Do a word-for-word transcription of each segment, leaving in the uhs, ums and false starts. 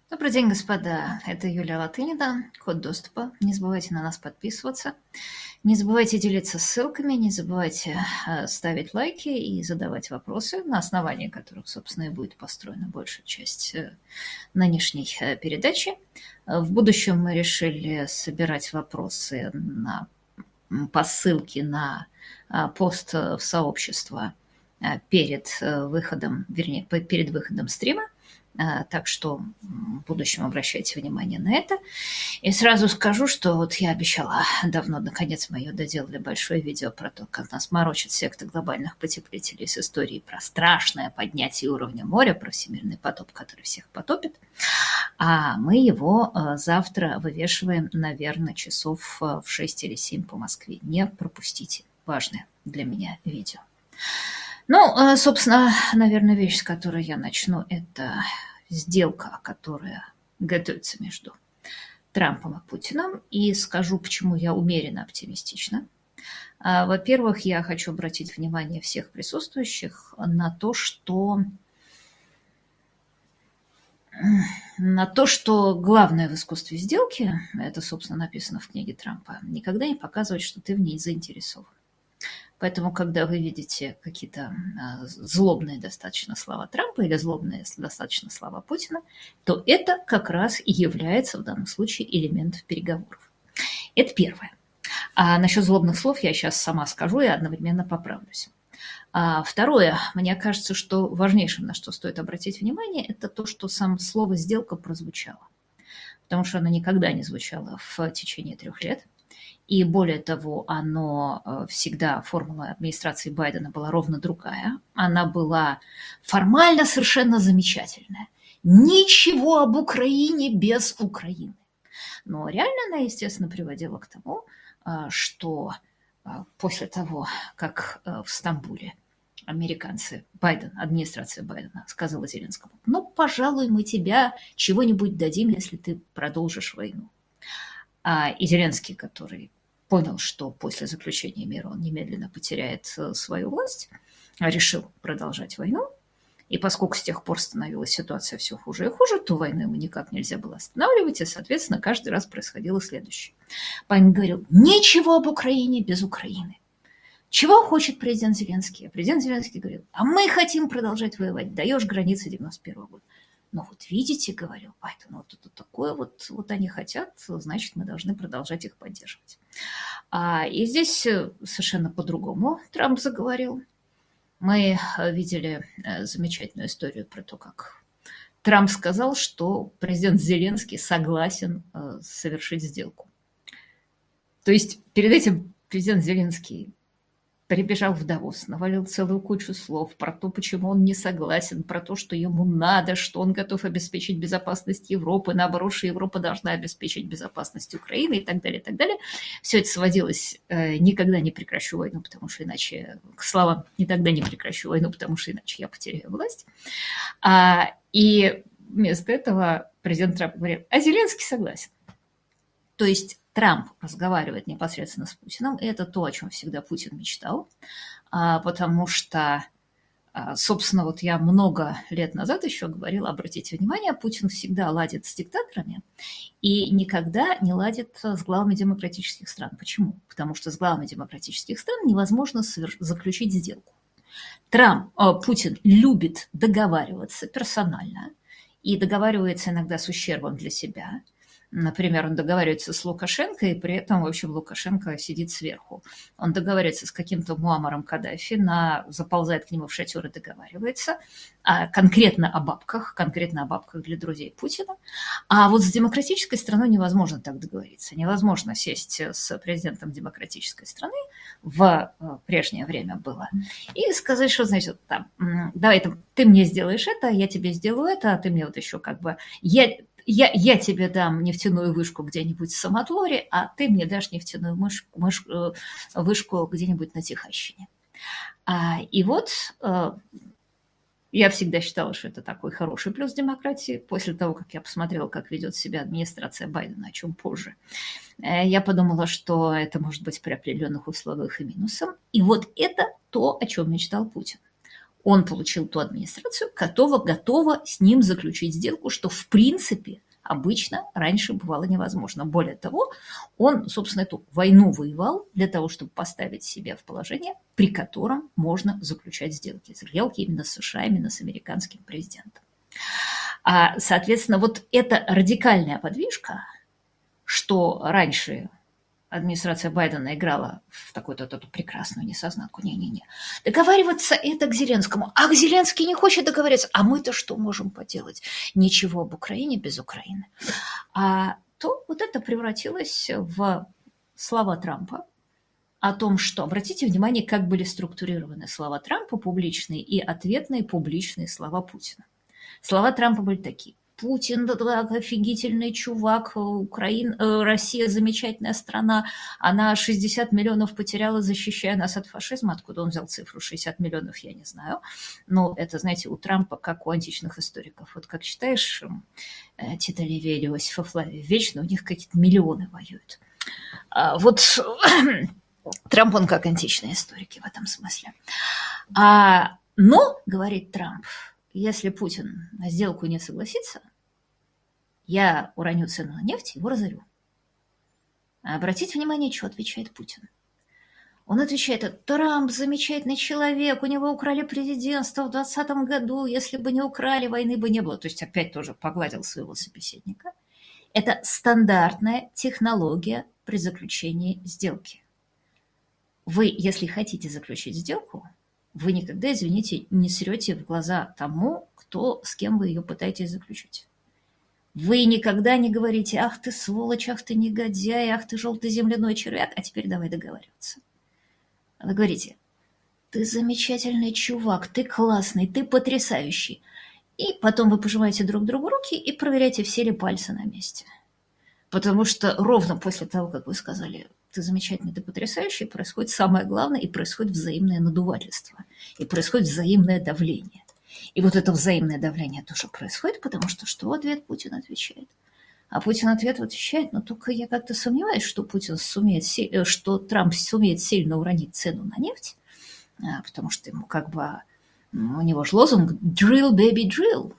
Добрый день, господа. Это Юлия Латынина, код доступа. Не забывайте на нас подписываться. Не забывайте делиться ссылками, не забывайте э, ставить лайки и задавать вопросы, на основании которых, собственно, и будет построена большая часть э, нынешней э, передачи. В будущем мы решили собирать вопросы на, по ссылке на э, пост в сообщество э, перед э, выходом, вернее, перед выходом стрима. Так что в будущем обращайте внимание на это. И сразу скажу, что вот я обещала давно, наконец мы ее доделали, большое видео про то, как нас морочит секта глобальных потеплителей с историей про страшное поднятие уровня моря, про всемирный потоп, который всех потопит. А мы его завтра вывешиваем, наверное, часов в шесть или семь по Москве. Не пропустите. Важное для меня видео. Ну, собственно, наверное, вещь, с которой я начну, это сделка, которая готовится между Трампом и Путиным. И скажу, почему я умеренно оптимистична. Во-первых, я хочу обратить внимание всех присутствующих на то, что на то, что главное в искусстве сделки, это, собственно, написано в книге Трампа, никогда не показывать, что ты в ней заинтересован. Поэтому, когда вы видите какие-то злобные достаточно слова Трампа или злобные достаточно слова Путина, то это как раз и является в данном случае элементом переговоров. Это первое. А насчет злобных слов я сейчас сама скажу и одновременно поправлюсь. А второе, мне кажется, что важнейшим, на что стоит обратить внимание, это то, что само слово «сделка» прозвучало. Потому что оно никогда не звучало в течение трех лет. И более того, оно всегда, формула администрации Байдена была ровно другая. Она была формально совершенно замечательная. Ничего об Украине без Украины. Но реально она, естественно, приводила к тому, что после того, как в Стамбуле американцы, Байден, администрация Байдена сказала Зеленскому: ну, пожалуй, мы тебя чего-нибудь дадим, если ты продолжишь войну. И Зеленский, который понял, что после заключения мира он немедленно потеряет свою власть, решил продолжать войну. И поскольку с тех пор становилась ситуация все хуже и хуже, то войну ему никак нельзя было останавливать, и, соответственно, каждый раз происходило следующее. Байден говорил: ничего об Украине без Украины. Чего хочет президент Зеленский? А президент Зеленский говорил: а мы хотим продолжать воевать. Даешь границы девяносто первого года. Ну вот видите, говорил Байден, вот это такое вот, вот они хотят, значит, мы должны продолжать их поддерживать. А, и здесь совершенно по-другому Трамп заговорил. Мы видели замечательную историю про то, как Трамп сказал, что президент Зеленский согласен совершить сделку. То есть перед этим президент Зеленский прибежал в Давос, навалил целую кучу слов про то, почему он не согласен, про то, что ему надо, что он готов обеспечить безопасность Европы, наоборот, что Европа должна обеспечить безопасность Украины и так далее, и так далее. Все это сводилось э, «никогда не прекращу войну, потому что иначе», к словам «никогда не прекращу войну, потому что иначе я потеряю власть». А, и вместо этого президент Трамп говорил: а Зеленский согласен. То есть Трамп разговаривает непосредственно с Путиным, и это то, о чем всегда Путин мечтал, потому что, собственно, вот я много лет назад еще говорила, обратите внимание, Путин всегда ладит с диктаторами и никогда не ладит с главами демократических стран. Почему? Потому что с главами демократических стран невозможно заключить сделку. Трамп, Путин любит договариваться персонально и договаривается иногда с ущербом для себя. Например, он договаривается с Лукашенко, и при этом, в общем, Лукашенко сидит сверху. Он договаривается с каким-то Муаммаром Каддафи, на, заползает к нему в шатер и договаривается а конкретно о бабках, конкретно о бабках для друзей Путина. А вот с демократической страной невозможно так договориться. Невозможно сесть с президентом демократической страны, в прежнее время было, и сказать, что, значит, там, давай, там, ты мне сделаешь это, я тебе сделаю это, а ты мне вот еще как бы... Я, Я, я тебе дам нефтяную вышку где-нибудь в Самотлоре, а ты мне дашь нефтяную мышь, мышь, вышку где-нибудь на Тихощине. А, и вот а, я всегда считала, что это такой хороший плюс демократии. После того, как я посмотрела, как ведет себя администрация Байдена, о чем позже, я подумала, что это может быть при определенных условиях и минусом. И вот это то, о чем мечтал Путин. Он получил ту администрацию, которая готова с ним заключить сделку, что в принципе обычно раньше бывало невозможно. Более того, он, собственно, эту войну воевал для того, чтобы поставить себя в положение, при котором можно заключать сделки. Сделки именно с США, именно с американским президентом. А, соответственно, вот эта радикальная подвижка, что раньше администрация Байдена играла в такую-то эту прекрасную несознанку. Не-не-не. Договариваться это к Зеленскому. А Зеленский не хочет договариваться. А мы-то что можем поделать? Ничего об Украине без Украины. А то вот это превратилось в слова Трампа о том, что, обратите внимание, как были структурированы слова Трампа публичные и ответные публичные слова Путина. Слова Трампа были такие. Путин да, офигительный чувак, Украина, Россия замечательная страна, она шестьдесят миллионов потеряла, защищая нас от фашизма. Откуда он взял цифру шестьдесят миллионов, я не знаю. Но это, знаете, у Трампа, как у античных историков. Вот как читаешь Тита Livia, Иосифа Флавия, вечно у них какие-то миллионы воюют. А вот Трамп, он как античные историки в этом смысле. А, но, говорит Трамп, если Путин на сделку не согласится, я уроню цену на нефть, его разорю. А обратите внимание, что отвечает Путин. Он отвечает, Трамп замечательный человек, у него украли президентство в двадцатом году, если бы не украли, войны бы не было. То есть опять тоже погладил своего собеседника. Это стандартная технология при заключении сделки. Вы, если хотите заключить сделку, вы никогда, извините, не срете в глаза тому, кто, с кем вы ее пытаетесь заключить. Вы никогда не говорите, ах ты сволочь, ах ты негодяй, ах ты желтый земляной червяк, а теперь давай договариваться. Вы говорите, ты замечательный чувак, ты классный, ты потрясающий. И потом вы пожимаете друг другу руки и проверяете, все ли пальцы на месте. Потому что ровно после того, как вы сказали, ты замечательный, ты потрясающий, происходит самое главное, и происходит взаимное надувательство, и происходит взаимное давление. И вот это взаимное давление тоже происходит, потому что что ответ Путин отвечает? А Путин ответ отвечает, но только я как-то сомневаюсь, что Путин сумеет, что Трамп сумеет сильно уронить цену на нефть, потому что ему как бы, у него же лозунг «drill, baby, drill».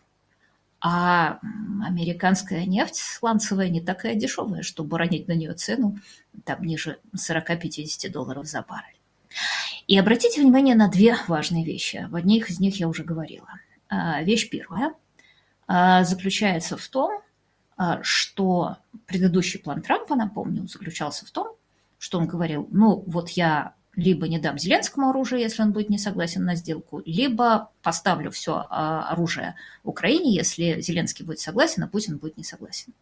А американская нефть сланцевая не такая дешевая, чтобы уронить на нее цену там ниже сорок-пятьдесят долларов за баррель. И обратите внимание на две важные вещи. Об одних из них я уже говорила. Вещь первая заключается в том, что предыдущий план Трампа, напомню, заключался в том, что он говорил, ну вот я либо не дам Зеленскому оружие, если он будет не согласен на сделку, либо поставлю все оружие Украине, если Зеленский будет согласен, а Путин будет не согласен.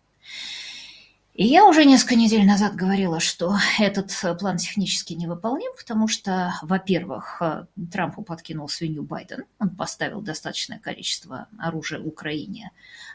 И я уже несколько недель назад говорила, что этот план технически невыполним, потому что, во-первых, Трампу подкинул свинью Байден, он поставил достаточное количество оружия Украине,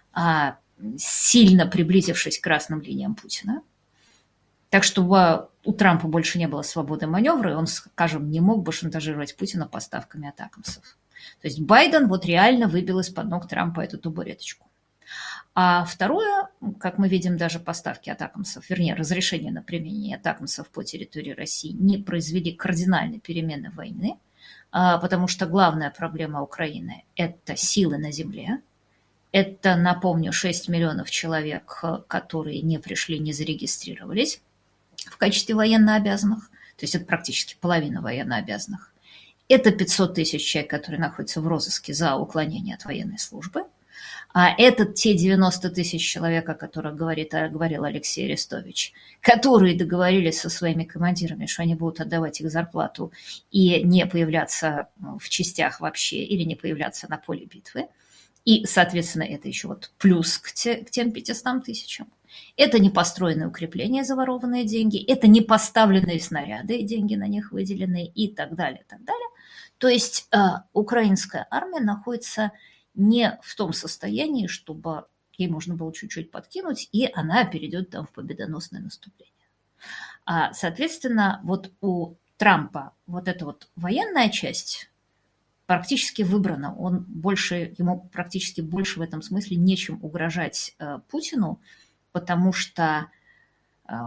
сильно приблизившись к красным линиям Путина. Так, чтобы у Трампа больше не было свободы маневра, и он, скажем, не мог бы шантажировать Путина поставками атакамсов. То есть Байден вот реально выбил из-под ног Трампа эту табуреточку. А второе, как мы видим, даже поставки атакамсов, вернее, разрешение на применение атакамсов по территории России не произвели кардинальной перемены войны, потому что главная проблема Украины – это силы на земле. Это, напомню, шесть миллионов человек, которые не пришли, не зарегистрировались в качестве военнообязанных, то есть это практически половина военнообязанных. Это пятьсот тысяч человек, которые находятся в розыске за уклонение от военной службы. А это те девяносто тысяч человек, о которых говорит, говорил Алексей Арестович, которые договорились со своими командирами, что они будут отдавать их зарплату и не появляться в частях вообще или не появляться на поле битвы. И, соответственно, это еще вот плюс к, те, к тем пятистам тысячам. Это не построенные укрепления, заворованные деньги, это не поставленные снаряды, деньги на них выделенные и так далее, и так далее. То есть э, украинская армия находится не в том состоянии, чтобы ей можно было чуть-чуть подкинуть, и она перейдет там в победоносное наступление. А, соответственно, вот у Трампа вот эта вот военная часть практически выбрана. Он больше, ему практически больше в этом смысле нечем угрожать э, Путину, потому что э,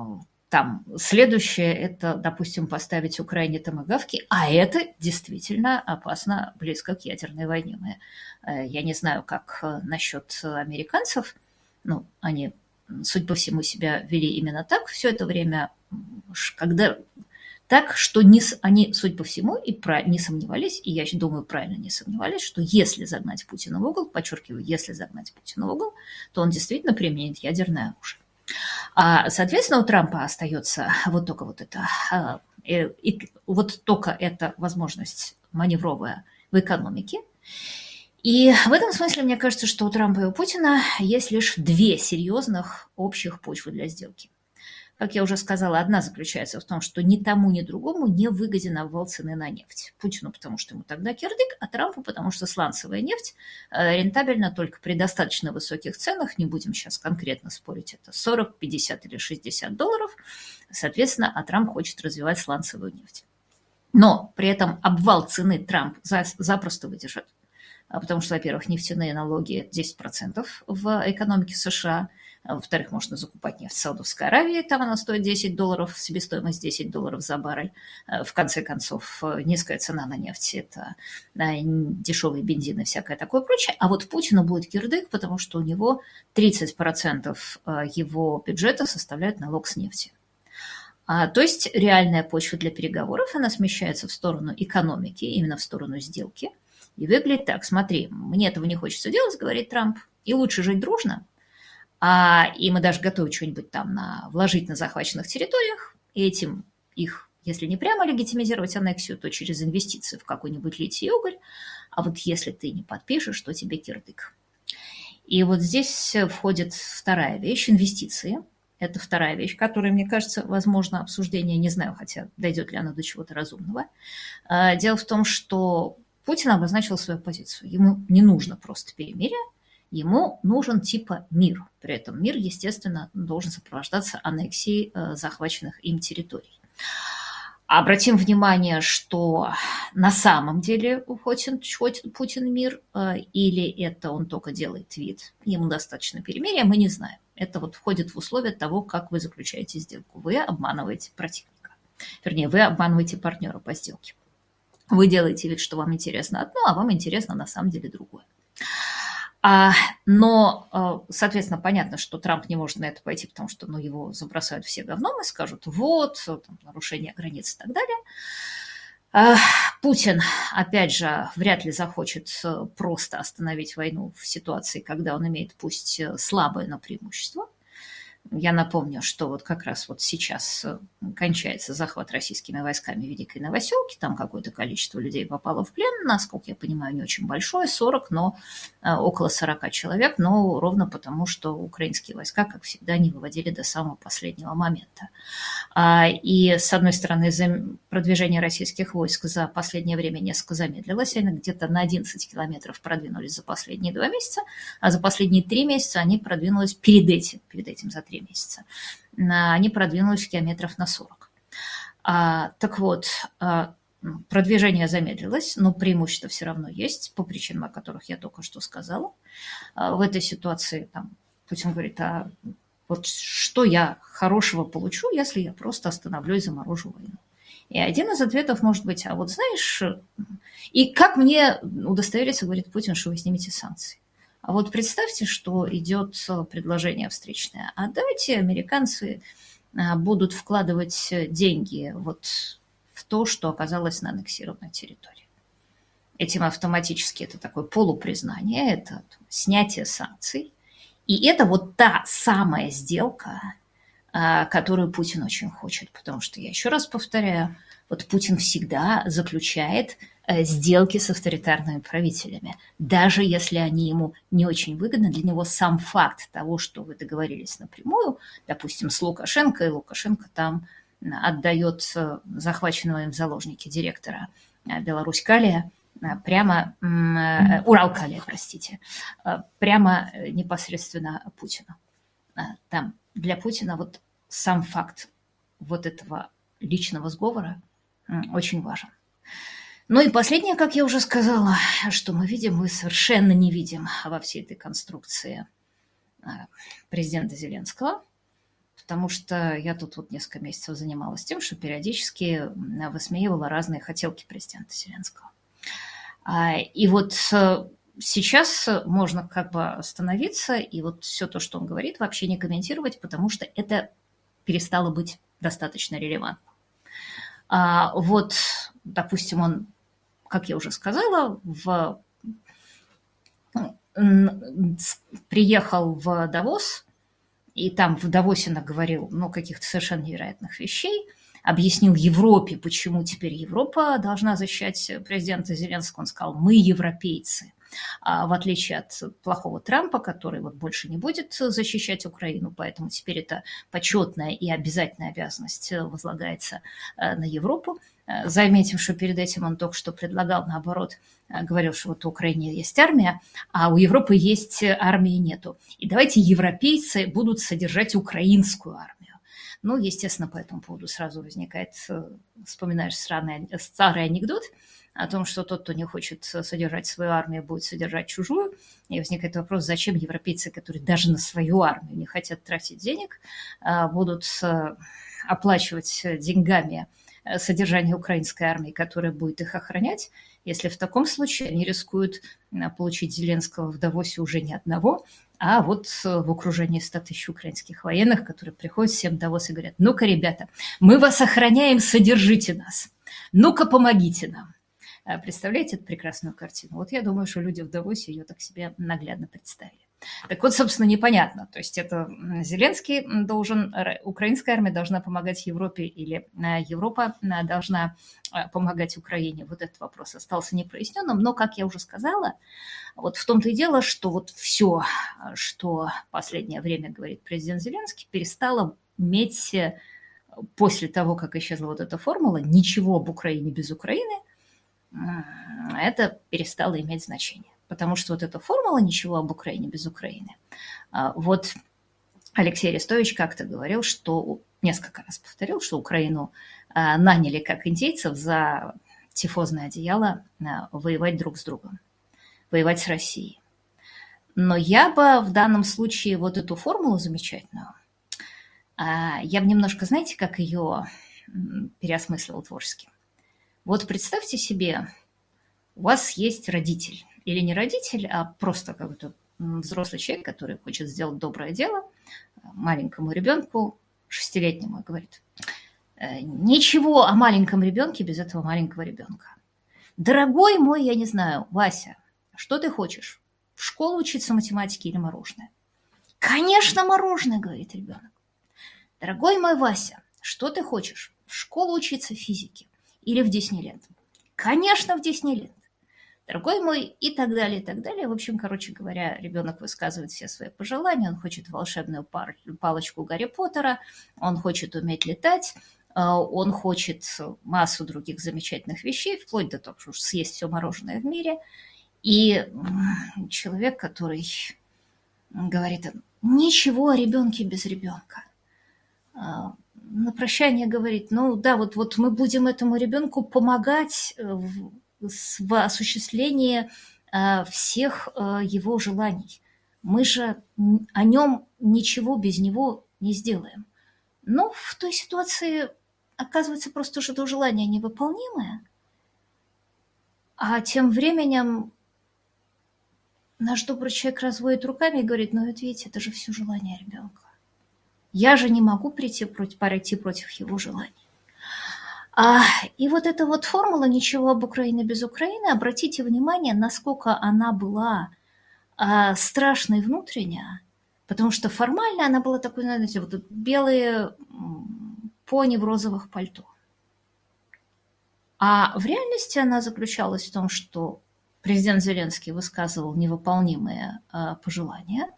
Там следующее – это, допустим, поставить Украине томагавки, а это действительно опасно, близко к ядерной войне. Мы, я не знаю, как насчет американцев, ну, они, судя по всему, себя вели именно так все это время, когда так, что не, они, судя по всему, и про, не сомневались, и я думаю, правильно не сомневались, что если загнать Путина в угол, подчеркиваю, если загнать Путина в угол, то он действительно применит ядерное оружие. А, соответственно, у Трампа остается вот только вот это, и, и вот только эта возможность маневровая в экономике. И в этом смысле мне кажется, что у Трампа и у Путина есть лишь две серьезных общих почвы для сделки. Как я уже сказала, одна заключается в том, что ни тому, ни другому не выгоден обвал цены на нефть. Путину, потому что ему тогда кирдык, а Трампу, потому что сланцевая нефть рентабельна только при достаточно высоких ценах, не будем сейчас конкретно спорить, это сорок, пятьдесят или шестьдесят долларов, соответственно, а Трамп хочет развивать сланцевую нефть. Но при этом обвал цены Трамп запросто выдержит, потому что, во-первых, нефтяные налоги десять процентов в экономике США, во-вторых, можно закупать нефть в Саудовской Аравии, там она стоит десять долларов, себестоимость десять долларов за баррель. В конце концов, низкая цена на нефть – это дешевые бензины и всякое такое прочее. А вот Путину будет кирдык, потому что у него тридцать процентов его бюджета составляет налог с нефти. А, то есть реальная почва для переговоров, она смещается в сторону экономики, именно в сторону сделки. И выглядит так: смотри, мне этого не хочется делать, говорит Трамп, и лучше жить дружно. А, и мы даже готовы что-нибудь там на, вложить на захваченных территориях, и этим их, если не прямо легитимизировать аннексию, то через инвестиции в какой-нибудь литий и уголь. А вот если ты не подпишешь, то тебе кирдык. И вот здесь входит вторая вещь – инвестиции. Это вторая вещь, которая, мне кажется, возможно обсуждение, не знаю, хотя дойдет ли оно до чего-то разумного. Дело в том, что Путин обозначил свою позицию. Ему не нужно просто перемирие, ему нужен типа мир. При этом мир, естественно, должен сопровождаться аннексией захваченных им территорий. Обратим внимание, что на самом деле Путин, Путин мир, или это он только делает вид, ему достаточно перемирия, мы не знаем. Это вот входит в условия того, как вы заключаете сделку. Вы обманываете противника. Вернее, вы обманываете партнера по сделке. Вы делаете вид, что вам интересно одно, а вам интересно на самом деле другое. А, но, соответственно, понятно, что Трамп не может на это пойти, потому что ну, его забросают все говном и скажут, вот, там, нарушение границ и так далее. А, Путин, опять же, вряд ли захочет просто остановить войну в ситуации, когда он имеет пусть слабое, но преимущество. Я напомню, что вот как раз вот сейчас кончается захват российскими войсками Великой Новоселки, там какое-то количество людей попало в плен, насколько я понимаю, не очень большое, сорок, но около сорока человек, но ровно потому, что украинские войска, как всегда, не выводили до самого последнего момента. И, с одной стороны, продвижение российских войск за последнее время несколько замедлилось, они где-то на одиннадцать километров продвинулись за последние два месяца, а за последние три месяца они продвинулись перед этим, перед этим за три месяца, они продвинулись километров на сорок. А, так вот, а, продвижение замедлилось, но преимущество все равно есть, по причинам, о которых я только что сказала. А, в этой ситуации там, Путин говорит, а вот что я хорошего получу, если я просто остановлю и заморожу войну? И один из ответов может быть, а вот знаешь, и как мне удостовериться, говорит Путин, что вы снимете санкции? А вот представьте, что идет предложение встречное. А давайте американцы будут вкладывать деньги вот в то, что оказалось на аннексированной территории. Этим автоматически это такое полупризнание, это снятие санкций. И это вот та самая сделка, которую Путин очень хочет. Потому что, я еще раз повторяю, вот Путин всегда заключает сделки с авторитарными правителями. Даже если они ему не очень выгодны, для него сам факт того, что вы договорились напрямую, допустим, с Лукашенко, и Лукашенко там отдает захваченного им в заложники директора Беларусь-Калия, прямо, Урал-Калия, простите, прямо непосредственно Путину. Там для Путина вот сам факт вот этого личного сговора очень важен. Ну и последнее, как я уже сказала, что мы видим, мы совершенно не видим во всей этой конструкции президента Зеленского. потому что я тут вот несколько месяцев занималась тем, что периодически высмеивала разные хотелки президента Зеленского. И вот сейчас можно как бы остановиться и вот все то, что он говорит, вообще не комментировать, потому что это перестало быть достаточно релевантным. Вот, допустим, он, как я уже сказала, в... приехал в Давос, и там в Давосе наговорил, ну, каких-то совершенно невероятных вещей, объяснил Европе, почему теперь Европа должна защищать президента Зеленского. Он сказал, мы европейцы. А в отличие от плохого Трампа, который вот больше не будет защищать Украину, поэтому теперь это почетная и обязательная обязанность возлагается на Европу. Заметим, что перед этим он только что предлагал, наоборот, говорил, что вот у Украины есть армия, а у Европы есть армии нету. И давайте европейцы будут содержать украинскую армию. Ну, естественно, по этому поводу сразу возникает, вспоминаешь странный, старый анекдот о том, что тот, кто не хочет содержать свою армию, будет содержать чужую. И возникает вопрос, зачем европейцы, которые даже на свою армию не хотят тратить денег, будут оплачивать деньгами содержание украинской армии, которая будет их охранять, если в таком случае они рискуют получить Зеленского в Давосе уже не одного, а вот в окружении ста тысяч украинских военных, которые приходят всем в Давос и говорят, ну-ка, ребята, мы вас охраняем, содержите нас, ну-ка, помогите нам. Представляете эту прекрасную картину? Вот я думаю, что люди в Давосе ее так себе наглядно представили. Так вот, собственно, непонятно. То есть это Зеленский должен, украинская армия должна помогать Европе или Европа должна помогать Украине. Вот этот вопрос остался непроясненным. Но, как я уже сказала, вот в том-то и дело, что вот все, что в последнее время говорит президент Зеленский, перестало иметь после того, как исчезла вот эта формула «ничего об Украине без Украины», это перестало иметь значение. Потому что вот эта формула «ничего об Украине без Украины». Вот Алексей Арестович как-то говорил, что, несколько раз повторил, что Украину наняли как индейцев за тифозное одеяло воевать друг с другом, воевать с Россией. Но я бы в данном случае вот эту формулу замечательную, я бы немножко, знаете, как ее переосмыслила творчески. Вот представьте себе, у вас есть родитель, или не родитель, а просто какой-то взрослый человек, который хочет сделать доброе дело маленькому ребенку, шестилетнему, и говорит, ничего о маленьком ребенке без этого маленького ребенка. Дорогой мой, я не знаю, Вася, что ты хочешь? В школу учиться математике или мороженое? Конечно, мороженое, говорит ребенок. Дорогой мой Вася, что ты хочешь? В школу учиться физике или в Диснейленд? Конечно, в Диснейленд. Дорогой мой, и так далее, и так далее. В общем, короче говоря, ребенок высказывает все свои пожелания. Он хочет волшебную пар- палочку Гарри Поттера, он хочет уметь летать, он хочет массу других замечательных вещей, вплоть до того, что съесть все мороженое в мире. И человек, который говорит, ничего о ребенке без ребенка. На прощание говорит, ну да, вот, вот мы будем этому ребенку помогать в, в осуществлении э, всех э, его желаний. Мы же о нем ничего без него не сделаем. Но в той ситуации оказывается просто, что это желание невыполнимое, а тем временем наш добрый человек разводит руками и говорит, ну вот видите, это же все желание ребенка. Я же не могу прийти против, пройти против его желаний. А, и вот эта вот формула «ничего об Украине без Украины», обратите внимание, насколько она была а, страшной внутренне, потому что формально она была такой, знаете, вот белые пони в розовых пальто. А в реальности она заключалась в том, что президент Зеленский высказывал невыполнимые а, пожелания,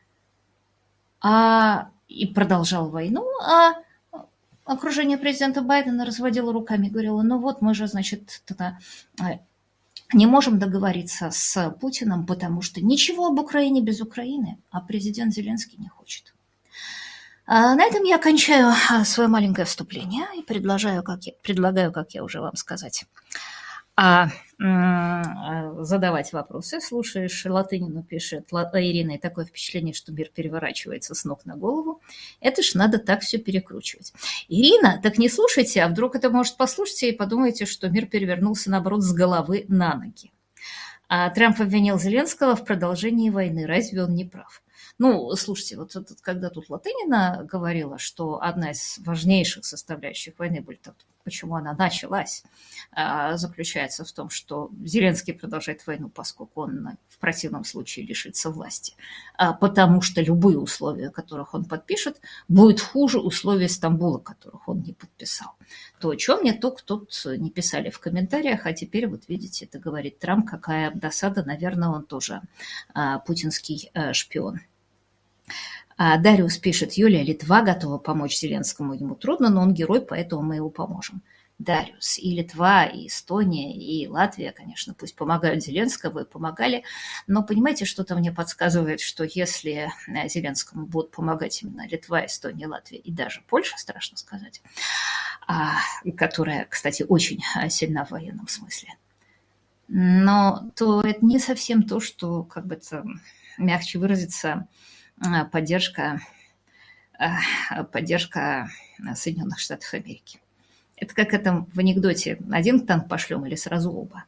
а и продолжал войну, а окружение президента Байдена разводило руками и говорило, ну вот мы же, значит, тогда не можем договориться с Путиным, потому что ничего об Украине без Украины, а президент Зеленский не хочет. А на этом я кончаю свое маленькое вступление и предлагаю, как я, предлагаю, как я уже вам сказать, А м, задавать вопросы. Слушаешь, Латынину пишет Ирина, и такое впечатление, что мир переворачивается с ног на голову. Это ж надо так все перекручивать. Ирина, так не слушайте, а вдруг это может послушайте и подумаете, что мир перевернулся, наоборот, с головы на ноги. А Трамп обвинил Зеленского в продолжении войны. Разве он не прав? Ну, слушайте, вот этот, когда тут Латынина говорила, что одна из важнейших составляющих войны, почему она началась, заключается в том, что Зеленский продолжает войну, поскольку он в противном случае лишится власти, потому что любые условия, которых он подпишет, будут хуже условий Стамбула, которых он не подписал. То, о чем мне только тут не писали в комментариях, а теперь, вот видите, это говорит Трамп, какая досада, наверное, он тоже а, путинский а, шпион. А Дариус пишет, Юлия, Литва готова помочь Зеленскому, ему трудно, но он герой, поэтому мы его поможем. Дариус, и Литва, и Эстония, и Латвия, конечно, пусть помогают Зеленскому, и помогали, но понимаете, что-то мне подсказывает, что если Зеленскому будут помогать именно Литва, Эстония, Латвия и даже Польша, страшно сказать, которая, кстати, очень сильна в военном смысле, но то это не совсем то, что, как бы это мягче выразиться, поддержка, поддержка Соединенных Штатов Америки. Это как это в анекдоте. Один танк пошлем или сразу оба.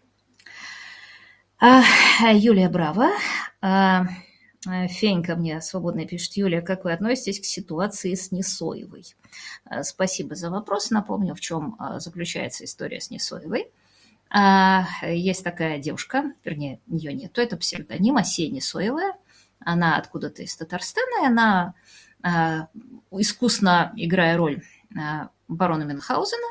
Юлия Браво. Фенька мне свободно пишет. Юлия, как вы относитесь к ситуации с Несоевой? Спасибо за вопрос. Напомню, в чем заключается история с Несоевой. Есть такая девушка, вернее, ее нету, это псевдоним Асия Несоевая. Она откуда-то из Татарстана, и она, искусно играя роль барона Мюнхгаузена,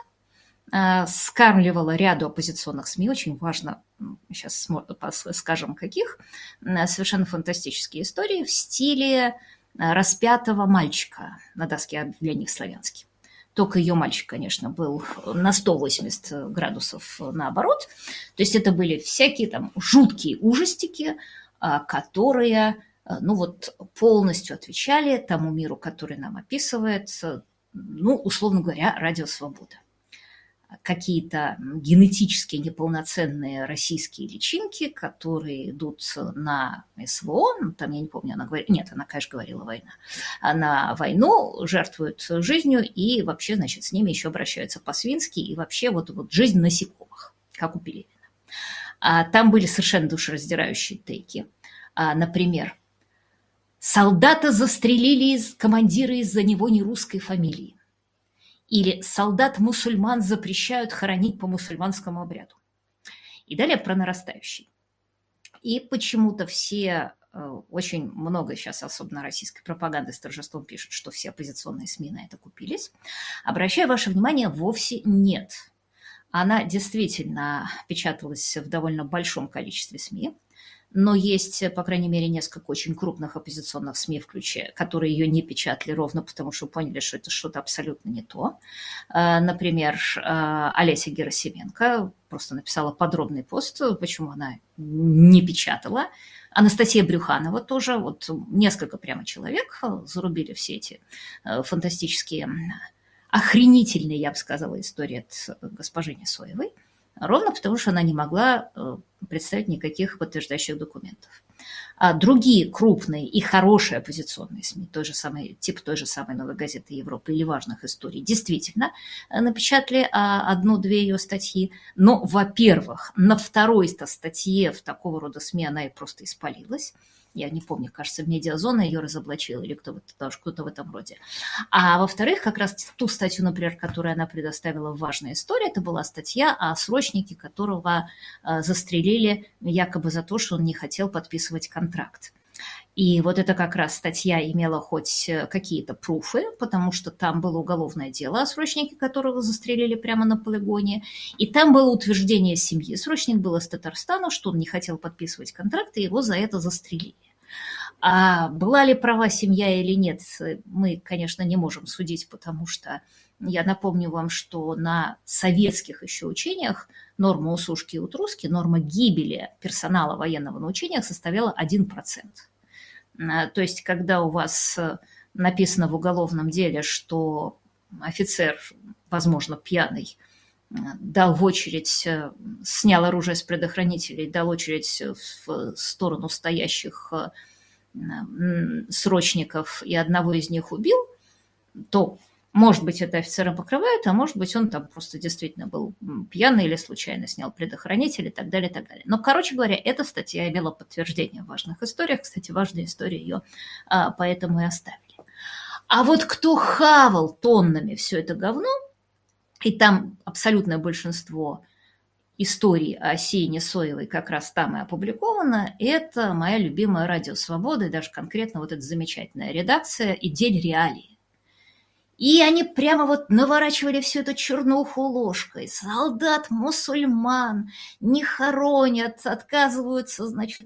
скармливала ряду оппозиционных СМИ, очень важно, сейчас скажем каких, совершенно фантастические истории в стиле распятого мальчика на доске объявлений в Славянске. Только ее мальчик, конечно, был на сто восемьдесят градусов наоборот. То есть это были всякие там жуткие ужастики, которые, ну вот, полностью отвечали тому миру, который нам описывает, ну, условно говоря, Радио Свобода. Какие-то генетически неполноценные российские личинки, которые идут на СВО, ну, там, я не помню, она говорит, нет, она, конечно, говорила война, на войну, жертвуют жизнью и вообще, значит, с ними еще обращаются по-свински и вообще вот, вот жизнь насекомых, как у Пелевина. А там были совершенно душераздирающие тейки. А, например, солдата застрелили из командира из-за него нерусской фамилии. Или солдат-мусульман запрещают хоронить по мусульманскому обряду. И далее про нарастающий. И почему-то все, очень много сейчас, особенно российской пропаганды с торжеством пишут, что все оппозиционные СМИ на это купились. Обращаю ваше внимание, вовсе нет. Она действительно печаталась в довольно большом количестве СМИ. Но есть, по крайней мере, несколько очень крупных оппозиционных СМИ, включая, которые ее не печатали ровно потому, что поняли, что это что-то абсолютно не то. Например, Олеся Герасименко просто написала подробный пост, почему она не печатала. Анастасия Брюханова тоже, вот несколько прямо человек зарубили все эти фантастические, охренительные, я бы сказала, истории от госпожи Несоевой. Ровно потому, что она не могла представить никаких подтверждающих документов. А другие крупные и хорошие оппозиционные СМИ, той же самой, типа той же самой «Новой газеты Европы» или «Важных историй», действительно напечатали одну-две ее статьи. Но, во-первых, на второй-то статье в такого рода СМИ она и просто испалилась. Я не помню, кажется, «Медиазона» ее разоблачила или кто-то, кто-то в этом роде. А во-вторых, как раз ту статью, например, которую она предоставила в «Важной истории», это была статья о срочнике, которого застрелили якобы за то, что он не хотел подписывать контракт. И вот это как раз статья имела хоть какие-то пруфы, потому что там было уголовное дело о срочнике, которого застрелили прямо на полигоне. И там было утверждение семьи. Срочник был из Татарстана, что он не хотел подписывать контракт, и его за это застрелили. А была ли права семья или нет, мы, конечно, не можем судить, потому что я напомню вам, что на советских еще учениях норма усушки и утруски, норма гибели персонала военного на учениях составляла один процент. То есть, когда у вас написано в уголовном деле, что офицер, возможно, пьяный, дал в очередь, снял оружие с предохранителей, дал очередь в сторону стоящих срочников и одного из них убил, то, может быть, это офицера покрывает, а может быть, он там просто действительно был пьяный или случайно снял предохранитель и так далее, и так далее. Но, короче говоря, эта статья имела подтверждение в важных историях. Кстати, важные истории ее а, поэтому и оставили. А вот кто хавал тоннами все это говно, и там абсолютное большинство историй о Сине Соевой как раз там и опубликовано, это моя любимая «Радио Свобода», и даже конкретно вот эта замечательная редакция и «День реалии». И они прямо вот наворачивали всю эту чернуху ложкой. Солдат, мусульман не хоронят, отказываются, значит,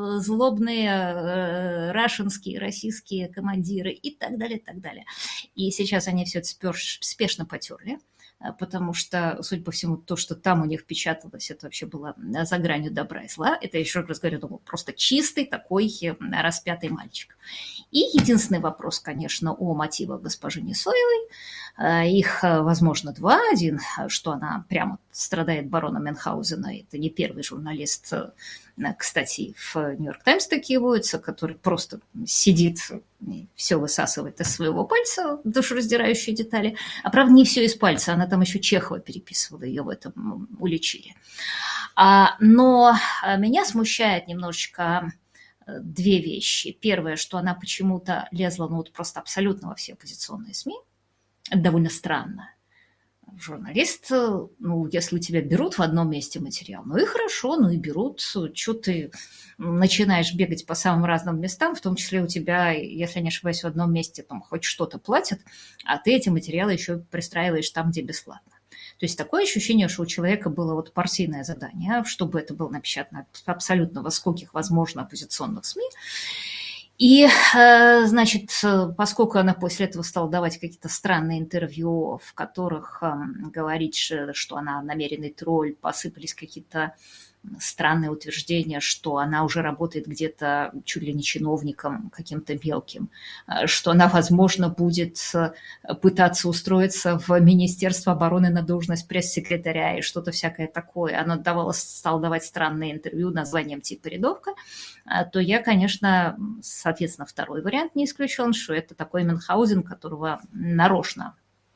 злобные рашенские, российские командиры и так далее, и так далее. И сейчас они все это спешно потерли, потому что, судя по всему, то, что там у них печаталось, это вообще было за гранью добра и зла. Это, еще раз говорю, был просто чистый такой распятый мальчик. И единственный вопрос, конечно, о мотивах госпожи Несоевой. Их, возможно, два. Один, что она прямо страдает барона Мюнхгаузена. Это не первый журналист, кстати, в «Нью-Йорк Таймс» такие водятся, который просто сидит и все высасывает из своего пальца, душераздирающие детали. А правда, не все из пальца, она там еще Чехова переписывала, ее в этом уличили. Но меня смущает немножечко две вещи. Первое, что она почему-то лезла, ну вот просто абсолютно во все оппозиционные СМИ. Это довольно странно. Журналист, ну, если у тебя берут в одном месте материал, ну и хорошо, ну и берут. Что ты начинаешь бегать по самым разным местам, в том числе у тебя, если не ошибаюсь, в одном месте там хоть что-то платят, а ты эти материалы еще пристраиваешь там, где бесплатно. То есть такое ощущение, что у человека было вот партийное задание, чтобы это было напечатано абсолютно во скольких возможно оппозиционных СМИ. И, значит, поскольку она после этого стала давать какие-то странные интервью, в которых говорит, что она намеренный тролль, посыпались какие-то странные утверждения, что она уже работает где-то чуть ли не чиновником каким-то мелким, что она, возможно, будет пытаться устроиться в Министерство обороны на должность пресс-секретаря и что-то всякое такое. Она давала, стала давать странные интервью названием типа «Рядовка», то я, конечно, соответственно, второй вариант не исключен, что это такой Мюнхгаузен, которого нарочно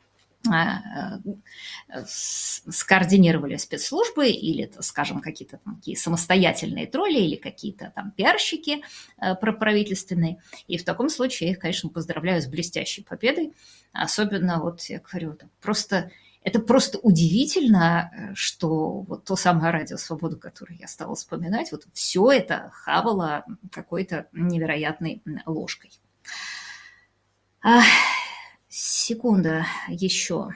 скоординировали спецслужбы или, скажем, какие-то там такие самостоятельные тролли или какие-то там пиарщики проправительственные. И в таком случае я их, конечно, поздравляю с блестящей победой. Особенно, вот я говорю, просто, это просто удивительно, что вот то самое «Радио Свобода», которое я стала вспоминать, вот все это хавало какой-то невероятной ложкой. Секунда еще.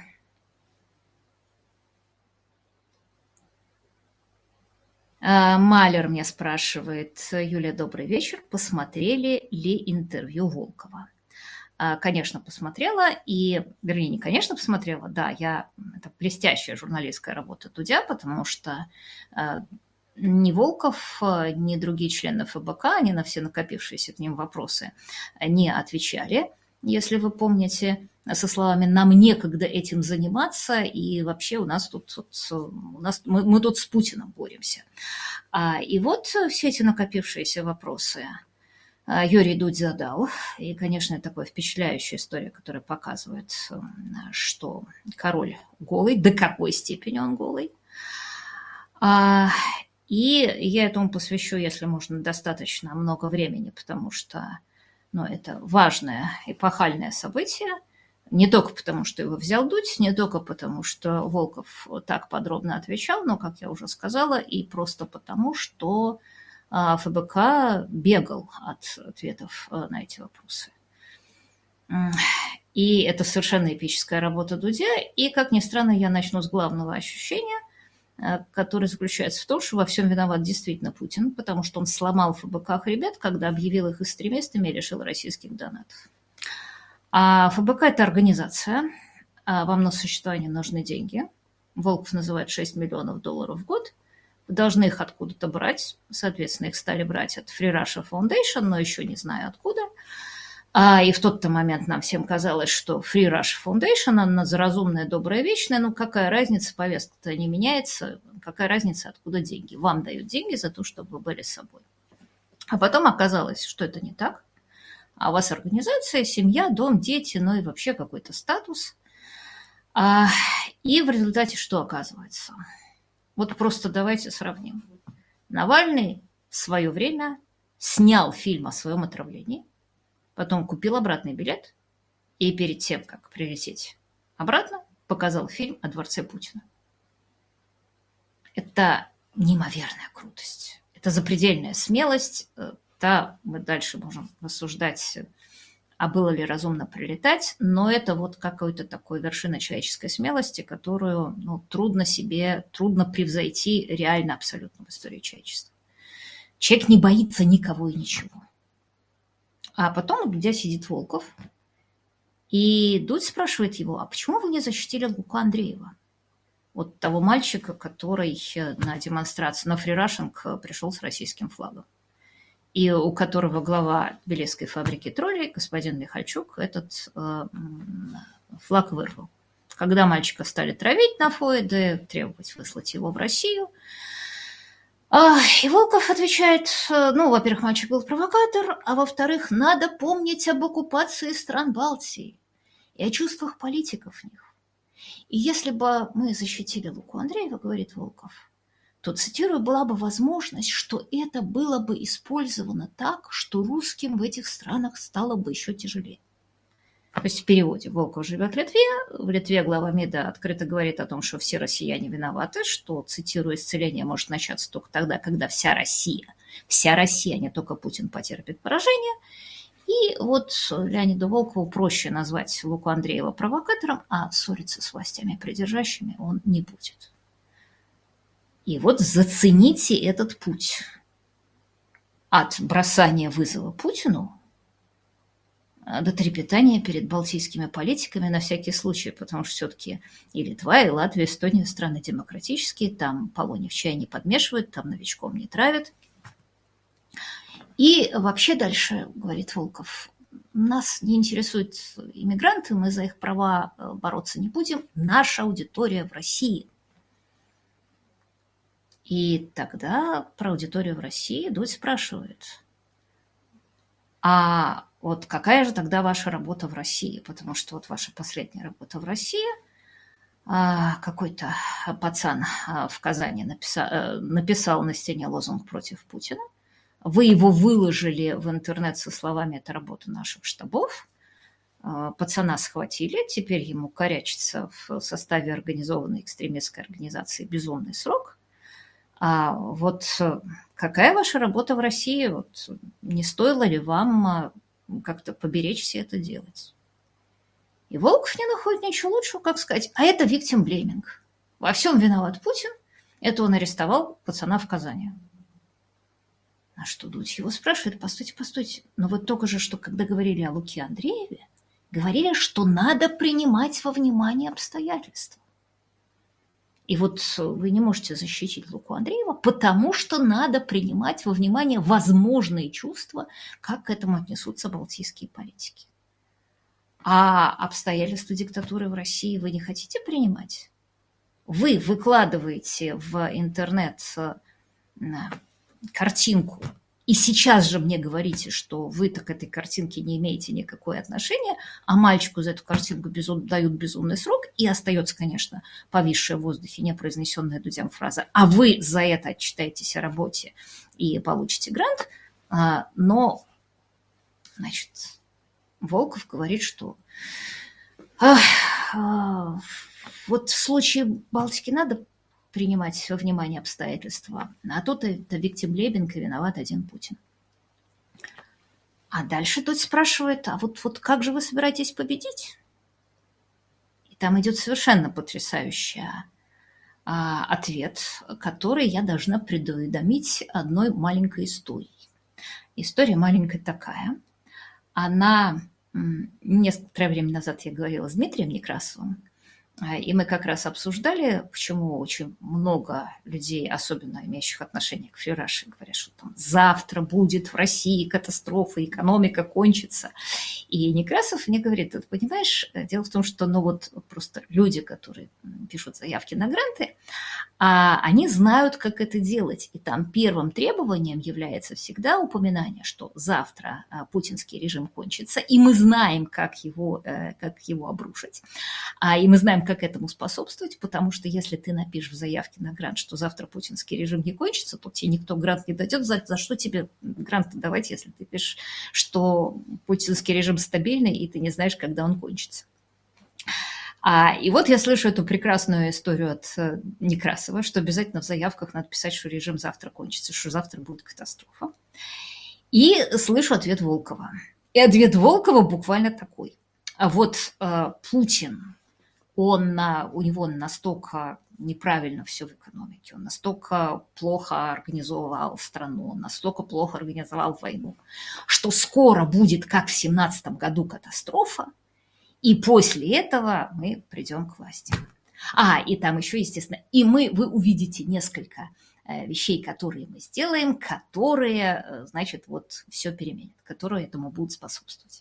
Малер меня спрашивает: Юлия, добрый вечер. Посмотрели ли интервью Волкова? Конечно, посмотрела. И, вернее, не конечно посмотрела. Да, я, это блестящая журналистская работа Дудя, потому что ни Волков, ни другие члены ФБК, они на все накопившиеся к ним вопросы не отвечали. Если вы помните, со словами «нам некогда этим заниматься», и вообще у нас тут, тут у нас, мы, мы тут с Путиным боремся. А, и вот все эти накопившиеся вопросы Юрий Дудь задал. И, конечно, это такая впечатляющая история, которая показывает, что король голый, до какой степени он голый. А, и я этому посвящу, если можно, достаточно много времени, потому что но это важное эпохальное событие, не только потому, что его взял Дудь, не только потому, что Волков так подробно отвечал, но, как я уже сказала, и просто потому, что ФБК бегал от ответов на эти вопросы. И это совершенно эпическая работа Дудя. И, как ни странно, я начну с главного ощущения, который заключается в том, что во всем виноват действительно Путин, потому что он сломал ФБК хребет, когда объявил их экстремистами и лишил российских донатов. А ФБК – это организация, а вам на существование нужны деньги. Волков называет шесть миллионов долларов в год. Вы должны их откуда-то брать. Соответственно, их стали брать от Free Russia Foundation, но еще не знаю откуда. А, и в тот-то момент нам всем казалось, что Free Russia Foundation, она разумная, добрая, вечная. Ну, какая разница, повестка-то не меняется. Какая разница, откуда деньги? Вам дают деньги за то, чтобы вы были собой. А потом оказалось, что это не так. А у вас организация, семья, дом, дети, ну и вообще какой-то статус. А, и в результате что оказывается? Вот просто давайте сравним. Навальный в свое время снял фильм о своем отравлении, потом купил обратный билет и перед тем, как прилететь обратно, показал фильм о дворце Путина. Это неимоверная крутость. Это запредельная смелость. Да, мы дальше можем рассуждать, а было ли разумно прилетать, но это вот какой-то такой вершина человеческой смелости, которую ну, трудно себе, трудно превзойти реально абсолютно в истории человечества. Человек не боится никого и ничего. А потом, где сидит Волков, и Дудь спрашивает его, а почему вы не защитили Луку Андреева? Вот того мальчика, который на демонстрацию, на фрирашинг пришел с российским флагом. И у которого глава Белецкой фабрики троллей, господин Михальчук, этот э, флаг вырвал. Когда мальчика стали травить на ФОИДе, требовать выслать его в Россию, и Волков отвечает, ну, во-первых, мальчик был провокатор, а во-вторых, надо помнить об оккупации стран Балтии и о чувствах политиков в них. И если бы мы защитили Луку Андреева, говорит Волков, то, цитирую, была бы возможность, что это было бы использовано так, что русским в этих странах стало бы еще тяжелее. То есть в переводе Волков живет в Литве. В Литве глава МИДа открыто говорит о том, что все россияне виноваты, что, цитирую, исцеление может начаться только тогда, когда вся Россия, вся Россия, а не только Путин, потерпит поражение. И вот Леониду Волкову проще назвать Луку Андреева провокатором, а ссориться с властями придержащими он не будет. И вот зацените этот путь от бросания вызова Путину до трепетания перед балтийскими политиками на всякий случай, потому что все-таки и Литва, и Латвия, и Эстония страны демократические, там полоний в чай не подмешивают, там новичком не травят. И вообще дальше, говорит Волков, нас не интересуют иммигранты, мы за их права бороться не будем, наша аудитория в России. И тогда про аудиторию в России Дудь спрашивает, а вот какая же тогда ваша работа в России? Потому что вот ваша последняя работа в России, какой-то пацан в Казани написал, написал на стене лозунг против Путина. Вы его выложили в интернет со словами «это работа наших штабов». Пацана схватили, теперь ему корячится в составе организованной экстремистской организации «Безумный срок». А вот какая ваша работа в России? Вот не стоило ли вам как-то поберечься это делать? И Волков не находит ничего лучшего, как сказать, а это victim blaming. Во всем виноват Путин. Это он арестовал пацана в Казани. А что Дудь его спрашивает? Постойте, постойте. Но вот только же, что когда говорили о Луке Андрееве, говорили, что надо принимать во внимание обстоятельства. И вот вы не можете защитить Луку Андреева, потому что надо принимать во внимание возможные чувства, как к этому отнесутся балтийские политики. А обстоятельства диктатуры в России вы не хотите принимать? Вы выкладываете в интернет картинку, и сейчас же мне говорите, что вы-то к этой картинке не имеете никакое отношения, а мальчику за эту картинку безум... дают безумный срок, и остается, конечно, повисшая в воздухе непроизнесенная Дудем фраза «а вы за это отчитаетесь о работе и получите грант», но, значит, Волков говорит, что вот в случае Балтики надо принимать во внимание обстоятельства, а тут это victim blaming, и виноват один Путин. А дальше тут спрашивает, а вот, вот как же вы собираетесь победить? И там идет совершенно потрясающий а, ответ, который я должна предуведомить одной маленькой историей. История маленькая такая. Она, некоторое время назад я говорила с Дмитрием Некрасовым, И мы как раз обсуждали, почему очень много людей, особенно имеющих отношение к Free Russia, говорят, что там завтра будет в России катастрофа, экономика кончится. И Некрасов мне говорит: ты понимаешь, дело в том, что ну вот просто люди, которые пишут заявки на гранты, а они знают, как это делать. И там первым требованием является всегда упоминание, что завтра путинский режим кончится, и мы знаем, как его, как его обрушить. И мы знаем, как этому способствовать, потому что если ты напишешь в заявке на грант, что завтра путинский режим не кончится, то тебе никто грант не дадет. За, за что тебе грант давать, если ты пишешь, что путинский режим стабильный, и ты не знаешь, когда он кончится. А, и вот я слышу эту прекрасную историю от Некрасова, что обязательно в заявках надо писать, что режим завтра кончится, что завтра будет катастрофа. И слышу ответ Волкова. И ответ Волкова буквально такой. А вот э, Путин, он, у него настолько неправильно все в экономике, он настолько плохо организовал страну, он настолько плохо организовал войну, что скоро будет, как в семнадцатом году, катастрофа, и после этого мы придем к власти. А, и там еще, естественно, и мы, вы увидите несколько э, вещей, которые мы сделаем, которые, э, значит, вот все переменят, которые этому будут способствовать.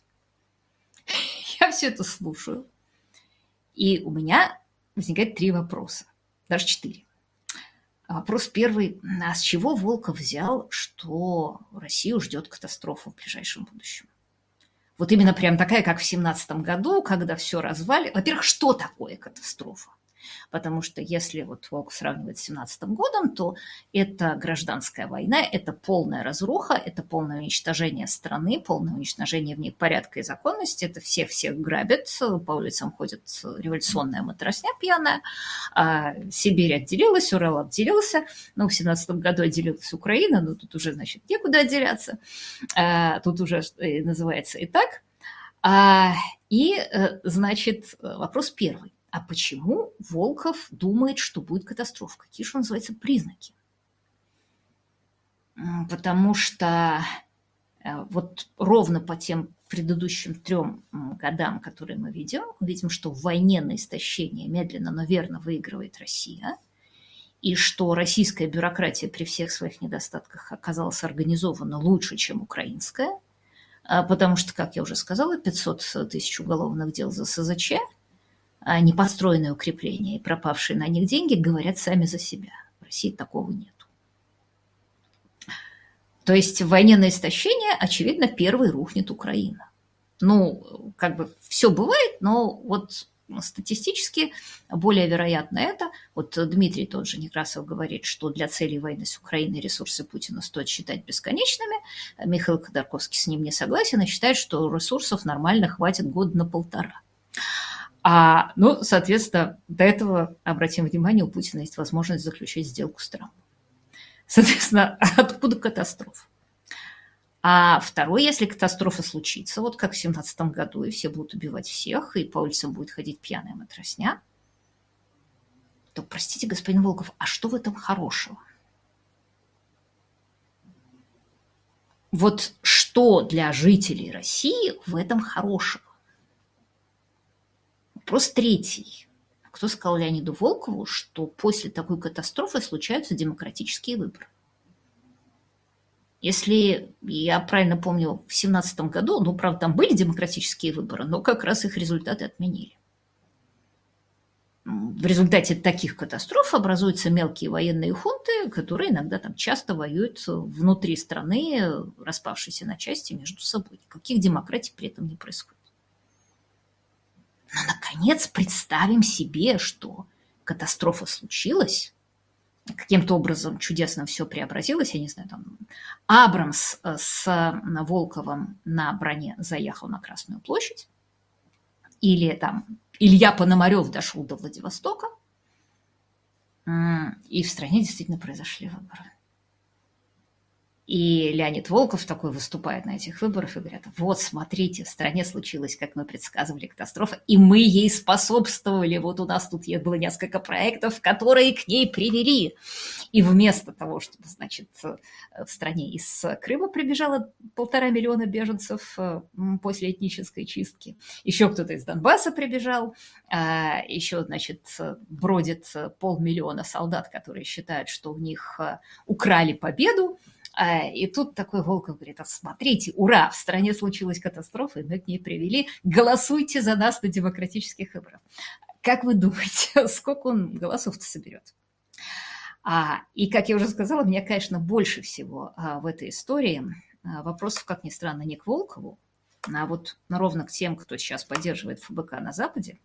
Я все это слушаю, и у меня возникает три вопроса, даже четыре. Вопрос первый. А с чего Волков взял, что Россию ждет катастрофа в ближайшем будущем? Вот именно прям такая, как в семнадцатом году, когда все развалилось. Во-первых, что такое катастрофа? Потому что если вот Волков сравнивает с семнадцатым годом, то это гражданская война, это полная разруха, это полное уничтожение страны, полное уничтожение в ней порядка и законности, это всех-всех грабят, по улицам ходит революционная матросня пьяная, а Сибирь отделилась, Урал отделился, ну, в семнадцатом году отделилась Украина, но тут уже, значит, некуда отделяться, а, тут уже называется и так. А, и, значит, вопрос первый. А почему Волков думает, что будет катастрофа? Какие же, называется, признаки? Потому что вот ровно по тем предыдущим трем годам, которые мы видим, мы видим, что в войне на истощение медленно, но верно выигрывает Россия, и что российская бюрократия при всех своих недостатках оказалась организована лучше, чем украинская, потому что, как я уже сказала, пятьсот тысяч уголовных дел за СЗЧ, а непостроенные укрепления и пропавшие на них деньги говорят сами за себя. В России такого нет. То есть в войне на истощение, очевидно, первой рухнет Украина. Ну, как бы все бывает, но вот статистически более вероятно это. Вот Дмитрий тот же Некрасов говорит, что для целей войны с Украиной ресурсы Путина стоит считать бесконечными. Михаил Ходорковский с ним не согласен и считает, что ресурсов нормально хватит года на полтора. А, ну, соответственно, до этого, обратим внимание, у Путина есть возможность заключить сделку с Трампом. Соответственно, откуда катастрофа? А второе, если катастрофа случится, вот как в семнадцатом году, и все будут убивать всех, и по улицам будет ходить пьяная матросня, то, простите, господин Волков, а что в этом хорошего? Вот что для жителей России в этом хорошего? Вопрос третий. Кто сказал Леониду Волкову, что после такой катастрофы случаются демократические выборы? Если я правильно помню, в семнадцатом году, ну, правда, там были демократические выборы, но как раз их результаты отменили. В результате таких катастроф образуются мелкие военные хунты, которые иногда там часто воюют внутри страны, распавшиеся на части между собой. Никаких демократий при этом не происходит. Но, наконец, представим себе, что катастрофа случилась, каким-то образом чудесно все преобразилось, я не знаю, там Абрамс с Волковым на броне заехал на Красную площадь, или там Илья Пономарев дошел до Владивостока, и в стране действительно произошли выборы. И Леонид Волков такой выступает на этих выборах и говорят: вот, смотрите, в стране случилась, как мы предсказывали, катастрофа, и мы ей способствовали. Вот у нас тут было несколько проектов, которые к ней привели. И вместо того, чтобы, значит, в стране из Крыма прибежало полтора миллиона беженцев после этнической чистки, еще кто-то из Донбасса прибежал, еще, значит, бродит полмиллиона солдат, которые считают, что у них украли победу. И тут такой Волков говорит: а смотрите, ура, в стране случилась катастрофа, и мы к ней привели, голосуйте за нас на демократических выборах. Как вы думаете, сколько он голосов-то соберет? А, и, как я уже сказала, мне, конечно, больше всего а, в этой истории а, вопросов, как ни странно, не к Волкову, а вот ровно к тем, кто сейчас поддерживает ФБК на Западе.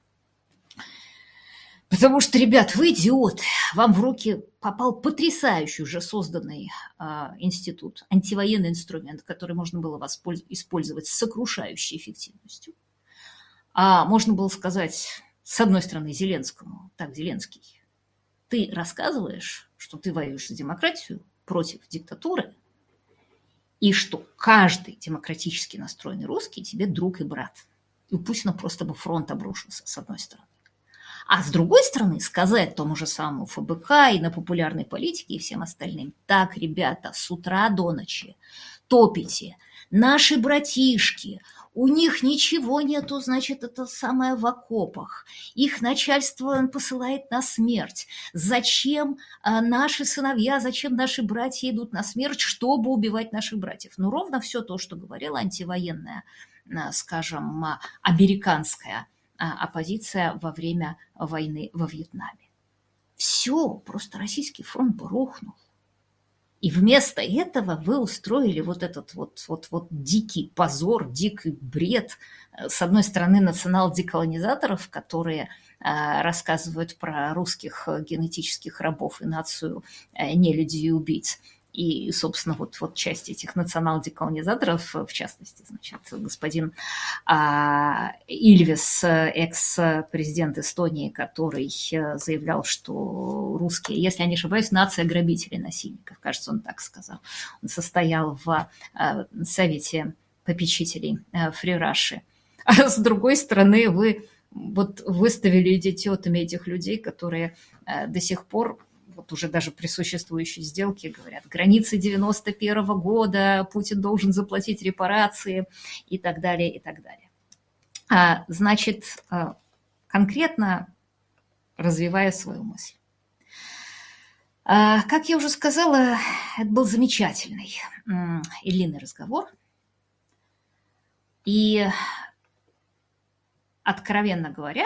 Потому что, ребят, вы идиоты, вам в руки попал потрясающий уже созданный э, институт, антивоенный инструмент, который можно было воспольз- использовать с сокрушающей эффективностью. А можно было сказать, с одной стороны, Зеленскому: так, Зеленский, ты рассказываешь, что ты воюешь за демократию против диктатуры, и что каждый демократически настроенный русский тебе друг и брат. И пусть на просто бы фронт обрушился, с одной стороны. А с другой стороны, сказать тому же самому ФБК и на популярной политике и всем остальным: так, ребята, с утра до ночи топите, наши братишки, у них ничего нету, значит, это самое в окопах, их начальство посылает на смерть. Зачем наши сыновья, зачем наши братья идут на смерть, чтобы убивать наших братьев? Ну, ровно все то, что говорила антивоенная, скажем, американская оппозиция во время войны во Вьетнаме. Все, просто российский фронт бы рухнул. И вместо этого вы устроили вот этот вот, вот, вот дикий позор, дикий бред. С одной стороны, национал-деколонизаторов, которые э, рассказывают про русских генетических рабов и нацию э, нелюдей и убийц. И, собственно, вот, вот часть этих национал-деколонизаторов, в частности, значит, господин а, Ильвес, экс-президент Эстонии, который заявлял, что русские, если я не ошибаюсь, нация грабителей, насильников, кажется, он так сказал. Он состоял в а, совете попечителей а, Free Russia. А с другой стороны, вы вот выставили идиотами этих людей, которые а, до сих пор, вот уже даже при существующей сделке, говорят: границы девяносто первого года, Путин должен заплатить репарации и так далее, и так далее. А, значит, конкретно развивая свою мысль. А, как я уже сказала, это был замечательный и длинный разговор. И, откровенно говоря,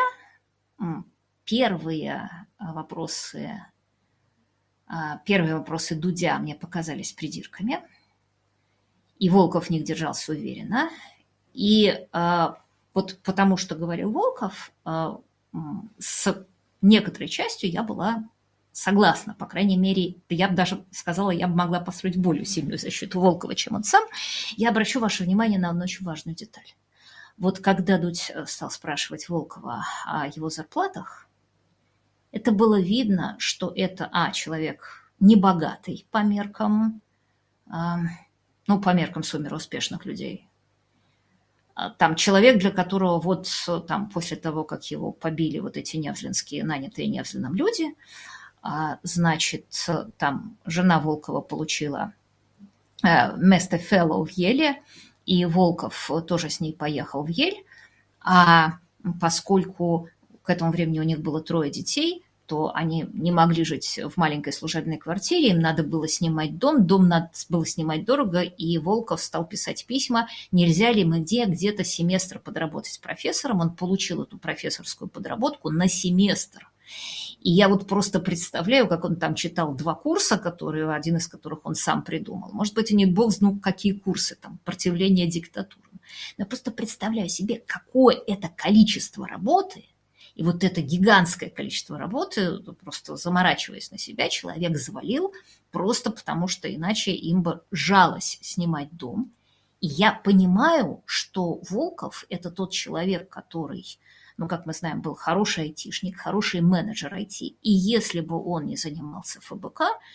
первые вопросы Первые вопросы Дудя мне показались придирками, и Волков в них держался уверенно. И а, вот потому что говорил Волков, а, с некоторой частью я была согласна. По крайней мере, я бы даже сказала, я бы могла построить более сильную защиту Волкова, чем он сам. Я обращу ваше внимание на одну очень важную деталь. Вот когда Дудь стал спрашивать Волкова о его зарплатах, это было видно, что это, а, человек небогатый по меркам, а, ну, по меркам суммы успешных людей. Там человек, для которого вот там после того, как его побили вот эти невзлинские, нанятые Невзлиным люди, а, значит, там жена Волкова получила а, место феллоу в Еле, и Волков тоже с ней поехал в Ель, а поскольку к этому времени у них было трое детей, то они не могли жить в маленькой служебной квартире, им надо было снимать дом, дом надо было снимать дорого, и Волков стал писать письма: нельзя ли мне где-то семестр подработать с профессором. Он получил эту профессорскую подработку на семестр. И я вот просто представляю, как он там читал два курса, которые, один из которых он сам придумал. Может быть, они бог знает какие курсы, там, «Противление диктатуры». Но я просто представляю себе, какое это количество работы. И вот это гигантское количество работы, просто заморачиваясь на себя, человек завалил просто потому, что иначе им бы жалось снимать дом. И я понимаю, что Волков – это тот человек, который, ну, как мы знаем, был хороший айтишник, хороший менеджер ай ти. И если бы он не занимался ФБК,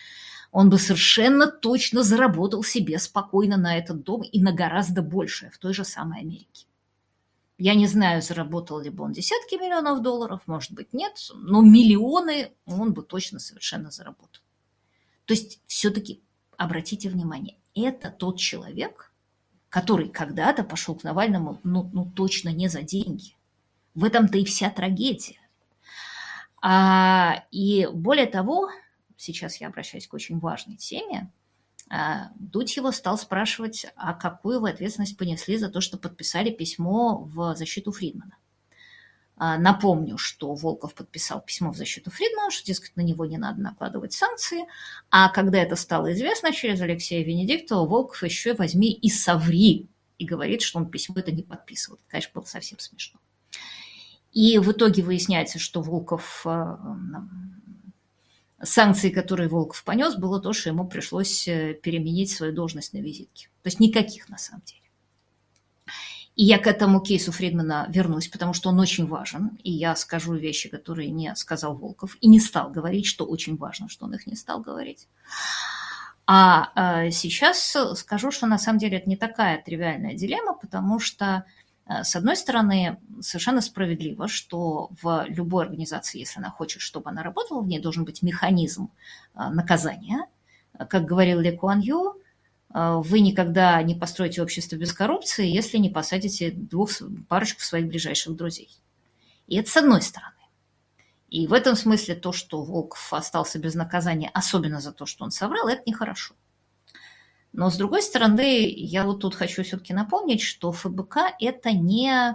он бы совершенно точно заработал себе спокойно на этот дом и на гораздо большее в той же самой Америке. Я не знаю, заработал ли бы он десятки миллионов долларов, может быть, нет, но миллионы он бы точно совершенно заработал. То есть все-таки обратите внимание, это тот человек, который когда-то пошел к Навальному, ну, ну точно не за деньги. В этом-то и вся трагедия. А, и более того, сейчас я обращаюсь к очень важной теме, Дудь его стал спрашивать, а какую вы ответственность понесли за то, что подписали письмо в защиту Фридмана. Напомню, что Волков подписал письмо в защиту Фридмана, что, дескать, на него не надо накладывать санкции. А когда это стало известно через Алексея Венедиктова, Волков еще возьми и соври, и говорит, что он письмо это не подписывал. Это, конечно, было совсем смешно. И в итоге выясняется, что Волков... Санкции, которые Волков понес, было то, что ему пришлось переменить свою должность на визитке. То есть никаких на самом деле. И я к этому кейсу Фридмана вернусь, потому что он очень важен. И я скажу вещи, которые не сказал Волков. И не стал говорить, что очень важно, что он их не стал говорить. А сейчас скажу, что на самом деле это не такая тривиальная дилемма, потому что, с одной стороны, совершенно справедливо, что в любой организации, если она хочет, чтобы она работала, в ней должен быть механизм наказания. Как говорил Ли Куан Ю, вы никогда не построите общество без коррупции, если не посадите двух, парочку своих ближайших друзей. И это с одной стороны. И в этом смысле то, что Волков остался без наказания, особенно за то, что он соврал, это нехорошо. Но, с другой стороны, я вот тут хочу все-таки напомнить, что эф бэ ка – это не,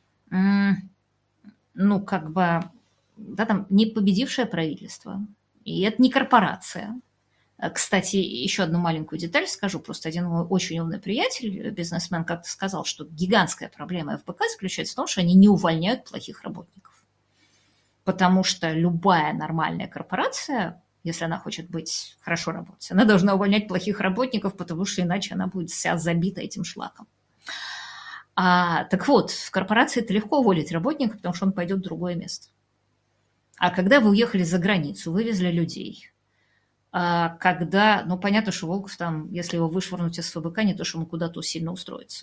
ну, как бы, да, там, не победившее правительство, и это не корпорация. Кстати, еще одну маленькую деталь скажу. Просто один мой очень умный приятель, бизнесмен, как-то сказал, что гигантская проблема эф бэ ка заключается в том, что они не увольняют плохих работников. Потому что любая нормальная корпорация, если она хочет быть хорошо работать, она должна увольнять плохих работников, потому что иначе она будет вся забита этим шлаком. А, так вот, в корпорации это легко уволить работника, потому что он пойдет в другое место. А когда вы уехали за границу, вывезли людей, а когда, ну, понятно, что Волков там, если его вышвырнуть из эф бэ ка, не то, что ему куда-то сильно устроится,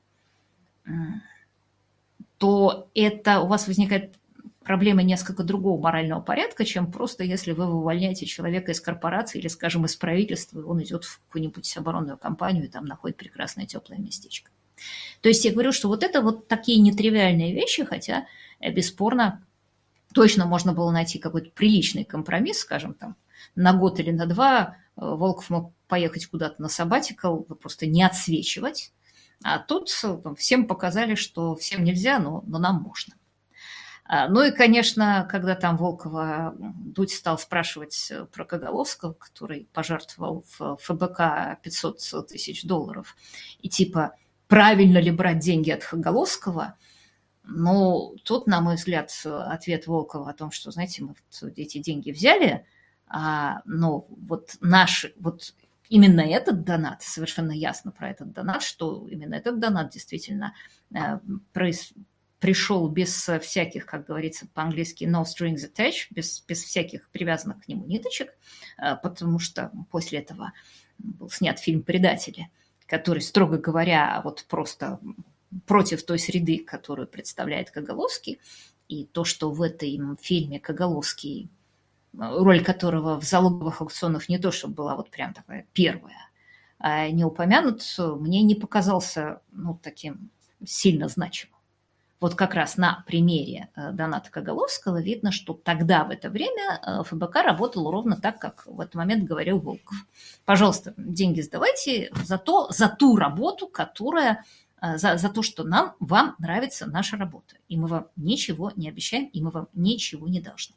то это у вас возникает проблема несколько другого морального порядка, чем просто если вы увольняете человека из корпорации или, скажем, из правительства, и он идет в какую-нибудь оборонную компанию и там находит прекрасное теплое местечко. То есть я говорю, что вот это вот такие нетривиальные вещи, хотя бесспорно точно можно было найти какой-то приличный компромисс, скажем, там, на год или на два Волков мог поехать куда-то на сабатикал, просто не отсвечивать. А тут всем показали, что всем нельзя, но, но нам можно. Ну и, конечно, когда там Волкова Дудь стал спрашивать про Коголовского, который пожертвовал в эф бэ ка пятьсот тысяч долларов, и типа, правильно ли брать деньги от Коголовского, ну, тут, на мой взгляд, ответ Волкова о том, что, знаете, мы вот эти деньги взяли, а, но вот наши, вот именно этот донат, совершенно ясно про этот донат, что именно этот донат действительно э, происходит, пришел без всяких, как говорится по-английски, no strings attached, без, без всяких привязанных к нему ниточек, потому что после этого был снят фильм «Предатели», который, строго говоря, вот просто против той среды, которую представляет Коголовский, и то, что в этом фильме Коголовский, роль которого в залоговых аукционах не то, чтобы была вот прям такая первая, не упомянут, мне не показался, ну, таким сильно значимым. Вот как раз на примере доната Коголовского видно, что тогда, в это время, эф бэ ка работал ровно так, как в этот момент говорил Волков. Пожалуйста, деньги сдавайте за, то, за ту работу, которая, за, за то, что нам, вам нравится наша работа. И мы вам ничего не обещаем, и мы вам ничего не должны.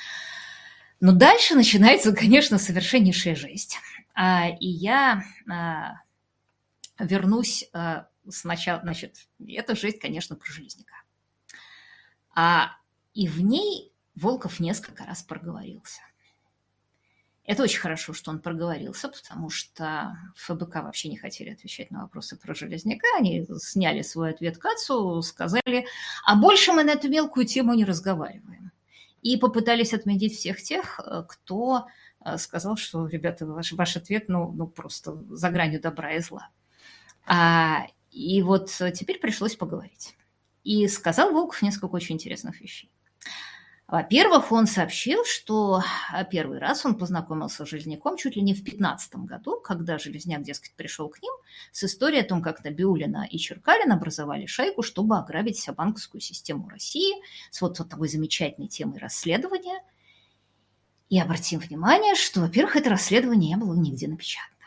Но дальше начинается, конечно, совершеннейшая жесть. И я вернусь... Сначала, значит, это жесть, конечно, про Железняка. А, и в ней Волков несколько раз проговорился. Это очень хорошо, что он проговорился, потому что эф бэ ка вообще не хотели отвечать на вопросы про Железняка. Они сняли свой ответ Кацу, сказали, а больше мы на эту мелкую тему не разговариваем. И попытались отменить всех тех, кто сказал, что, ребята, ваш, ваш ответ, ну, ну, просто за гранью добра и зла. А, и вот теперь пришлось поговорить. И сказал Волков несколько очень интересных вещей. Во-первых, он сообщил, что первый раз он познакомился с Железняком чуть ли не в пятнадцатом году, когда Железняк, дескать, пришел к ним с историей о том, как Набиуллина и Черкалин образовали шайку, чтобы ограбить вся банковскую систему России с вот, вот такой замечательной темой расследования. И обратим внимание, что, во-первых, это расследование не было нигде напечатано.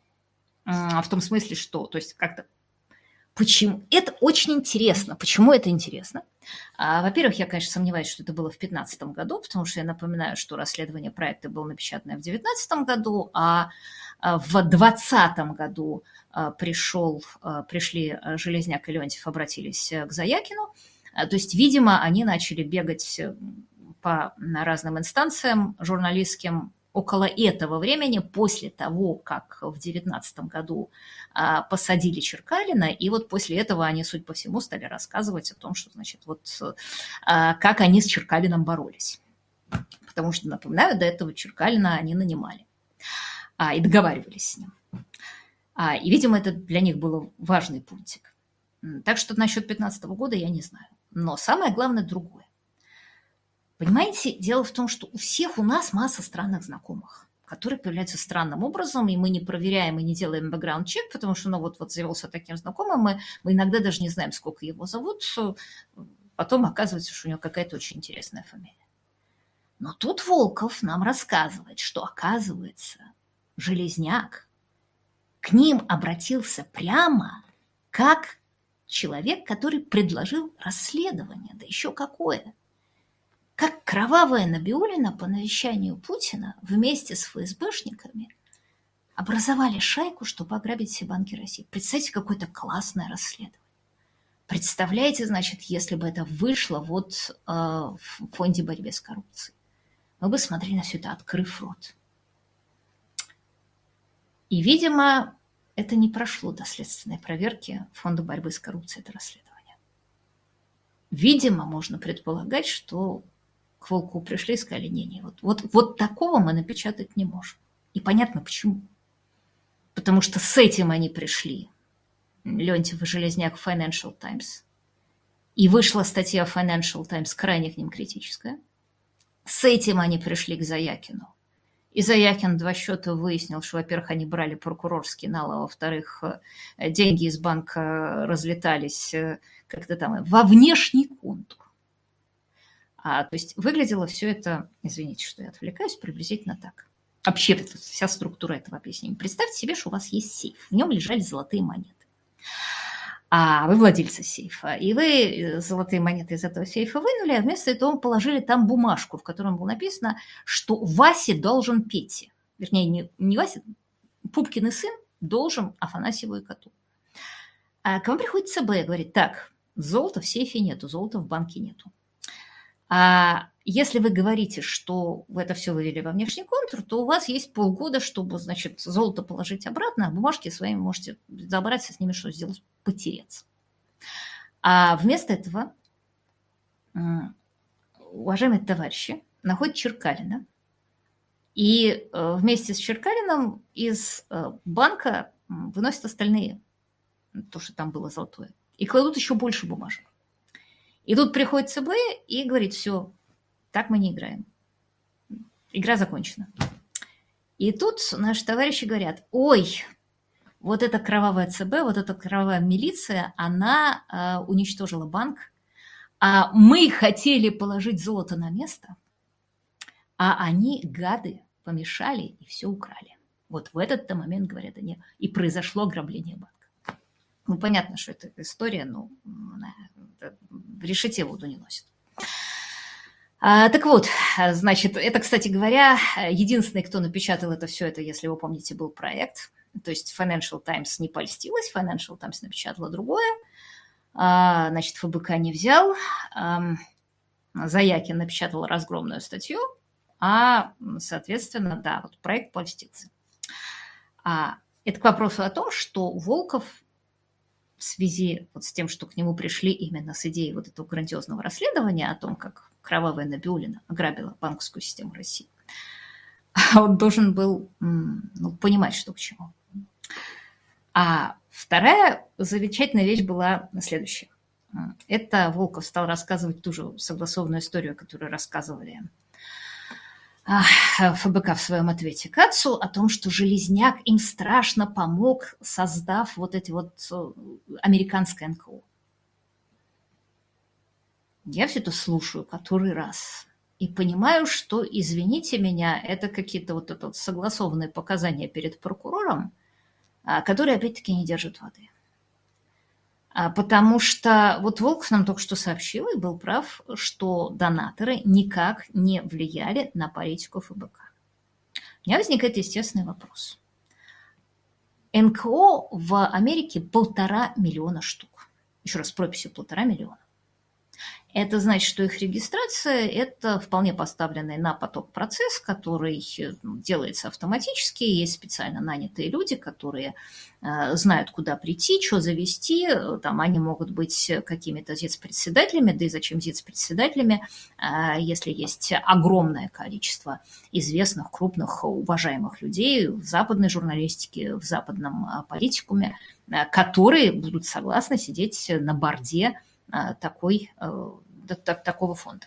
В том смысле, что, то есть как-то почему? Это очень интересно. Почему это интересно? А, во-первых, я, конечно, сомневаюсь, что это было в две тысячи пятнадцатом году, потому что я напоминаю, что расследование проекта было напечатано в две тысячи девятнадцатом году, а в две тысячи двадцатом году пришел, пришли Железняк и Леонтьев, обратились к Заякину. То есть, видимо, они начали бегать по разным инстанциям журналистским около этого времени, после того, как в девятнадцатом году а, посадили Черкалина, и вот после этого они, судя по всему, стали рассказывать о том, что, значит, вот а, как они с Черкалином боролись. Потому что, напоминаю, до этого Черкалина они нанимали а, и договаривались с ним. А, и, видимо, это для них был важный пунктик. Так что насчет пятнадцатого года я не знаю. Но самое главное другое. Понимаете, дело в том, что у всех у нас масса странных знакомых, которые появляются странным образом, и мы не проверяем и не делаем бэкграунд-чек, потому что, ну, вот, вот завелся таким знакомым, мы, мы иногда даже не знаем, сколько его зовут, потом оказывается, что у него какая-то очень интересная фамилия. Но тут Волков нам рассказывает, что, оказывается, Железняк к ним обратился прямо как человек, который предложил расследование, да еще какое. Как кровавая Набиуллина по навещанию Путина вместе с ФСБшниками образовали шайку, чтобы ограбить все банки России. Представьте, какое-то классное расследование. Представляете, значит, если бы это вышло вот э, в фонде борьбы с коррупцией. Мы бы смотрели на все это, открыв рот. И, видимо, это не прошло до следственной проверки фонда борьбы с коррупцией, это расследование. Видимо, можно предполагать, что к Волкову пришли и сказали, не-не, вот, вот, вот такого мы напечатать не можем. И понятно почему. Потому что с этим они пришли, Леонтьев и Железняк, в Financial Times. И вышла статья в Financial Times крайне к ним критическая. С этим они пришли к Заякину. И Заякин два счета выяснил, что, во-первых, они брали прокурорский нал, а во-вторых, деньги из банка разлетались как-то там во внешний контур. А, то есть выглядело все это, извините, что я отвлекаюсь, приблизительно так. Вообще вся структура этого объяснения. Представьте себе, что у вас есть сейф, в нем лежали золотые монеты. А вы владельцы сейфа, и вы золотые монеты из этого сейфа вынули, а вместо этого положили там бумажку, в которой было написано, что Вася должен Пете. Вернее, не, не Вася, Пупкин и сын должен Афанасьеву и коту. А к вам приходит ЦБ и говорит, так, золота в сейфе нету, золота в банке нету. А если вы говорите, что вы это все вывели во внешний контур, то у вас есть полгода, чтобы, значит, золото положить обратно, а бумажки своими можете забрать, с ними что сделать, потеряться. А вместо этого уважаемые товарищи находят Черкалина, и вместе с Черкалином из банка выносят остальные, то, что там было золотое, и кладут еще больше бумажек. И тут приходит ЦБ и говорит, все, так мы не играем. Игра закончена. И тут наши товарищи говорят, ой, вот эта кровавая ЦБ, вот эта кровавая милиция, она э, уничтожила банк, а мы хотели положить золото на место, а они, гады, помешали и все украли. Вот в этот-то момент, говорят они, и произошло ограбление банка. Ну, понятно, что это история, но в решете воду не носит. А, так вот, значит, это, кстати говоря, единственный, кто напечатал это все, это, если вы помните, был проект. То есть Financial Times не польстилась, Financial Times напечатала другое. А, значит, ФБК не взял. А, Заякин напечатал разгромную статью, а, соответственно, да, вот проект польстился. А, это к вопросу о том, что Волков в связи вот с тем, что к нему пришли именно с идеей вот этого грандиозного расследования о том, как кровавая Набиуллина ограбила банковскую систему России, он должен был ну, понимать, что к чему. А вторая замечательная вещь была следующая. Это Волков стал рассказывать ту же согласованную историю, которую рассказывали ФБК в своем ответе к Кацу, о том, что Железняк им страшно помог, создав вот эти вот американское эн ка о. Я все это слушаю который раз и понимаю, что, извините меня, это какие-то вот, это вот согласованные показания перед прокурором, которые, опять-таки, не держат воды. Потому что вот Волков нам только что сообщил и был прав, что донаторы никак не влияли на политику ФБК. У меня возникает естественный вопрос. эн ка о в Америке полтора миллиона штук. Еще раз, с прописью полтора миллиона. Это значит, что их регистрация – это вполне поставленный на поток процесс, который делается автоматически. Есть специально нанятые люди, которые э, знают, куда прийти, что завести. Там они могут быть какими-то зец-председателями, да и зачем зец-председателями, э, если есть огромное количество известных, крупных, уважаемых людей в западной журналистике, в западном э, политикуме, э, которые будут согласны сидеть на борде э, такой э, такого фонда.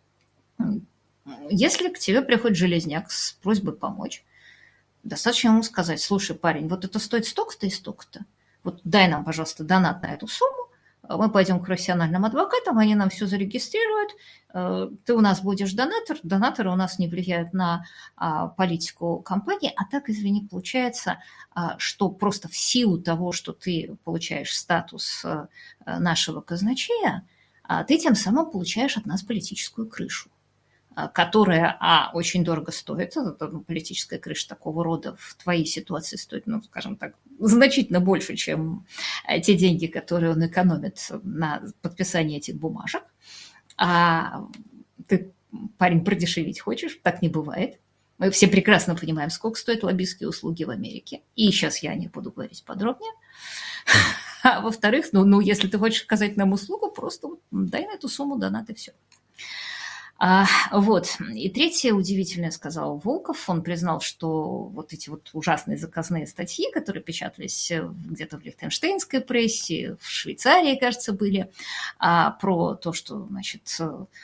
Если к тебе приходит Железняк с просьбой помочь, достаточно ему сказать: слушай, парень, вот это стоит столько-то и столько-то. Вот дай нам, пожалуйста, донат на эту сумму, мы пойдем к профессиональным адвокатам, они нам все зарегистрируют, ты у нас будешь донатор, донаторы у нас не влияют на а, политику компании, а так, извини, получается, а, что просто в силу того, что ты получаешь статус а, нашего казначея, ты тем самым получаешь от нас политическую крышу, которая, а, очень дорого стоит. Это, ну, политическая крыша такого рода в твоей ситуации стоит, ну, скажем так, значительно больше, чем те деньги, которые он экономит на подписании этих бумажек. А ты, парень, продешевить хочешь? Так не бывает. Мы все прекрасно понимаем, сколько стоят лоббистские услуги в Америке. И сейчас я не буду говорить подробнее. А во-вторых, ну, ну, если ты хочешь оказать нам услугу, просто дай на эту сумму донат и все. А, вот. И третье удивительное сказал Волков. Он признал, что вот эти вот ужасные заказные статьи, которые печатались где-то в лихтенштейнской прессе, в Швейцарии, кажется, были, а, про то, что, значит,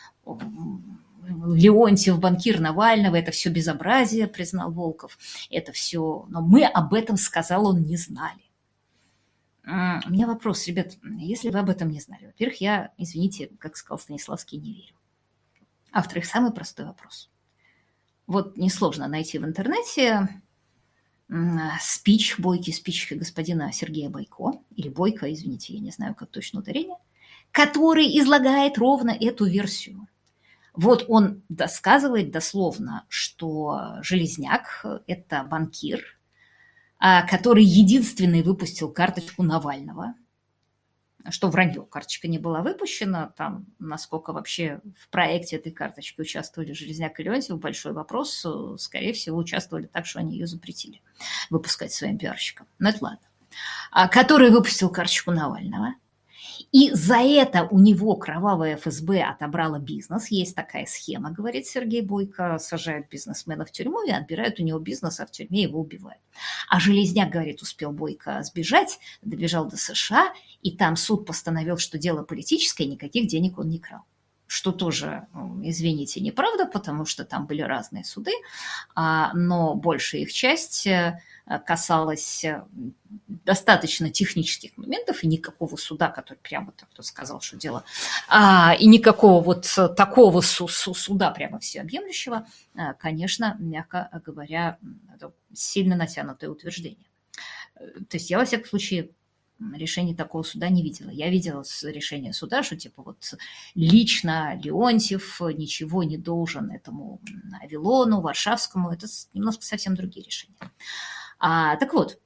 Леонтьев, банкир Навального, это все безобразие, признал Волков. Это все... Но мы об этом, сказал он, не знали. У меня вопрос, ребят, если вы об этом не знали. Во-первых, я, извините, как сказал Станиславский, не верю. А во-вторых, самый простой вопрос. Вот несложно найти в интернете спич, Бойки, спич господина Сергея Бойко, или Бойко, извините, я не знаю, как точно ударение, который излагает ровно эту версию. Вот он досказывает дословно, что Железняк – это банкир, который единственный выпустил карточку Навального, что вранье, карточка не была выпущена, там, насколько вообще в проекте этой карточки участвовали Железняк и Леонтьев, большой вопрос, скорее всего, участвовали так, что они ее запретили выпускать своим пиарщикам, но это ладно, который выпустил карточку Навального. И за это у него кровавая эф эс бэ отобрала бизнес. Есть такая схема, говорит Сергей Бойко. Сажают бизнесмена в тюрьму и отбирают у него бизнес, а в тюрьме его убивают. А Железняк, говорит, успел Бойко сбежать, добежал до США, и там суд постановил, что дело политическое, никаких денег он не крал. Что тоже, извините, неправда, потому что там были разные суды, но большая их часть касалась достаточно технических моментов, и никакого суда, который прямо так кто сказал, что дело, а, и никакого вот такого су- су- суда прямо всеобъемлющего, конечно, мягко говоря, сильно натянутое утверждение. То есть я, во всяком случае, решения такого суда не видела. Я видела решение суда, что типа вот лично Леонтьев ничего не должен этому Вавилону, Варшавскому. Это немножко совсем другие решения. А, так вот,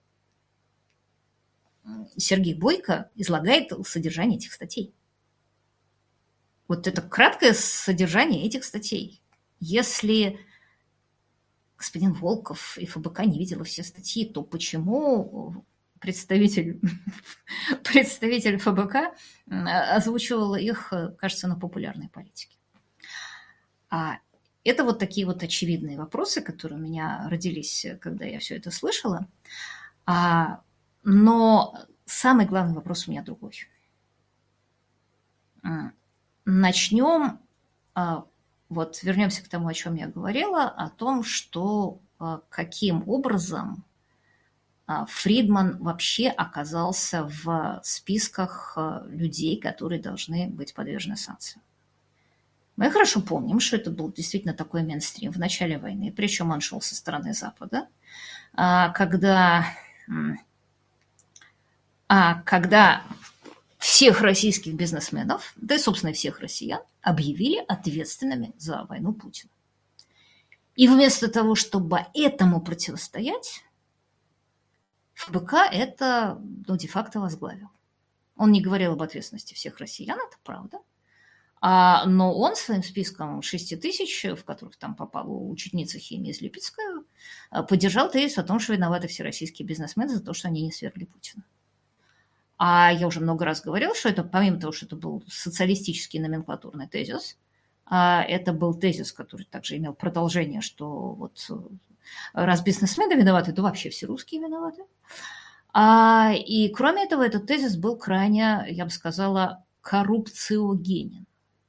Сергей Бойко излагает содержание этих статей. Вот это краткое содержание этих статей. Если господин Волков и эф бэ ка не видела все статьи, то почему представитель, представитель эф бэ ка озвучивал их, кажется, на популярной политике? А это вот такие вот очевидные вопросы, которые у меня родились, когда я все это слышала. А, но самый главный вопрос у меня другой. Начнем, а, вот вернемся к тому, о чем я говорила, о том, что а, каким образом а, Фридман вообще оказался в списках а, людей, которые должны быть подвержены санкциям. Мы хорошо помним, что это был действительно такой мейнстрим в начале войны, причем он шел со стороны Запада, а, когда, а, когда всех российских бизнесменов, да и, собственно, всех россиян, объявили ответственными за войну Путина. И вместо того, чтобы этому противостоять, ФБК это, ну, де-факто возглавил. Он не говорил об ответственности всех россиян, это правда. А, но он своим списком шести тысяч, в которых там попала ученица химии из Липецка, поддержал тезис о том, что виноваты все российские бизнесмены за то, что они не свергли Путина. А я уже много раз говорила, что это, помимо того, что это был социалистический номенклатурный тезис, это был тезис, который также имел продолжение, что вот раз бизнесмены виноваты, то вообще все русские виноваты. И кроме этого, этот тезис был крайне, я бы сказала, коррупциогенен.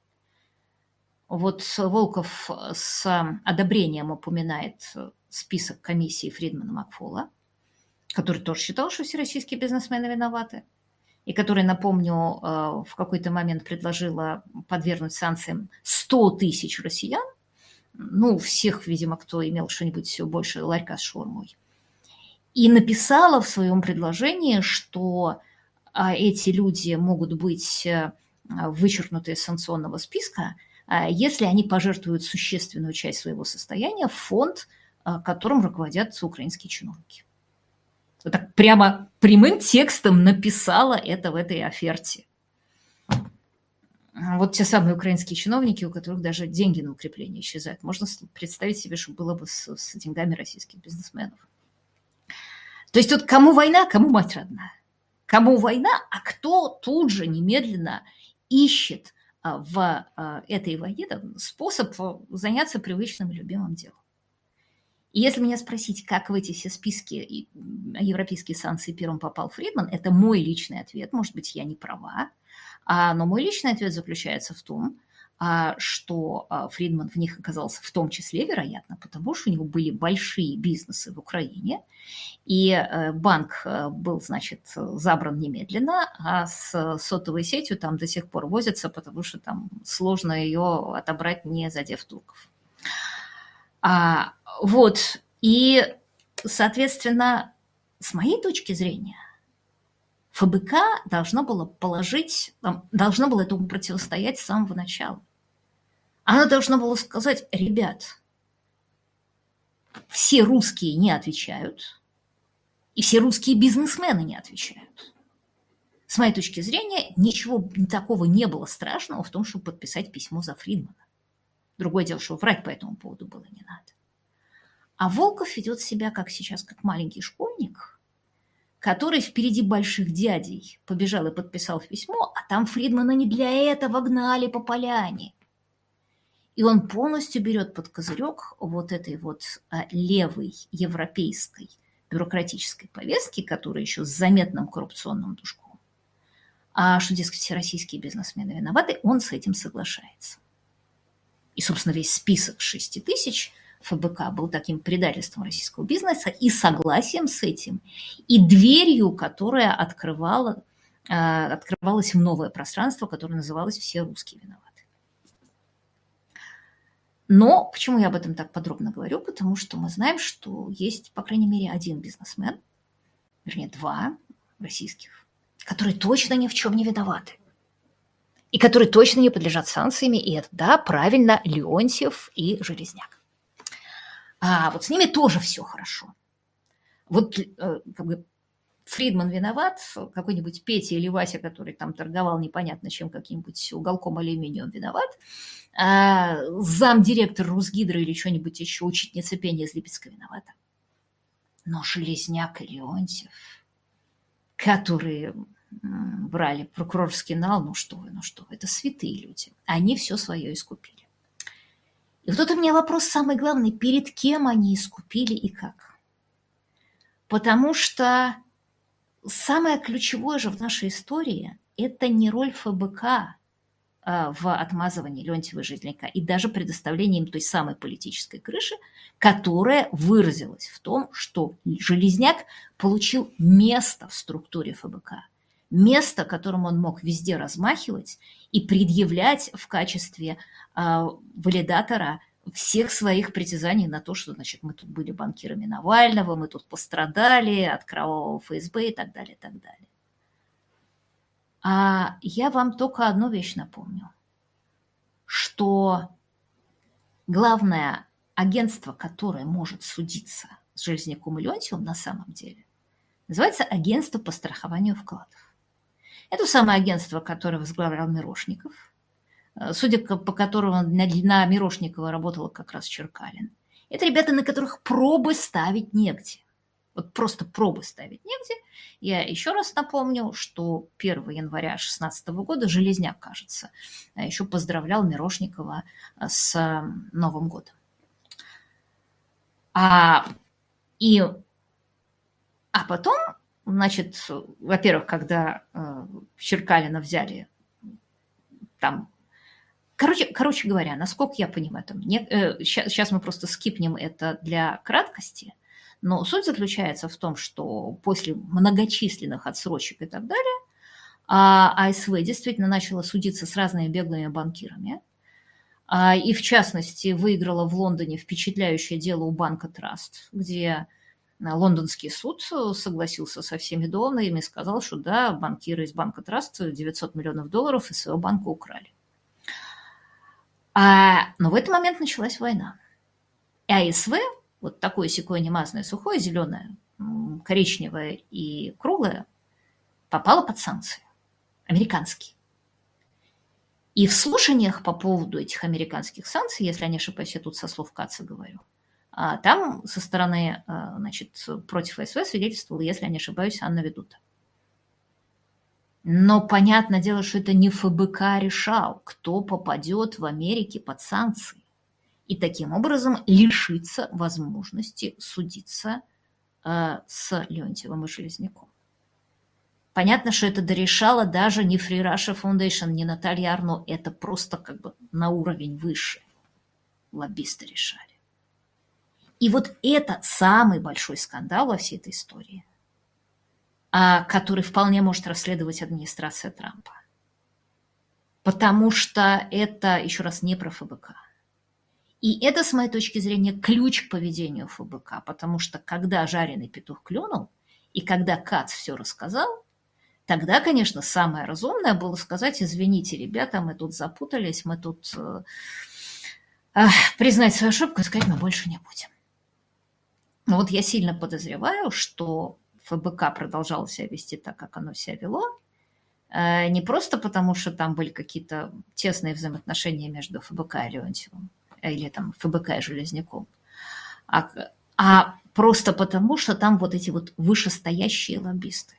Вот Волков с одобрением упоминает список комиссии Фридмана-Макфола, который тоже считал, что все российские бизнесмены виноваты, и который, напомню, в какой-то момент предложила подвергнуть санкциям сто тысяч россиян, ну, всех, видимо, кто имел что-нибудь больше ларька с шаурмой, и написала в своем предложении, что эти люди могут быть вычеркнуты из санкционного списка, если они пожертвуют существенную часть своего состояния в фонд, которым руководят украинские чиновники. Вот так прямо прямым текстом написала это в этой оферте. Вот те самые украинские чиновники, у которых даже деньги на укрепление исчезают. Можно представить себе, что было бы с, с деньгами российских бизнесменов. То есть тут кому война, кому мать родная. Кому война, а кто тут же немедленно ищет в этой войне способ заняться привычным и любимым делом. И если меня спросить, как в эти все списки европейские санкции первым попал Фридман, это мой личный ответ, может быть, я не права, но мой личный ответ заключается в том, что Фридман в них оказался в том числе, вероятно, потому что у него были большие бизнесы в Украине, и банк был, значит, забран немедленно, а с сотовой сетью там до сих пор возятся, потому что там сложно ее отобрать, не задев турков. А, вот, и, соответственно, с моей точки зрения, ФБК должно было положить, должно было этому противостоять с самого начала. Оно должно было сказать: ребят, все русские не отвечают, и все русские бизнесмены не отвечают. С моей точки зрения, ничего такого не было страшного в том, чтобы подписать письмо за Фридмана. Другое дело, что врать по этому поводу было не надо. А Волков ведет себя, как сейчас, как маленький школьник, который впереди больших дядей побежал и подписал письмо, а там Фридмана не для этого гнали по поляне. И он полностью берет под козырек вот этой вот левой европейской бюрократической повестки, которая еще с заметным коррупционным душком. А что, дескать, все российские бизнесмены виноваты, он с этим соглашается. И, собственно, весь список шести тысяч ФБК был таким предательством российского бизнеса и согласием с этим, и дверью, которая открывала, открывалась в новое пространство, которое называлось «Все русские виноваты». Но почему я об этом так подробно говорю? Потому что мы знаем, что есть, по крайней мере, один бизнесмен, вернее, два российских, которые точно ни в чем не виноваты. И которые точно не подлежат санкциями, и это, да, правильно, Леонтьев и Железняк. А вот с ними тоже все хорошо. Вот как бы Фридман виноват, какой-нибудь Петя или Вася, который там торговал непонятно чем, каким-нибудь уголком алюминием, виноват, а замдиректор Русгидро или что-нибудь еще, учительница пения из Липецка виновата. Но Железняк и Леонтьев, которые брали прокурорский нал, ну что вы, ну что вы, это святые люди. Они все свое искупили. И вот это у меня вопрос самый главный, перед кем они искупили и как? Потому что самое ключевое же в нашей истории – это не роль эф бэ ка в отмазывании Леонтьева и Железняка и даже предоставлении им той самой политической крыши, которая выразилась в том, что Железняк получил место в структуре эф бэ ка, место, которым он мог везде размахивать и предъявлять в качестве э, валидатора всех своих притязаний на то, что, значит, мы тут были банкирами Навального, мы тут пострадали от кровавого эф эс бэ и так далее, и так далее. А я вам только одну вещь напомню, что главное агентство, которое может судиться с Железняком и Леонтьевым на самом деле, называется агентство по страхованию вкладов. Это самое агентство, которое возглавлял Мирошников, судя по которому на Мирошникова работала как раз Черкалин. Это ребята, на которых пробы ставить негде. Вот просто пробы ставить негде. Я еще раз напомню, что первого января две тысячи шестнадцатого года Железняк, кажется, еще поздравлял Мирошникова с Новым годом. А, и, а потом, значит, во-первых, когда э, Черкалина взяли там... Короче, короче говоря, насколько я понимаю, там, не, э, сейчас, сейчас мы просто скипнем это для краткости, но суть заключается в том, что после многочисленных отсрочек и так далее, а эс вэ действительно начала судиться с разными беглыми банкирами. И, в частности, выиграла в Лондоне впечатляющее дело у банка Траст, где лондонский суд согласился со всеми доводами и сказал, что да, банкиры из банка Траст девятьсот миллионов долларов из своего банка украли. А, но в этот момент началась война. И а эс вэ, вот такое секое немазное, сухое, зеленое, коричневое и круглое, попало под санкции. Американские. И в слушаниях по поводу этих американских санкций, если я не ошибаюсь, я тут со слов Каца говорю, там со стороны, значит, против эс вэ свидетельствовала, если я не ошибаюсь, Анна Ведута. Но понятное дело, что это не эф бэ ка решал, кто попадет в Америке под санкции. И таким образом лишиться возможности судиться э, с Леонтьевым и Железняком. Понятно, что это дорешала даже не Free Russia Foundation, не Наталья Арно, это просто как бы на уровень выше лоббисты решали. И вот это самый большой скандал во всей этой истории, который вполне может расследовать администрация Трампа. Потому что это, еще раз, не про эф бэ ка. И это, с моей точки зрения, ключ к поведению эф бэ ка, потому что когда жареный петух клюнул, и когда Кац все рассказал, тогда, конечно, самое разумное было сказать: извините, ребята, мы тут запутались, мы тут э, э, признать свою ошибку и сказать: мы больше не будем. Но вот я сильно подозреваю, что эф бэ ка продолжало себя вести так, как оно себя вело, э, не просто потому, что там были какие-то тесные взаимоотношения между эф бэ ка и Леонтьевым, или там эф бэ ка и Железняком, а, а просто потому, что там вот эти вот вышестоящие лоббисты.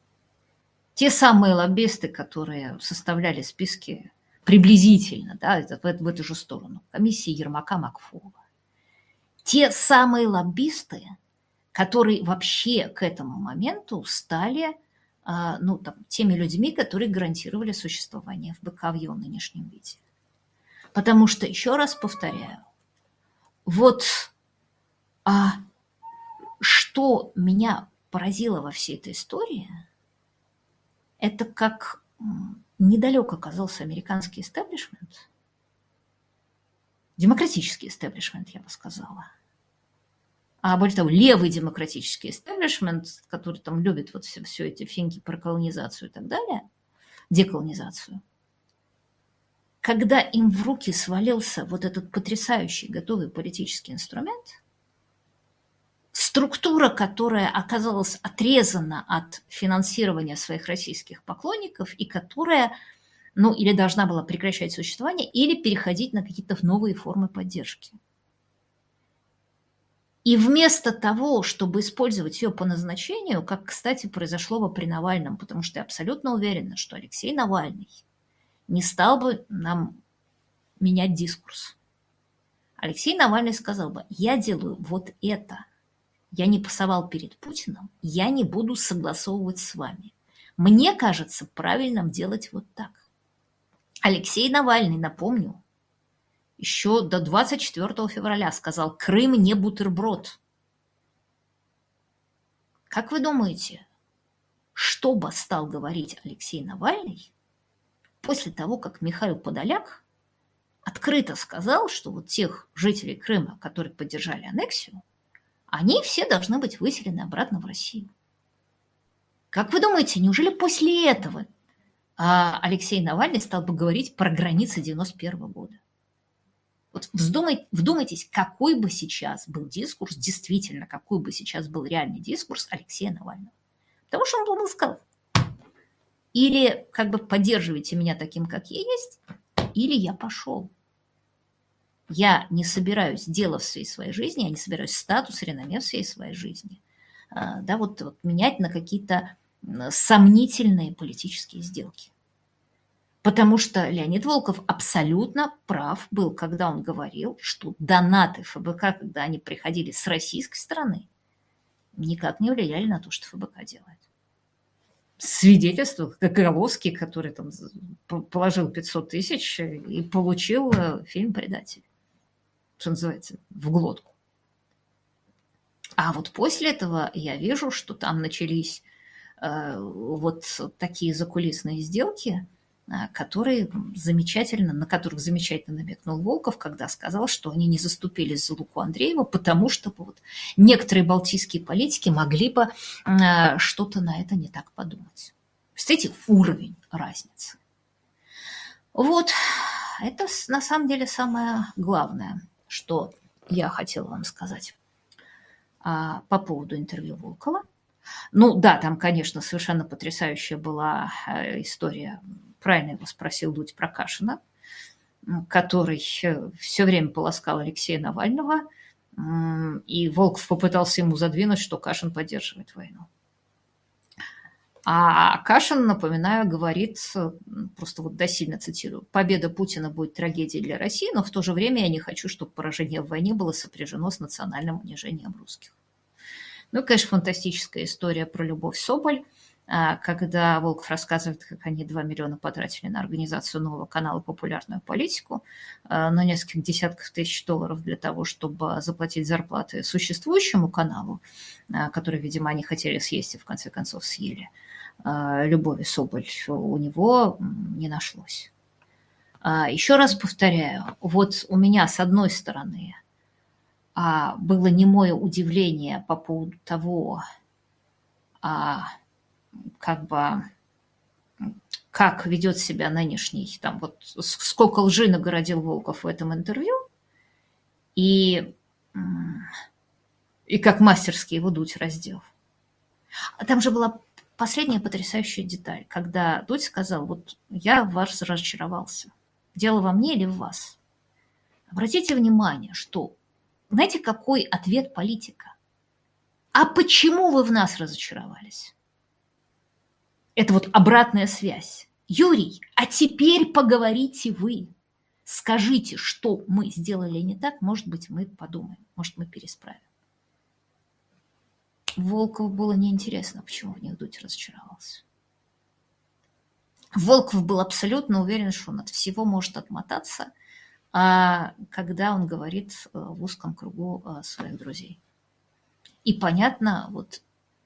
Те самые лоббисты, которые составляли списки приблизительно, да, в, в эту же сторону, комиссии Ермака-Макфова. Те самые лоббисты, которые вообще к этому моменту стали ну, там, теми людьми, которые гарантировали существование эф бэ ка в его нынешнем виде. Потому что, еще раз повторяю, вот а, что меня поразило во всей этой истории, это как недалек оказался американский истеблишмент, демократический истеблишмент, я бы сказала. А более того, левый демократический истеблишмент, который там любит вот все, все эти финки про колонизацию и так далее, деколонизацию, когда им в руки свалился вот этот потрясающий готовый политический инструмент, структура, которая оказалась отрезана от финансирования своих российских поклонников и которая, ну, или должна была прекращать существование, или переходить на какие-то новые формы поддержки. И вместо того, чтобы использовать ее по назначению, как, кстати, произошло бы при Навальном, потому что я абсолютно уверена, что Алексей Навальный не стал бы нам менять дискурс. Алексей Навальный сказал бы: я делаю вот это. Я не пасовал перед Путиным, я не буду согласовывать с вами. Мне кажется правильным делать вот так. Алексей Навальный, напомню, еще до двадцать четвёртого февраля сказал: Крым не бутерброд. Как вы думаете, что бы стал говорить Алексей Навальный после того, как Михаил Подоляк открыто сказал, что вот тех жителей Крыма, которые поддержали аннексию, они все должны быть выселены обратно в Россию? Как вы думаете, неужели после этого Алексей Навальный стал бы говорить про границы девяносто первого года? Вот вздумай, вдумайтесь, какой бы сейчас был дискурс, действительно, какой бы сейчас был реальный дискурс Алексея Навального. Потому что он бы сказал: или как бы поддерживайте меня таким, как я есть, или я пошел. Я не собираюсь дело в всей своей жизни, я не собираюсь статус, реноме всей своей жизни, да, вот, вот менять на какие-то сомнительные политические сделки. Потому что Леонид Волков абсолютно прав был, когда он говорил, что донаты ФБК, когда они приходили с российской стороны, никак не влияли на то, что ФБК делает. Свидетельство Коковский, который там положил пятьсот тысяч и получил фильм «Предатель», что называется, в глотку. А вот после этого я вижу, что там начались э, вот такие закулисные сделки, которые замечательно, на которых замечательно намекнул Волков, когда сказал, что они не заступились за Луку Андреева, потому что вот некоторые балтийские политики могли бы что-то на это не так подумать. Представляете, уровень разницы. Вот, это на самом деле самое главное, что я хотела вам сказать по поводу интервью Волкова. Ну да, там, конечно, совершенно потрясающая была история. Правильно его спросил Дудь про Кашина, который все время полоскал Алексея Навального, и Волков попытался ему задвинуть, что Кашин поддерживает войну. А Кашин, напоминаю, говорит, просто вот досильно цитирую: «Победа Путина будет трагедией для России, но в то же время я не хочу, чтобы поражение в войне было сопряжено с национальным унижением русских». Ну, конечно, фантастическая история про Любовь Соболь, когда Волков рассказывает, как они два миллиона потратили на организацию нового канала «Популярную политику», на нескольких десятков тысяч долларов для того, чтобы заплатить зарплаты существующему каналу, который, видимо, они хотели съесть и в конце концов съели. Любови Соболь у него не нашлось. Еще раз повторяю, вот у меня с одной стороны было немое удивление по поводу того, как бы, как ведет себя нынешний, там вот сколько лжи нагородил Волков в этом интервью, и, и как мастерски его Дудь раздел. Там же была последняя потрясающая деталь, когда Дудь сказал: вот я в вас разочаровался. Дело во мне или в вас? Обратите внимание, что, знаете, какой ответ политика? А почему вы в нас разочаровались? Это вот обратная связь. Юрий, а теперь поговорите вы. Скажите, что мы сделали не так, может быть, мы подумаем, может, мы пересправим. Волкову было неинтересно, почему в них Дудь разочаровался. Волков был абсолютно уверен, что он от всего может отмотаться, когда он говорит в узком кругу своих друзей. И понятно, вот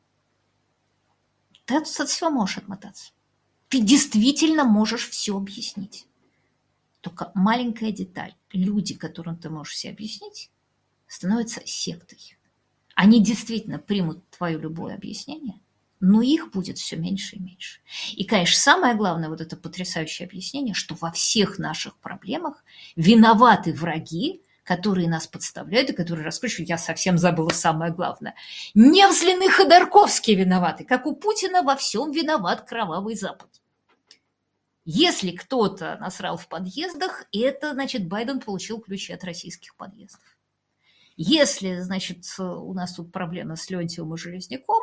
ты от всего можешь отмотаться. Ты действительно можешь все объяснить. Только маленькая деталь. Люди, которым ты можешь все объяснить, становятся сектой. Они действительно примут твое любое объяснение, но их будет все меньше и меньше. И, конечно, самое главное, вот это потрясающее объяснение, что во всех наших проблемах виноваты враги, которые нас подставляют и которые раскручивают. Я совсем забыла самое главное. Невзлин и Ходорковский виноваты, как у Путина во всем виноват кровавый Запад. Если кто-то насрал в подъездах, это, значит, Байден получил ключи от российских подъездов. Если, значит, у нас тут проблема с Леонтьевым и Железняком,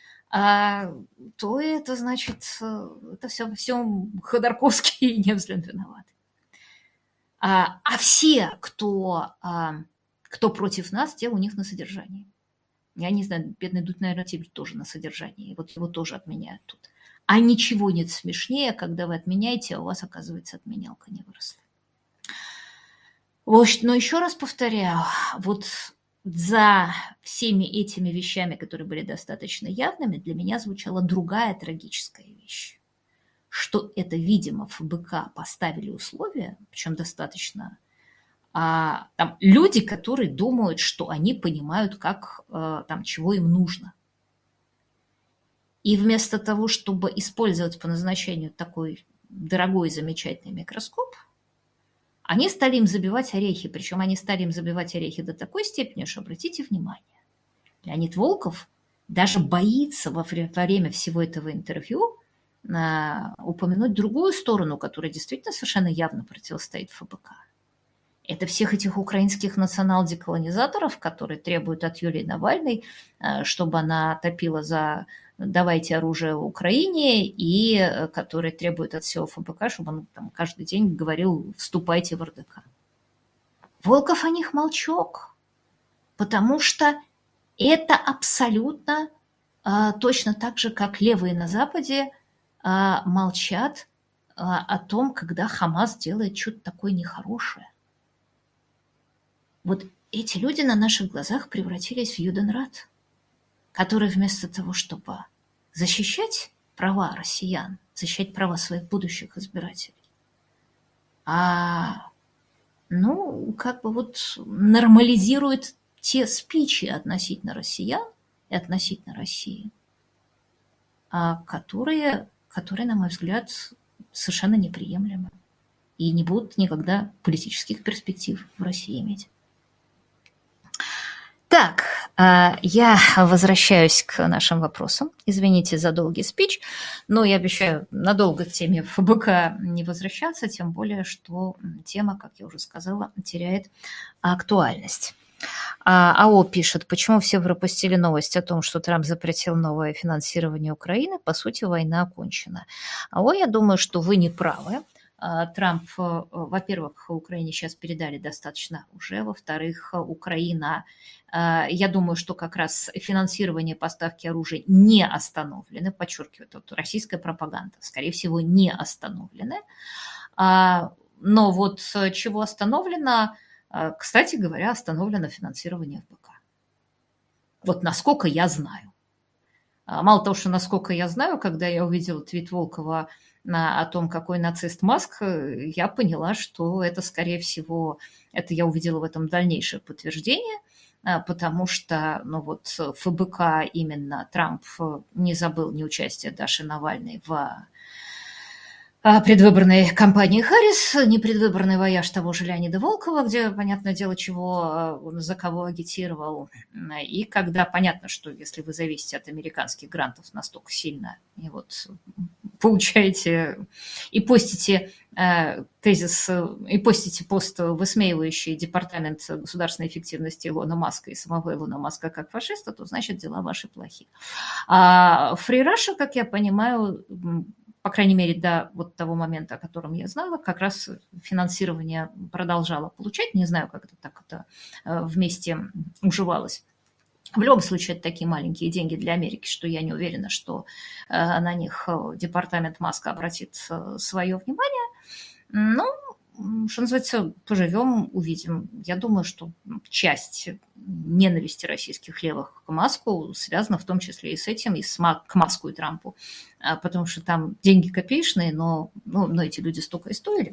то это, значит, это все во всем Ходорковский и Невзлин виноваты. А, а все, кто, а, кто против нас, те у них на содержании. Я не знаю, бедный Дудь, наверное, теперь тоже на содержании. Вот его тоже отменяют тут. А ничего нет смешнее, когда вы отменяете, а у вас, оказывается, отменялка не выросла. Вот, но еще раз повторяю, вот за всеми этими вещами, которые были достаточно явными, для меня звучала другая трагическая вещь. Что это, видимо, ФБК поставили условия, причем достаточно, а, там, люди, которые думают, что они понимают, как, а, там, чего им нужно. И вместо того, чтобы использовать по назначению такой дорогой и замечательный микроскоп, они стали им забивать орехи. Причем они стали им забивать орехи до такой степени, что, обратите внимание, Леонид Волков даже боится во время всего этого интервью а, упомянуть другую сторону, которая действительно совершенно явно противостоит ФБК. Это всех этих украинских национал-деколонизаторов, которые требуют от Юлии Навальной, чтобы она топила за «давайте оружие Украине», и которые требуют от всего ФБК, чтобы он там каждый день говорил «вступайте в эр дэ ка». Волков о них молчок, потому что это абсолютно а, точно так же, как левые на Западе а, молчат а, о том, когда Хамас делает что-то такое нехорошее. Вот эти люди на наших глазах превратились в Юденрат, который вместо того, чтобы защищать права россиян, защищать права своих будущих избирателей, а, ну, как бы вот нормализирует те спичи относительно россиян и относительно России, а, которые, которые, на мой взгляд, совершенно неприемлемы и не будут никогда политических перспектив в России иметь. Так, я возвращаюсь к нашим вопросам. Извините за долгий спич, но я обещаю надолго к теме ФБК не возвращаться, тем более, что тема, как я уже сказала, теряет актуальность. АО пишет, почему все пропустили новость о том, что Трамп запретил новое финансирование Украины. По сути, война окончена. АО, я думаю, что вы не правы. Трамп, во-первых, Украине сейчас передали достаточно уже, во-вторых, Украина, я думаю, что как раз финансирование поставки оружия не остановлено, подчеркиваю, это вот российская пропаганда, скорее всего, не остановлено. Но вот чего остановлено, кстати говоря, остановлено финансирование ФБК. Вот насколько я знаю. Мало того, что насколько я знаю, когда я увидела твит Волкова о том, какой нацист Маск, я поняла, что это, скорее всего, это я увидела в этом дальнейшее подтверждение, потому что, ну вот, ФБК именно Трамп не забыл ни участия Даши Навальной в предвыборной кампании Харрис, ни предвыборный вояж того же Леонида Волкова, где, понятное дело, чего, за кого агитировал. И когда понятно, что если вы зависите от американских грантов настолько сильно, и вот получаете и постите э, тезис, и постите пост, высмеивающий департамент государственной эффективности Илона Маска и самого Илона Маска как фашиста, то значит дела ваши плохие. А Free Russia, как я понимаю, по крайней мере, до вот того момента, о котором я знала, как раз финансирование продолжала получать. Не знаю, как это так это вместе уживалось. В любом случае, это такие маленькие деньги для Америки, что я не уверена, что на них департамент Маска обратит свое внимание. Ну, что называется, поживем, увидим. Я думаю, что часть ненависти российских левых к Маску связана в том числе и с этим, и с Мак, к Маску и Трампу, потому что там деньги копеечные, но, ну, но эти люди столько и стоили.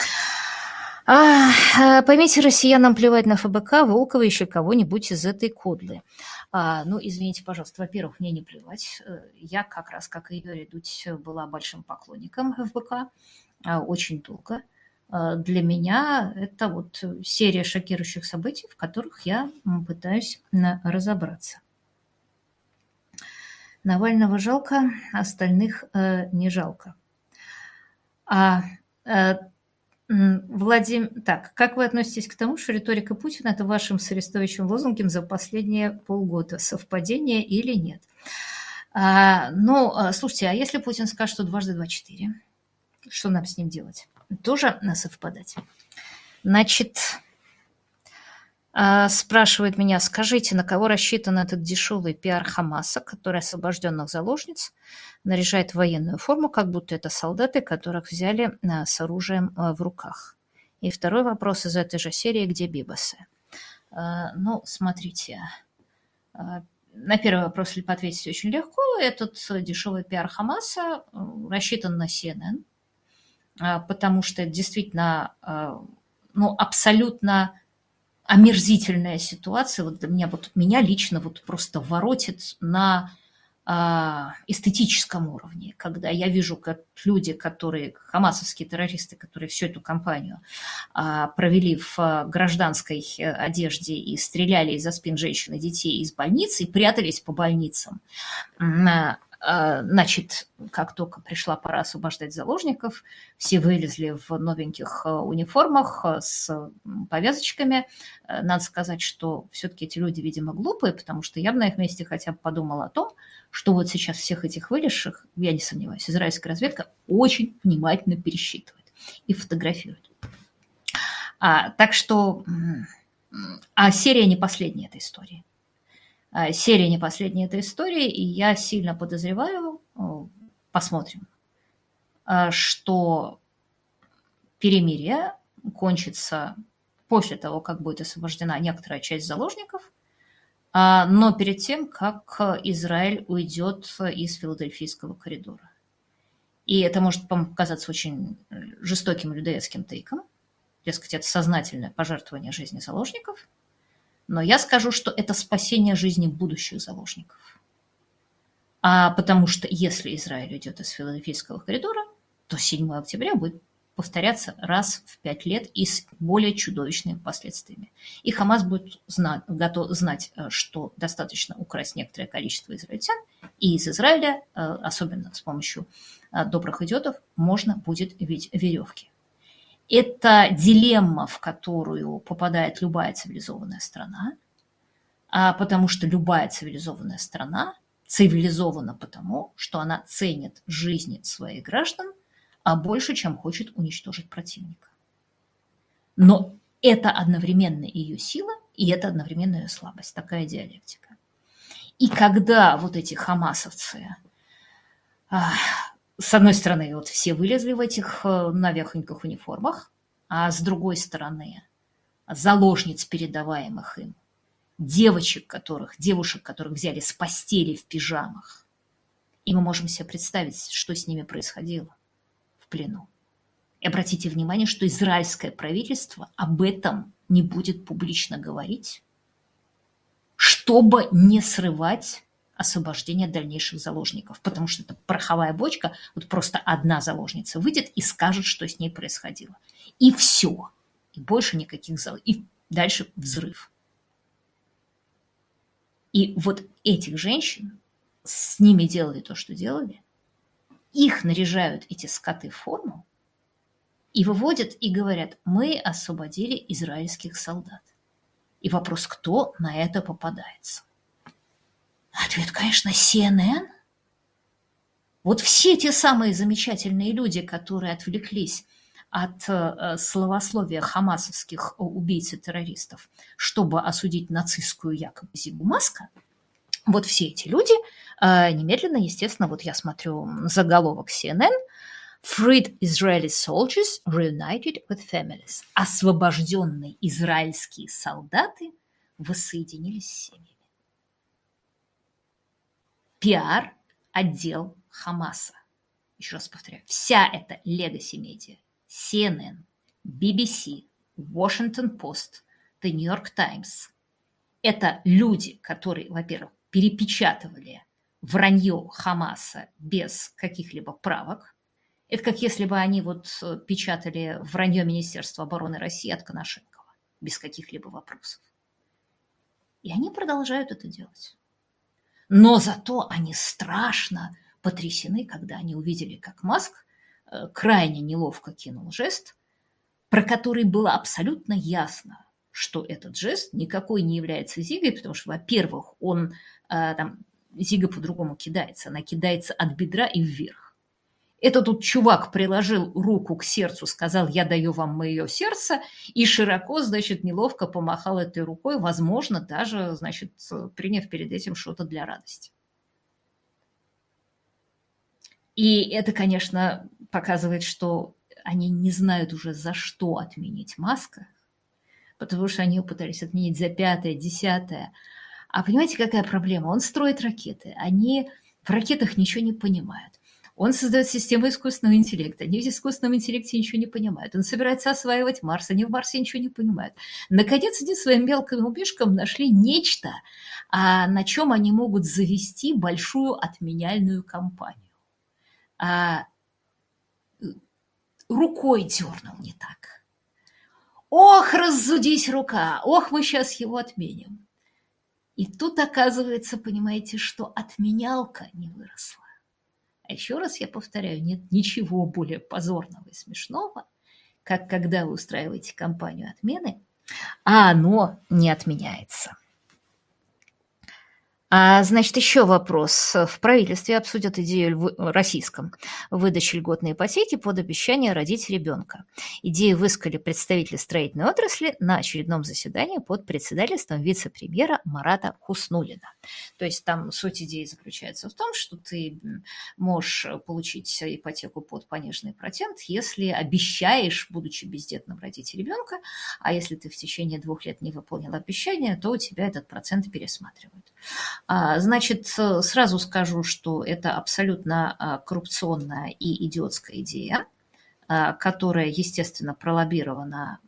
А, поймите, россиянам плевать на ФБК, Волкова, еще кого-нибудь из этой кодлы. А, ну, извините, пожалуйста, во-первых, мне не плевать. Я как раз, как и Юрий Дудь, была большим поклонником ФБК очень долго. Для меня это вот серия шокирующих событий, в которых я пытаюсь разобраться. Навального жалко, остальных э, не жалко. А, э, Владимир, так, как вы относитесь к тому, что риторика Путина – это вашим с Арестовичем лозунгом за последние полгода? Совпадение или нет? А, ну, слушайте, а если Путин скажет, что дважды два – четыре, что нам с ним делать? Тоже совпадать. Значит, а, спрашивает меня, скажите, на кого рассчитан этот дешевый пиар Хамаса, который освобожденных заложниц наряжает в военную форму, как будто это солдаты, которых взяли а, с оружием а, в руках. И второй вопрос из этой же серии, где Бибосы? А, ну, смотрите, а, на первый вопрос слепо ответить очень легко. Этот дешевый пиар Хамаса рассчитан на си эн эн, а, потому что это действительно а, ну, абсолютно омерзительная ситуация. Вот меня, вот, меня лично вот просто воротит на а, эстетическом уровне, когда я вижу, как люди, которые, хамасовские террористы, которые всю эту кампанию а, провели в а, гражданской одежде и стреляли из-за спин женщин и детей из больницы и прятались по больницам. Значит, как только пришла пора освобождать заложников, все вылезли в новеньких униформах с повязочками. Надо сказать, что все-таки эти люди, видимо, глупые, потому что я бы на их месте хотя бы подумала о том, что вот сейчас всех этих вылезших, я не сомневаюсь, израильская разведка очень внимательно пересчитывает и фотографирует. А, так что а серия не последняя этой истории. Серия не последняя этой истории, и я сильно подозреваю, посмотрим, что перемирие кончится после того, как будет освобождена некоторая часть заложников, но перед тем, как Израиль уйдет из Филадельфийского коридора. И это может показаться очень жестоким людоедским тейком, дескать, это сознательное пожертвование жизни заложников. Но я скажу, что это спасение жизни будущих заложников. А потому что если Израиль уйдет из Филадельфийского коридора, то седьмого октября будет повторяться раз в пять лет и с более чудовищными последствиями. И Хамас будет знать, готов знать, что достаточно украсть некоторое количество израильтян, и из Израиля, особенно с помощью добрых идиотов, можно будет видеть веревки. Это дилемма, в которую попадает любая цивилизованная страна, потому что любая цивилизованная страна цивилизована потому, что она ценит жизни своих граждан, а больше, чем хочет уничтожить противника. Но это одновременно ее сила, и это одновременно ее слабость, такая диалектика. И когда вот эти хамасовцы... С одной стороны, вот все вылезли в этих навехоньких униформах, а с другой стороны, заложниц, передаваемых им, девочек, которых, девушек, которых взяли с постели в пижамах. И мы можем себе представить, что с ними происходило в плену. И обратите внимание, что израильское правительство об этом не будет публично говорить, чтобы не срывать освобождение дальнейших заложников, потому что это пороховая бочка, вот просто одна заложница выйдет и скажет, что с ней происходило. И все. И больше никаких заложников. И дальше взрыв. И вот этих женщин, с ними делали то, что делали, их наряжают эти скоты в форму и выводят и говорят, мы освободили израильских солдат. И вопрос, кто на это попадается? Ответ, конечно, си эн эн. Вот все те самые замечательные люди, которые отвлеклись от э, словословия хамасовских убийц и террористов, чтобы осудить нацистскую якобы Зигу Маска, вот все эти люди э, немедленно, естественно, вот я смотрю заголовок си эн эн, Freed Israeli soldiers reunited with families. Освобожденные израильские солдаты воссоединились с семьями. Пиар отдел Хамаса. Еще раз повторяю, вся эта Legacy Media, си эн эн, би би си, Washington Post, The New York Times – это люди, которые, во-первых, перепечатывали вранье Хамаса без каких-либо правок. Это как если бы они вот печатали вранье Министерства обороны России от Коношенкова без каких-либо вопросов. И они продолжают это делать. Но зато они страшно потрясены, когда они увидели, как Маск крайне неловко кинул жест, про который было абсолютно ясно, что этот жест никакой не является зигой, потому что, во-первых, он там, зига по-другому кидается, она кидается от бедра и вверх. Это тут чувак приложил руку к сердцу, сказал: «Я даю вам мое сердце», и широко, значит, неловко помахал этой рукой, возможно, даже, значит, приняв перед этим что-то для радости. И это, конечно, показывает, что они не знают уже, за что отменить Маска, потому что они его пытались отменить за пятое, десятое. А понимаете, какая проблема? Он строит ракеты, они в ракетах ничего не понимают. Он создает систему искусственного интеллекта. Они в искусственном интеллекте ничего не понимают. Он собирается осваивать Марс. Они в Марсе ничего не понимают. Наконец, они своим мелким убежком нашли нечто, а, на чем они могут завести большую отменяльную кампанию. А, рукой дернул не так. Ох, раззудись рука! Ох, мы сейчас его отменим. И тут оказывается, понимаете, что отменялка не выросла. А еще раз я повторяю, нет ничего более позорного и смешного, как когда вы устраиваете кампанию отмены, а оно не отменяется. А, значит, еще вопрос. В правительстве обсудят идею в российском выдачи льготной ипотеки под обещание родить ребенка. Идею высказали представители строительной отрасли на очередном заседании под председательством вице-премьера Марата Хуснуллина. То есть там суть идеи заключается в том, что ты можешь получить ипотеку под пониженный процент, если обещаешь, будучи бездетным, родить ребенка, а если ты в течение двух лет не выполнил обещание, то у тебя этот процент пересматривают. Значит, сразу скажу, что это абсолютно коррупционная и идиотская идея, которая, естественно, пролоббирована,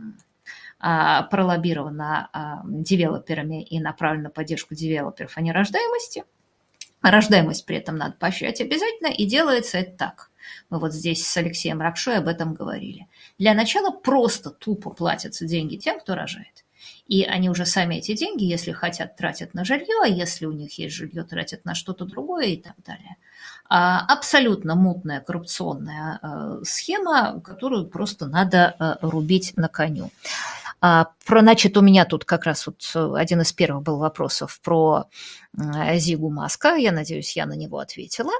пролоббирована девелоперами и направлена на поддержку девелоперов, а не рождаемости. Рождаемость при этом надо поощрять обязательно, и делается это так. Мы вот здесь с Алексеем Ракшой об этом говорили. Для начала просто тупо платятся деньги тем, кто рожает. И они уже сами эти деньги, если хотят, тратят на жилье, а если у них есть жилье, тратят на что-то другое и так далее. Абсолютно мутная коррупционная схема, которую просто надо рубить на корню. Значит, у меня тут как раз вот один из первых был вопросов про Зигу Маска. Я надеюсь, я на него ответила.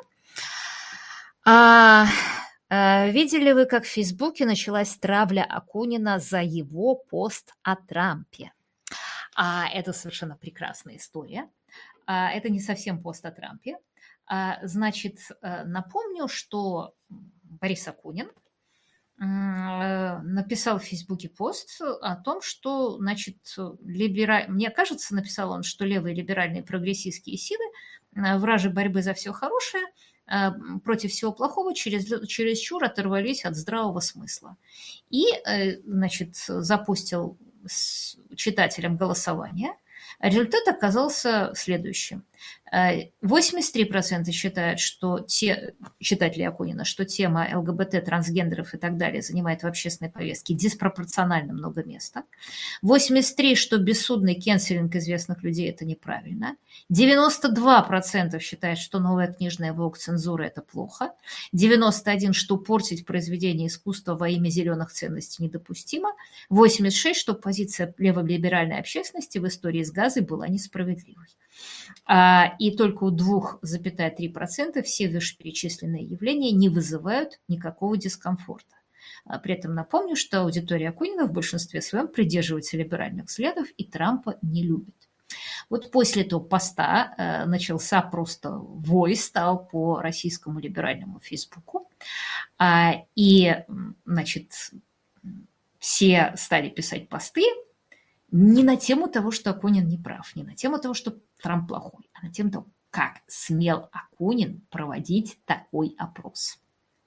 Видели вы, как в Фейсбуке началась травля Акунина за его пост о Трампе? А, это совершенно прекрасная история. А, это не совсем пост о Трампе. А, значит, напомню, что Борис Акунин написал в Фейсбуке пост о том, что, значит, либера... мне кажется, написал он, что левые либеральные прогрессистские силы в раже борьбы за все хорошее против всего плохого через, чересчур оторвались от здравого смысла. И, значит, запустил с читателям голосование. Результат оказался следующим. восемьдесят три процента считают, что те, читатели Акунина, что тема ЛГБТ, трансгендеров и так далее занимает в общественной повестке диспропорционально много места. восемьдесят три процента, что бессудный кэнселинг известных людей – это неправильно. девяносто два процента считают, что новая книжная вок-цензура – это плохо. девяносто один процент, что портить произведение искусства во имя зеленых ценностей недопустимо. восемьдесят шесть процентов, что позиция леволиберальной общественности в истории с Газой была несправедливой. И только у два целых три десятых процента все вышеперечисленные явления не вызывают никакого дискомфорта. При этом напомню, что аудитория Акунина в большинстве своем придерживается либеральных взглядов и Трампа не любит. Вот после этого поста начался просто вой, стал по российскому либеральному Фейсбуку. И, значит, все стали писать посты не на тему того, что Акунин не прав, не на тему того, что Трамп плохой, а на тему того, как смел Акунин проводить такой опрос.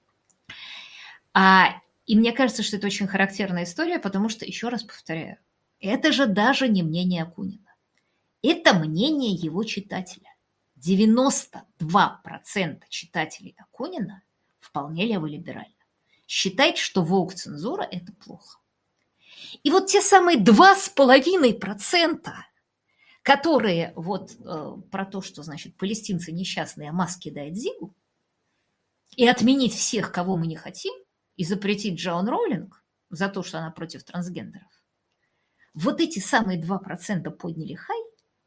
А, и мне кажется, что это очень характерная история, потому что, еще раз повторяю, это же даже не мнение Акунина. Это мнение его читателя. девяносто два процента читателей Акунина вполне леволиберально. Считает, что воук-цензура – это плохо. И вот те самые два с половиной процента, которые вот э, про то, что, значит, палестинцы несчастные, а Маск кидает Зигу, и отменить всех, кого мы не хотим, и запретить Джоан Роулинг за то, что она против трансгендеров. Вот эти самые два процента подняли хай,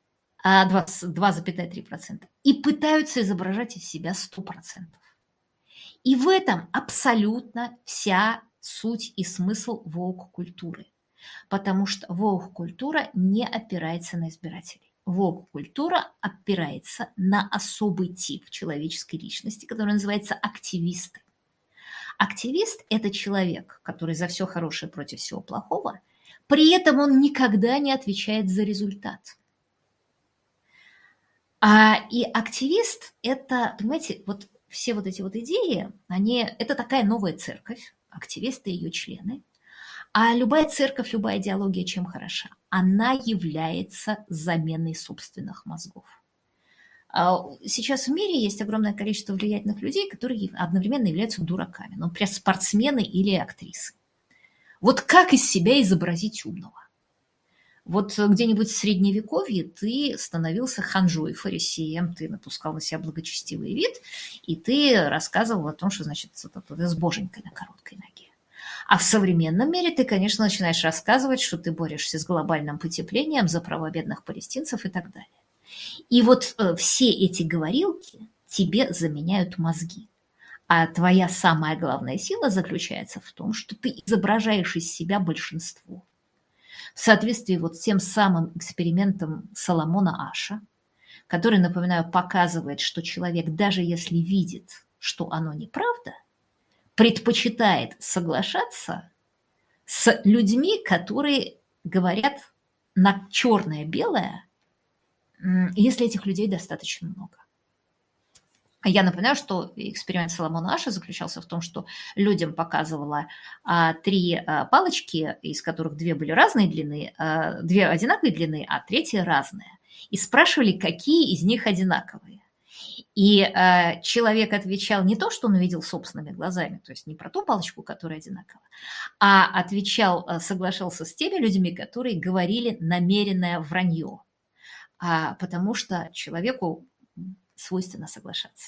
а два целых три десятых процента, и пытаются изображать из себя сто процентов. И в этом абсолютно вся суть и смысл воук-культуры. Потому что воук-культура не опирается на избирателей. Воук-культура опирается на особый тип человеческой личности, который называется активисты. Активист – это человек, который за все хорошее против всего плохого, при этом он никогда не отвечает за результат. А, и активист – это, понимаете, вот все вот эти вот идеи, они, это такая новая церковь, активисты и ее члены. А любая церковь, любая идеология чем хороша? Она является заменой собственных мозгов. Сейчас в мире есть огромное количество влиятельных людей, которые одновременно являются дураками, ну, например, спортсмены или актрисы. Вот как из себя изобразить умного? Вот где-нибудь в Средневековье ты становился ханжой, фарисеем, ты напускал на себя благочестивый вид, и ты рассказывал о том, что, значит, ты с боженькой на короткой ноге. А в современном мире ты, конечно, начинаешь рассказывать, что ты борешься с глобальным потеплением за права бедных палестинцев и так далее. И вот э, все эти говорилки тебе заменяют мозги. А твоя самая главная сила заключается в том, что ты изображаешь из себя большинство. В соответствии вот с тем самым экспериментом Соломона Аша, который, напоминаю, показывает, что человек, даже если видит, что оно неправда, предпочитает соглашаться с людьми, которые говорят на черное-белое, если этих людей достаточно много. Я напоминаю, что эксперимент Соломона Аша заключался в том, что людям показывала а, три а, палочки, из которых две были разной длины, а, две одинаковой длины, а третья разная. И спрашивали, какие из них одинаковые. И э, человек отвечал не то, что он увидел собственными глазами, то есть не про ту палочку, которая одинакова, а отвечал, соглашался с теми людьми, которые говорили намеренное вранье, а, потому что человеку свойственно соглашаться.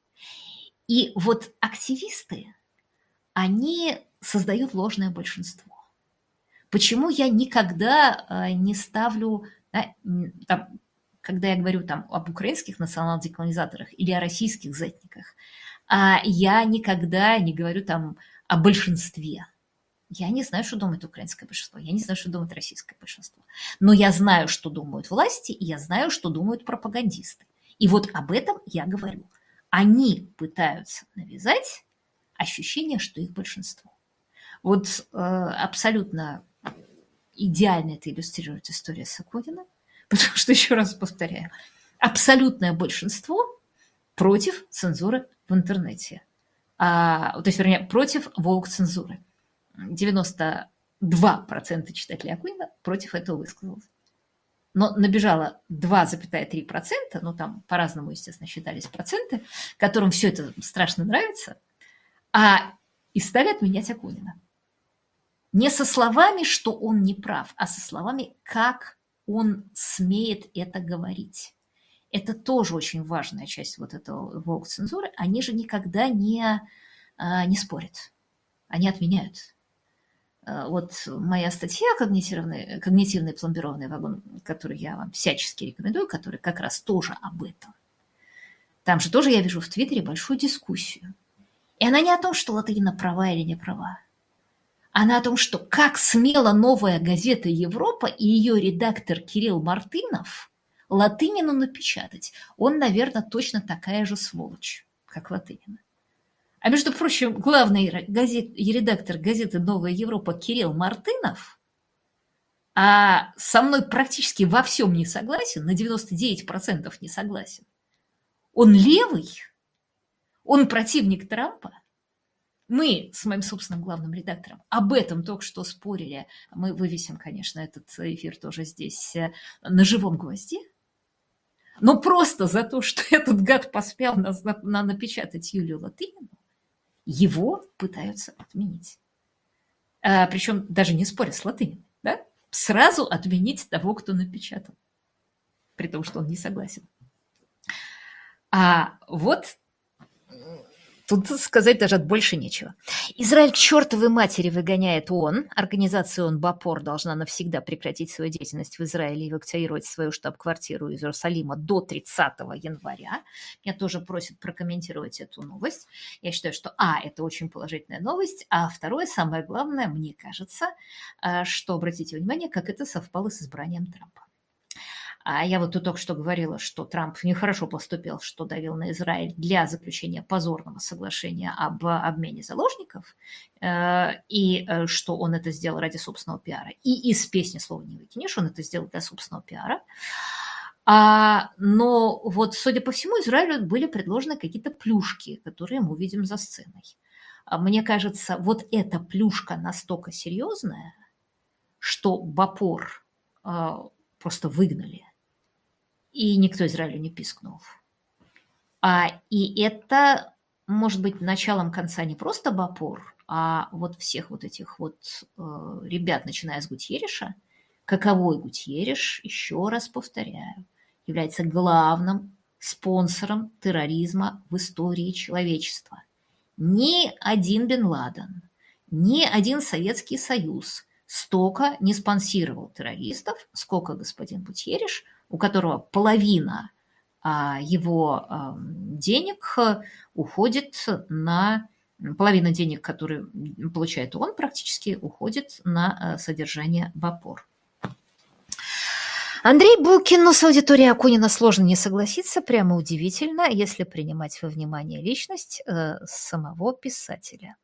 И вот активисты, они создают ложное большинство. Почему я никогда э, не ставлю... Да, там, когда я говорю там об украинских национал-деколонизаторах или о российских зетниках, я никогда не говорю там о большинстве. Я не знаю, что думает украинское большинство, я не знаю, что думает российское большинство. Но я знаю, что думают власти, и я знаю, что думают пропагандисты. И вот об этом я говорю. Они пытаются навязать ощущение, что их большинство. Вот э, абсолютно идеально это иллюстрирует история Сокодина. Потому что, еще раз повторяю, абсолютное большинство против цензуры в интернете. А, то есть, вернее, против воук-цензуры. девяносто два процента читателей Акунина против этого высказалось. Но набежало два целых три десятых процента, ну там по-разному, естественно, считались проценты, которым все это страшно нравится, а, и стали отменять Акунина. Не со словами, что он не прав, а со словами, как он смеет это говорить. Это тоже очень важная часть вот этого воук-цензуры. Они же никогда не, не спорят. Они отменяют. Вот моя статья «Когнитивный, когнитивный пломбированный вагон», которую я вам всячески рекомендую, который как раз тоже об этом. Там же тоже я вижу в Твиттере большую дискуссию. И она не о том, что Латынина права или не права. Она о том, что как смела «Новая газета Европа» и ее редактор Кирилл Мартынов Латынину напечатать. Он, наверное, точно такая же сволочь, как Латынина. А между прочим, главный газет, редактор газеты «Новая Европа» Кирилл Мартынов а со мной практически во всем не согласен, на девяносто девять процентов не согласен. Он левый, он противник Трампа. Мы с моим собственным главным редактором об этом только что спорили. Мы вывесим, конечно, этот эфир тоже здесь на живом гвозде. Но просто за то, что этот гад поспел на, на напечатать Юлию Латынину, его пытаются отменить. А, причем даже не споря с Латыниной. Да? Сразу отменить того, кто напечатал. При том, что он не согласен. А вот... Тут сказать даже больше нечего. Израиль к чертовой матери выгоняет ООН. Организация ООН Бапор должна навсегда прекратить свою деятельность в Израиле и эвакуировать свою штаб-квартиру из Иерусалима до тридцатого января. Меня тоже просят прокомментировать эту новость. Я считаю, что, а, это очень положительная новость, а второе, самое главное, мне кажется, что, обратите внимание, как это совпало с избранием Трампа. А я вот тут только что говорила, что Трамп нехорошо поступил, что давил на Израиль для заключения позорного соглашения об обмене заложников, и что он это сделал ради собственного пиара. И из песни слова не выкинешь, он это сделал для собственного пиара. А, но вот, судя по всему, Израилю были предложены какие-то плюшки, которые мы увидим за сценой. Мне кажется, вот эта плюшка настолько серьезная, что Бапор просто выгнали. И никто Израилю не пискнул. А, и это может быть началом конца не просто Бапор, а вот всех вот этих вот э, ребят, начиная с Гутьереша. Каковой Гутьереш, еще раз повторяю, является главным спонсором терроризма в истории человечества. Ни один Бен Ладен, ни один Советский Союз столько не спонсировал террористов, сколько господин Гутьереш, у которого половина а, его а, денег уходит на... Половина денег, которые получает он, практически уходит на а, содержание Бапор. Андрей Букин, но с аудиторией Акунина сложно не согласиться, прямо удивительно, если принимать во внимание личность э, самого писателя.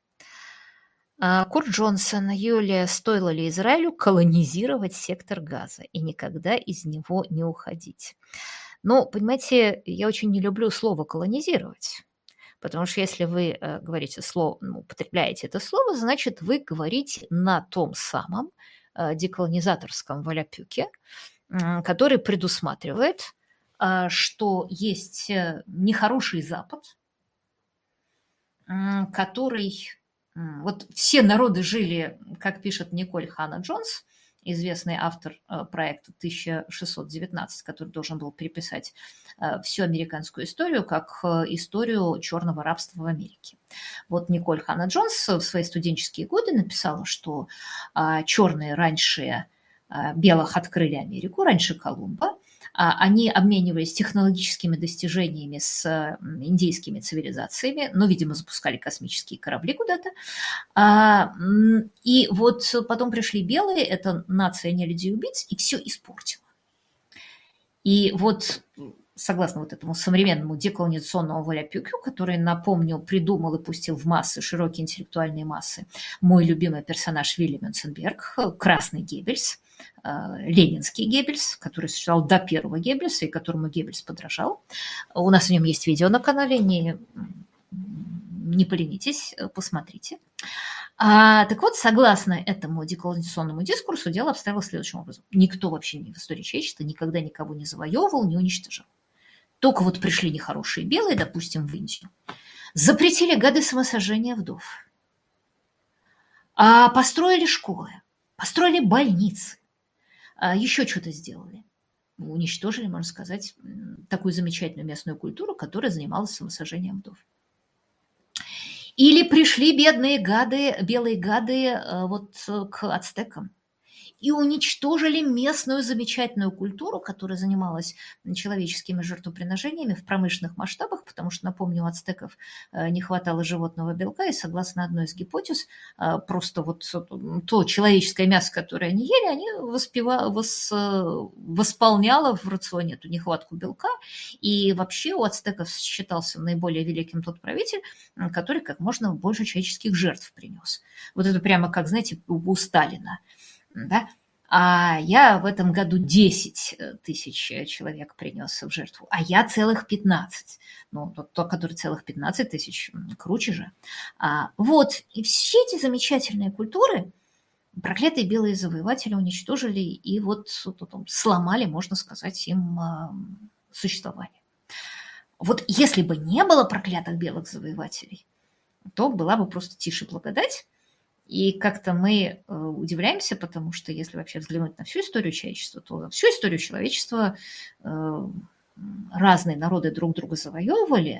Курт Джонсон, Юлия, стоило ли Израилю колонизировать сектор Газа и никогда из него не уходить? Ну, понимаете, я очень не люблю слово «колонизировать», потому что если вы э, говорите слово, ну, употребляете это слово, значит, вы говорите на том самом э, деколонизаторском валяпюке, э, который предусматривает, э, что есть э, нехороший Запад, э, который... Вот все народы жили, как пишет Николь Ханна-Джонс, известный автор проекта тысяча шестьсот девятнадцать, который должен был переписать всю американскую историю как историю черного рабства в Америке. Вот Николь Ханна-Джонс в свои студенческие годы написала, что черные раньше белых открыли Америку, раньше Колумба. Они обменивались технологическими достижениями с индейскими цивилизациями, но, видимо, запускали космические корабли куда-то. И вот потом пришли белые, это нация нелюдей убийц, и все испортило. И вот, согласно вот этому современному деколонизационному валяпюкю, который, напомню, придумал и пустил в массы, широкие интеллектуальные массы, мой любимый персонаж Вилли Мюнценберг, красный Геббельс, ленинский Геббельс, который существовал до первого Геббельса и которому Геббельс подражал. У нас о нем есть видео на канале, не, не поленитесь, посмотрите. А, так вот, согласно этому деколонизационному дискурсу, дело обстояло следующим образом. Никто вообще в истории человечества никогда никого не завоевывал, не уничтожал. Только вот пришли нехорошие белые, допустим, в Индию, запретили гады самосожжения вдов, а построили школы, построили больницы, еще что-то сделали. Уничтожили, можно сказать, такую замечательную местную культуру, которая занималась самосожжением вдов. Или пришли бедные гады, белые гады вот к ацтекам и уничтожили местную замечательную культуру, которая занималась человеческими жертвоприношениями в промышленных масштабах, потому что, напомню, у ацтеков не хватало животного белка, и, согласно одной из гипотез, просто вот то человеческое мясо, которое они ели, они воспева... вос... восполняло в рационе эту нехватку белка, и вообще у ацтеков считался наиболее великим тот правитель, который как можно больше человеческих жертв принес. Вот это прямо как, знаете, у Сталина. Да? А я в этом году десять тысяч человек принес в жертву, а я целых пятнадцать. Ну, тот, тот который целых пятнадцать тысяч, круче же. А, вот, и все эти замечательные культуры проклятые белые завоеватели уничтожили и вот, вот сломали, можно сказать, им а, существование. Вот если бы не было проклятых белых завоевателей, то была бы просто тише благодать. И как-то мы э, удивляемся, потому что если вообще взглянуть на всю историю человечества, то всю историю человечества э, разные народы друг друга завоевывали,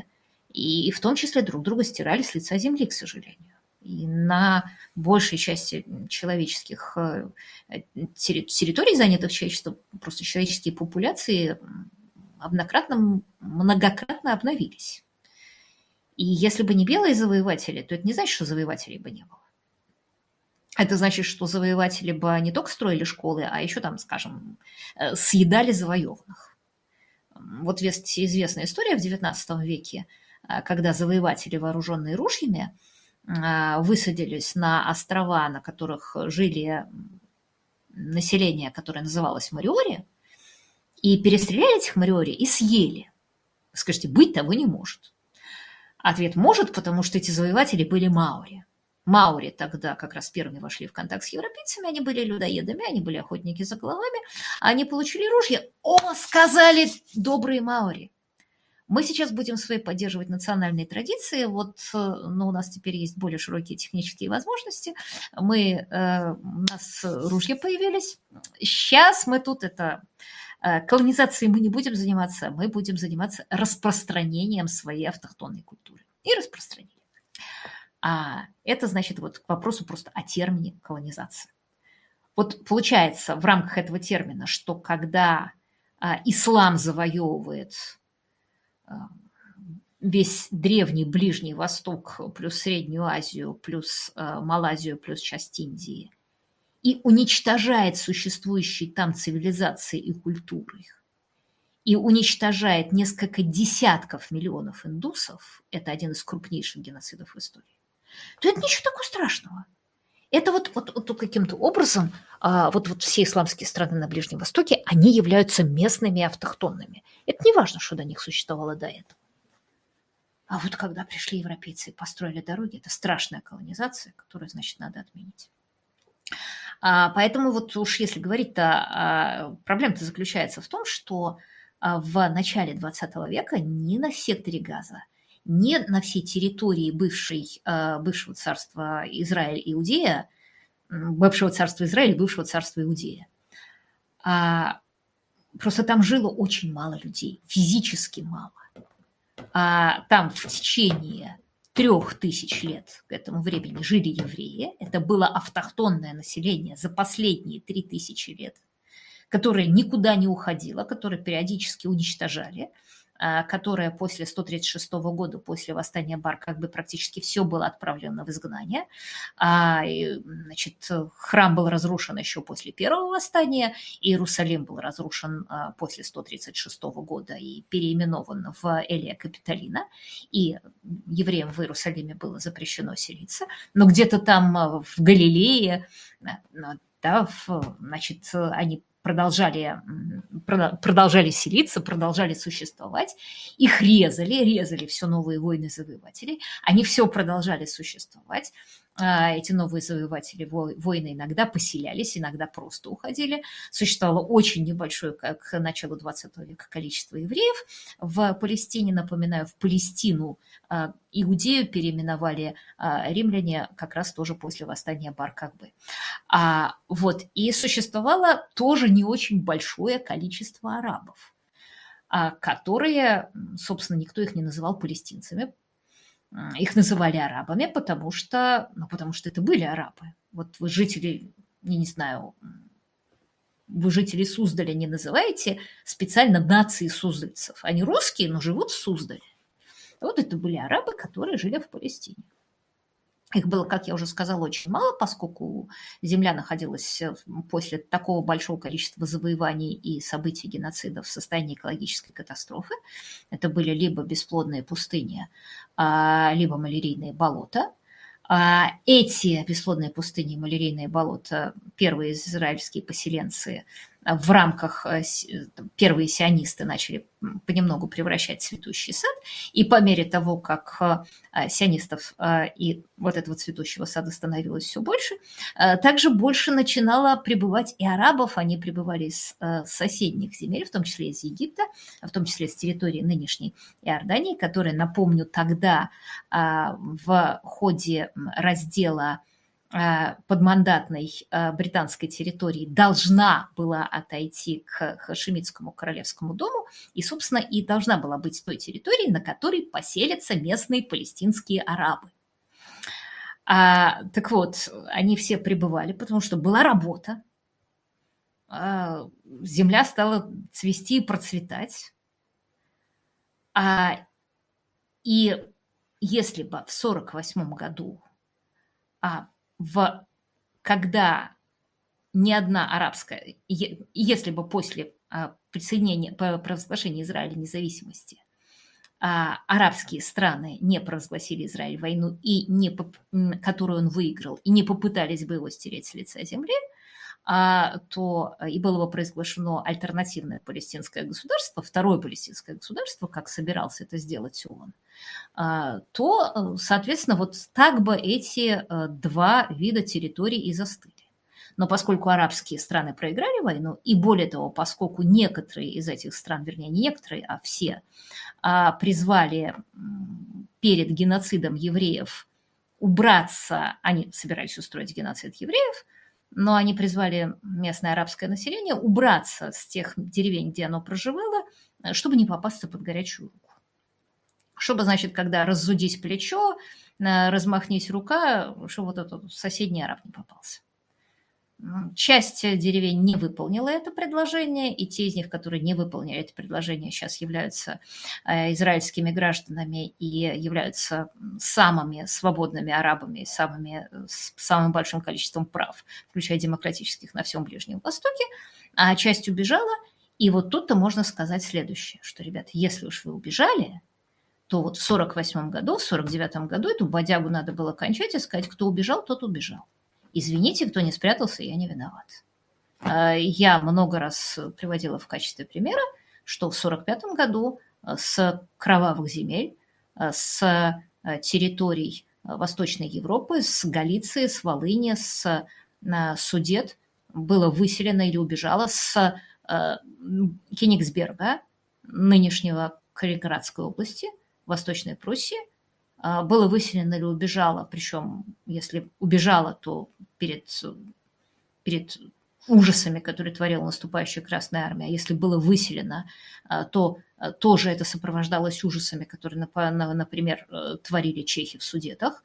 И в том числе друг друга стирали с лица земли, к сожалению. И на большей части человеческих территорий, занятых человечеством, просто человеческие популяции многократно, многократно обновились. И если бы не белые завоеватели, то это не значит, что завоевателей бы не было. Это значит, что завоеватели бы не только строили школы, а еще там, скажем, съедали завоеванных. Вот есть известная история в девятнадцатом веке, когда завоеватели, вооруженные ружьями, высадились на острова, на которых жили население, которое называлось Мориори, и перестреляли этих Мориори и съели. Скажите, быть того не может. Ответ может, потому что эти завоеватели были маори. Маори тогда как раз первыми вошли в контакт с европейцами, они были людоедами, они были охотники за головами, они получили ружья. О, сказали добрые маори! Мы сейчас будем свои поддерживать национальные традиции, вот, но у нас теперь есть более широкие технические возможности, мы, э, у нас ружья появились, сейчас мы тут это, э, колонизацией мы не будем заниматься, мы будем заниматься распространением своей автохтонной культуры и распространением. А это значит вот к вопросу просто о термине колонизация. Вот получается в рамках этого термина, что когда а, ислам завоевывает весь древний Ближний Восток, плюс Среднюю Азию, плюс э, Малайзию, плюс часть Индии, и уничтожает существующие там цивилизации и культуры, и уничтожает несколько десятков миллионов индусов, это один из крупнейших геноцидов в истории, то это ничего такого страшного. Это вот, вот, вот каким-то образом а, вот, вот все исламские страны на Ближнем Востоке, они являются местными автохтонными. Это не важно, что до них существовало до этого. А вот когда пришли европейцы и построили дороги, это страшная колонизация, которую, значит, надо отменить. А, поэтому вот уж если говорить-то, а, проблема-то заключается в том, что а, в начале двадцатого века ни на секторе Газа, не на всей территории бывшей, бывшего царства Израиль и Иудея, бывшего царства Израиля и бывшего царства Иудея. А просто там жило очень мало людей, физически мало. А там в течение трех тысяч лет к этому времени жили евреи. Это было автохтонное население за последние три тысячи лет, которое никуда не уходило, которое периодически уничтожали, которая после сто тридцать шестого года, после восстания Бар, как бы практически все было отправлено в изгнание. А, и, значит, храм был разрушен еще после первого восстания, Иерусалим был разрушен а, после сто тридцать шестого года и переименован в Элия Капитолина, и евреям в Иерусалиме было запрещено селиться, но где-то там в Галилее, да, в, значит, они продолжали, продолжали селиться, продолжали существовать. Их резали, резали все новые войны-завоеватели. Они все продолжали существовать. Эти новые завоеватели, воины иногда поселялись, иногда просто уходили. Существовало очень небольшое, к началу двадцатого века, количество евреев в Палестине. Напоминаю, в Палестину Иудею переименовали римляне как раз тоже после восстания Бар-Кохбы. А, вот, и существовало тоже не очень большое количество арабов, а, которые, собственно, никто их не называл палестинцами. Их называли арабами, потому что, ну, потому что это были арабы. Вот вы жители, я не знаю, вы жители Суздаля не называете специально нации суздальцев. Они русские, но живут в Суздале. Вот это были арабы, которые жили в Палестине. Их было, как я уже сказала, очень мало, поскольку земля находилась после такого большого количества завоеваний и событий геноцида в состоянии экологической катастрофы. Это были либо бесплодные пустыни, либо малярийные болота. Эти бесплодные пустыни и малярийные болота первые израильские поселенцы в рамках, первые сионисты начали понемногу превращать в цветущий сад, и по мере того, как сионистов и вот этого цветущего сада становилось все больше, также больше начинало прибывать и арабов, они прибывали из соседних земель, в том числе из Египта, в том числе с территории нынешней Иордании, которая, напомню, тогда в ходе раздела подмандатной британской территории должна была отойти к Хашемитскому королевскому дому и, собственно, и должна была быть той территорией, на которой поселятся местные палестинские арабы. А, так вот, они все прибывали, потому что была работа, а, земля стала цвести и процветать. А, и если бы в сорок восьмом году, а, в, когда ни одна арабская, если бы после а, присоединения, провозглашения Израиля независимости, а, арабские страны не провозгласили Израиль войну, и не, которую он выиграл, и не попытались бы его стереть с лица земли, а, то и было бы провозглашено альтернативное палестинское государство, второе палестинское государство, как собирался это сделать ООН, а, то, соответственно, вот так бы эти два вида территорий и застыли. Но поскольку арабские страны проиграли войну, и более того, поскольку некоторые из этих стран, вернее, не некоторые, а все, призвали перед геноцидом евреев убраться, они собирались устроить геноцид евреев, но они призвали местное арабское население убраться с тех деревень, где оно проживало, чтобы не попасться под горячую руку. Чтобы, значит, когда раззудить плечо, размахнись рука, чтобы вот этот соседний араб не попался. Часть деревень не выполнила это предложение, и те из них, которые не выполнили это предложение, сейчас являются израильскими гражданами и являются самыми свободными арабами, самыми, с самым большим количеством прав, включая демократических, на всем Ближнем Востоке, а часть убежала. И вот тут-то можно сказать следующее, что, ребята, если уж вы убежали, то вот в сорок восьмом году, в сорок девятом году эту бодягу надо было кончать и сказать, кто убежал, тот убежал. Извините, кто не спрятался, я не виноват. Я много раз приводила в качестве примера, что в сорок пятом году с кровавых земель, с территорий Восточной Европы, с Галиции, с Волыни, с Судет было выселено или убежало с Кенигсберга, нынешнего Калининградской области, Восточной Пруссии, было выселено или убежало, причем если убежало, то перед, перед ужасами, которые творила наступающая Красная Армия, а если было выселено, то тоже это сопровождалось ужасами, которые, например, творили чехи в Судетах.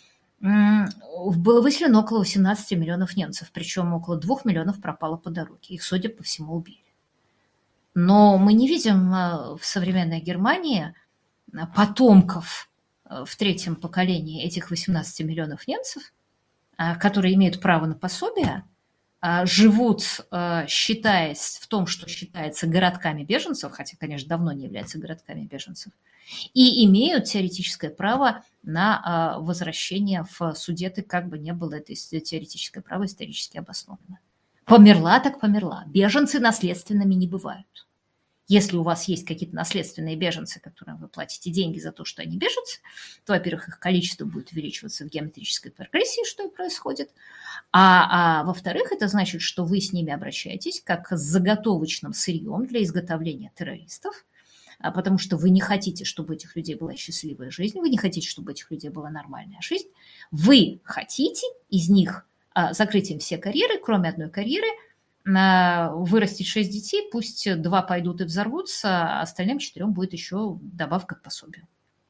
Было выселено около восемнадцати миллионов немцев, причем около двух миллионов пропало по дороге. Их, судя по всему, убили. Но мы не видим в современной Германии потомков в третьем поколении этих восемнадцати миллионов немцев, которые имеют право на пособие, живут, считаясь в том, что считается городками беженцев, хотя, конечно, давно не являются городками беженцев, и имеют теоретическое право на возвращение в Судеты, как бы не было это теоретическое право исторически обосновано. Померла так померла. Беженцы наследственными не бывают. Если у вас есть какие-то наследственные беженцы, которым вы платите деньги за то, что они беженцы, то, во-первых, их количество будет увеличиваться в геометрической прогрессии, что и происходит. А, а во-вторых, это значит, что вы с ними обращаетесь как с заготовочным сырьем для изготовления террористов, потому что вы не хотите, чтобы у этих людей была счастливая жизнь, вы не хотите, чтобы у этих людей была нормальная жизнь. Вы хотите из них закрыть им все карьеры, кроме одной карьеры, вырастить шесть детей, пусть два пойдут и взорвутся, а остальным четырем будет еще добавка к пособию.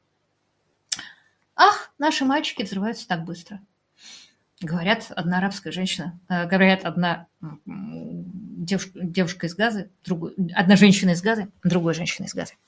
Ах, наши мальчики взрываются так быстро. Говорят, одна арабская женщина, говорят, одна девушка, девушка из Газы, другой, одна женщина из Газы, другая женщина из Газы.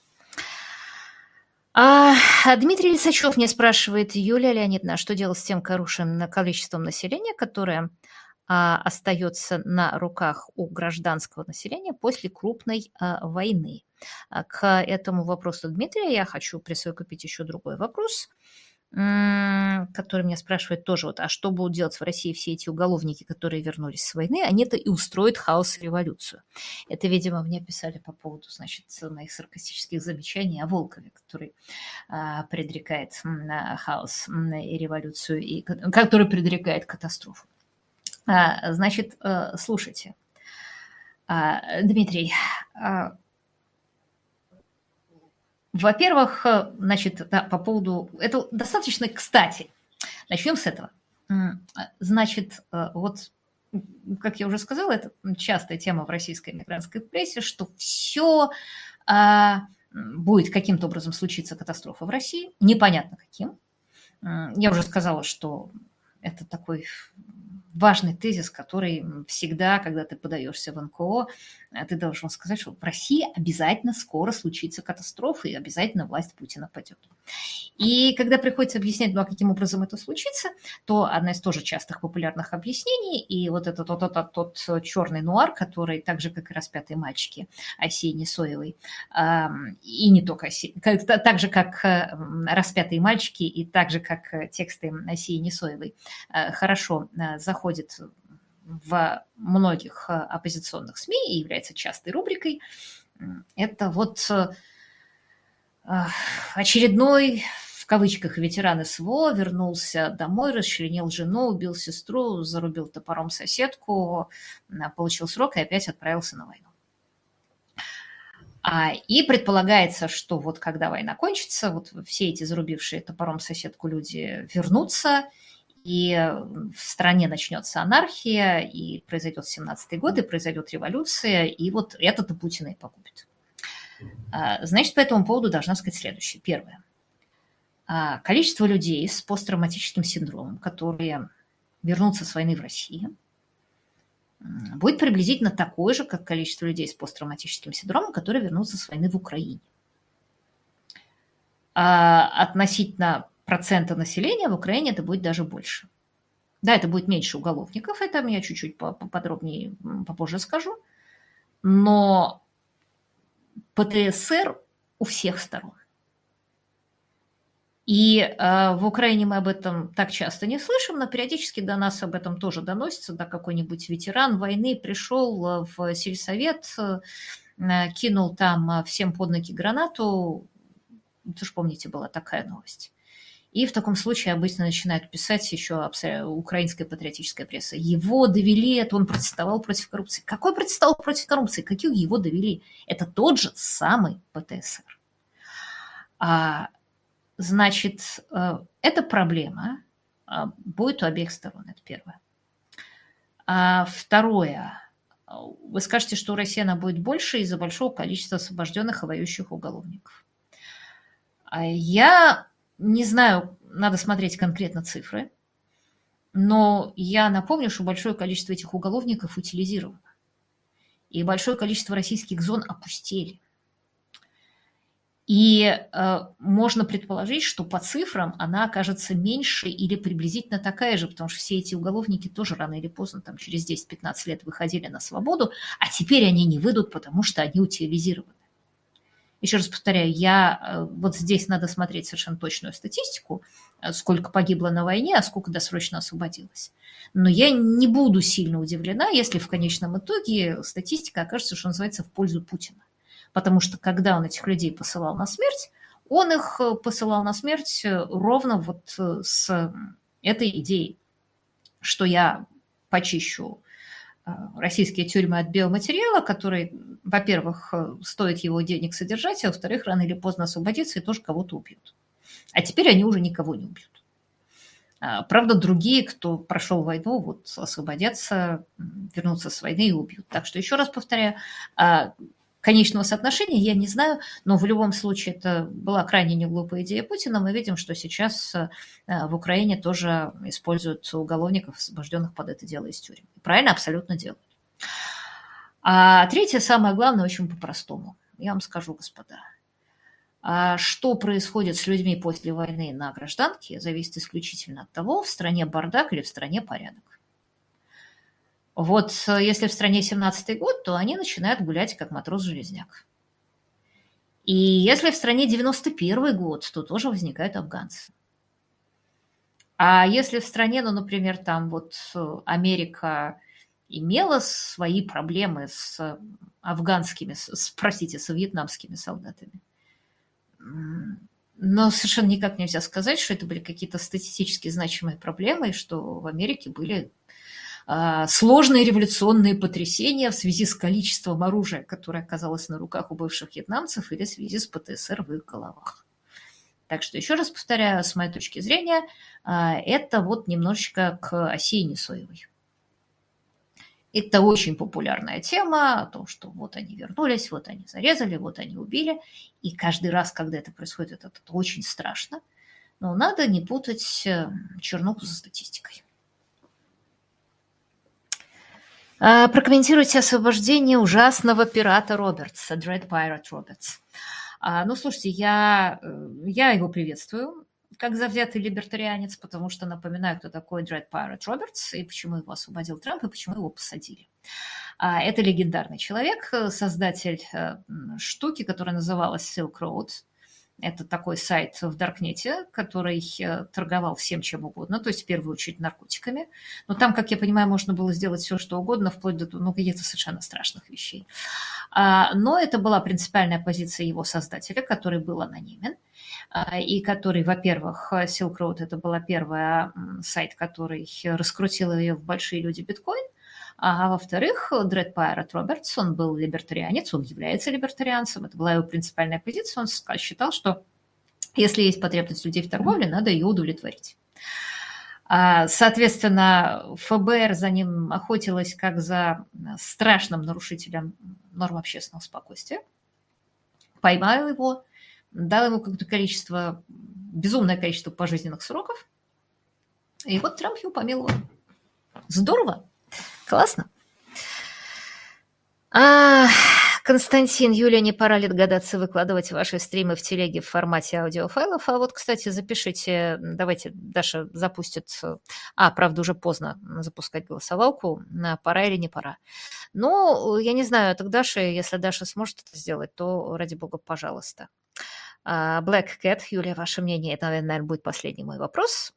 А Дмитрий Лисачев мне спрашивает: Юлия Леонидовна, что делать с тем хорошим количеством населения, которое а, остается на руках у гражданского населения после крупной а, войны? А, к этому вопросу Дмитрия я хочу присовокупить еще другой вопрос, который меня спрашивает тоже, вот, а что будут делать в России все эти уголовники, которые вернулись с войны? Они-то и устроят хаос и революцию. Это, видимо, мне писали по поводу, значит, моих саркастических замечаний о Волкове, который а, предрекает а, хаос и революцию, и который предрекает катастрофу. А, значит, а, слушайте, а, Дмитрий, а, во-первых, значит, да, по поводу... Это достаточно кстати. Начнем с этого. Значит, вот, как я уже сказала, это частая тема в российской эмигрантской прессе, что все будет каким-то образом случиться катастрофа в России, непонятно каким. Я уже сказала, что это такой важный тезис, который всегда, когда ты подаешься в эн ка о, ты должен сказать, что в России обязательно скоро случится катастрофа, и обязательно власть Путина падет. И когда приходится объяснять, ну а каким образом это случится, то одна из тоже частых популярных объяснений, и вот этот тот, тот, тот, тот черный нуар, который так же, как и «Распятые мальчики» Айсии Несоевой, и не только Айсии, так же, как «Распятые мальчики», и так же, как тексты Айсии Несоевой, хорошо заходят в многих оппозиционных СМИ и является частой рубрикой. Это вот очередной, в кавычках, ветеран эс вэ о вернулся домой, расчленил жену, убил сестру, зарубил топором соседку, получил срок и опять отправился на войну. И предполагается, что вот когда война кончится, вот все эти зарубившие топором соседку люди вернутся, и в стране начнется анархия, и произойдет семнадцатый год, и произойдет революция, и вот это-то Путина и погубит. Значит, по этому поводу должна сказать следующее. Первое. Количество людей с посттравматическим синдромом, которые вернутся с войны в России, будет приблизительно такое же, как количество людей с посттравматическим синдромом, которые вернутся с войны в Украине. А относительно процента населения в Украине это будет даже больше. Да, это будет меньше уголовников, это я чуть-чуть поподробнее попозже скажу, но пэ тэ эс эр у всех сторон. И э, в Украине мы об этом так часто не слышим, но периодически до нас об этом тоже доносится, да, какой-нибудь ветеран войны пришел в сельсовет, э, кинул там всем под ноги гранату, вы же помните, была такая новость. И в таком случае обычно начинают писать еще украинская патриотическая пресса. Его довели, это он протестовал против коррупции. Какой протестовал против коррупции? Какие его довели? Это тот же самый пэ тэ эс эр. А, значит, эта проблема будет у обеих сторон, это первое. А второе. Вы скажете, что у России она будет больше из-за большого количества освобожденных и воюющих уголовников. Я не знаю, надо смотреть конкретно цифры, но я напомню, что большое количество этих уголовников утилизировано, и большое количество российских зон опустели. И э, можно предположить, что по цифрам она окажется меньше или приблизительно такая же, потому что все эти уголовники тоже рано или поздно, там, через десять-пятнадцать лет выходили на свободу, а теперь они не выйдут, потому что они утилизированы. Еще раз повторяю, я, вот здесь надо смотреть совершенно точную статистику, сколько погибло на войне, а сколько досрочно освободилось. Но я не буду сильно удивлена, если в конечном итоге статистика окажется, что называется, в пользу Путина. Потому что когда он этих людей посылал на смерть, он их посылал на смерть ровно вот с этой идеей, что я почищу российские тюрьмы от биоматериала, который, во-первых, стоит его денег содержать, а во-вторых, рано или поздно освободится и тоже кого-то убьют. А теперь они уже никого не убьют. Правда, другие, кто прошел войну, вот освободятся, вернутся с войны и убьют. Так что еще раз повторяю, конечного соотношения я не знаю, но в любом случае это была крайне неглупая идея Путина. Мы видим, что сейчас в Украине тоже используют уголовников, освобожденных под это дело из тюрем. Правильно абсолютно делают. А третье, самое главное, очень по-простому. Я вам скажу, господа. Что происходит с людьми после войны на гражданке, зависит исключительно от того, в стране бардак или в стране порядок. Вот если в стране семнадцатый год, то они начинают гулять, как матрос-железняк. И если в стране девяносто первый год, то тоже возникают афганцы. А если в стране, ну, например, там вот Америка имела свои проблемы с афганскими, с, простите, с вьетнамскими солдатами, но совершенно никак нельзя сказать, что это были какие-то статистически значимые проблемы, и что в Америке были сложные революционные потрясения в связи с количеством оружия, которое оказалось на руках у бывших вьетнамцев, или в связи с пэ тэ эс эр в их головах. Так что, еще раз повторяю, с моей точки зрения, это вот немножечко к Осине Соевой. Это очень популярная тема о том, что вот они вернулись, вот они зарезали, вот они убили. И каждый раз, когда это происходит, это, это очень страшно. Но надо не путать чернуху со статистикой. А, прокомментируйте освобождение ужасного пирата Робертса, Dread Pirate Roberts. А, ну, слушайте, я, я его приветствую как завзятый либертарианец, потому что напоминаю, кто такой Dread Pirate Roberts и почему его освободил Трамп и почему его посадили. А, это легендарный человек, создатель штуки, которая называлась Silk Road. Это такой сайт в Даркнете, который торговал всем чем угодно, то есть в первую очередь наркотиками. Но там, как я понимаю, можно было сделать все, что угодно, вплоть до ну, каких-то совершенно страшных вещей. Но это была принципиальная позиция его создателя, который был анонимен. И который, во-первых, Silk Road – это был первый сайт, который раскрутил ее в большие люди биткоин. А во-вторых, Dread Pirate Roberts, он был либертарианец, он является либертарианцем, это была его принципиальная позиция, он считал, что если есть потребность людей в торговле, надо ее удовлетворить. Соответственно, эф бэ эр за ним охотилось как за страшным нарушителем норм общественного спокойствия, поймал его, дал ему какое-то количество, безумное количество пожизненных сроков, и вот Трамп его помиловал. Здорово! Классно. А, Константин, Юля, не пора ли догадаться выкладывать ваши стримы в телеге в формате аудиофайлов? А вот, кстати, запишите, давайте Даша запустит... А, правда, уже поздно запускать голосовалку. Пора или не пора? Ну, я не знаю, так Даша, если Даша сможет это сделать, то, ради бога, пожалуйста. Black Cat, Юлия, ваше мнение? Это, наверное, будет последний мой вопрос.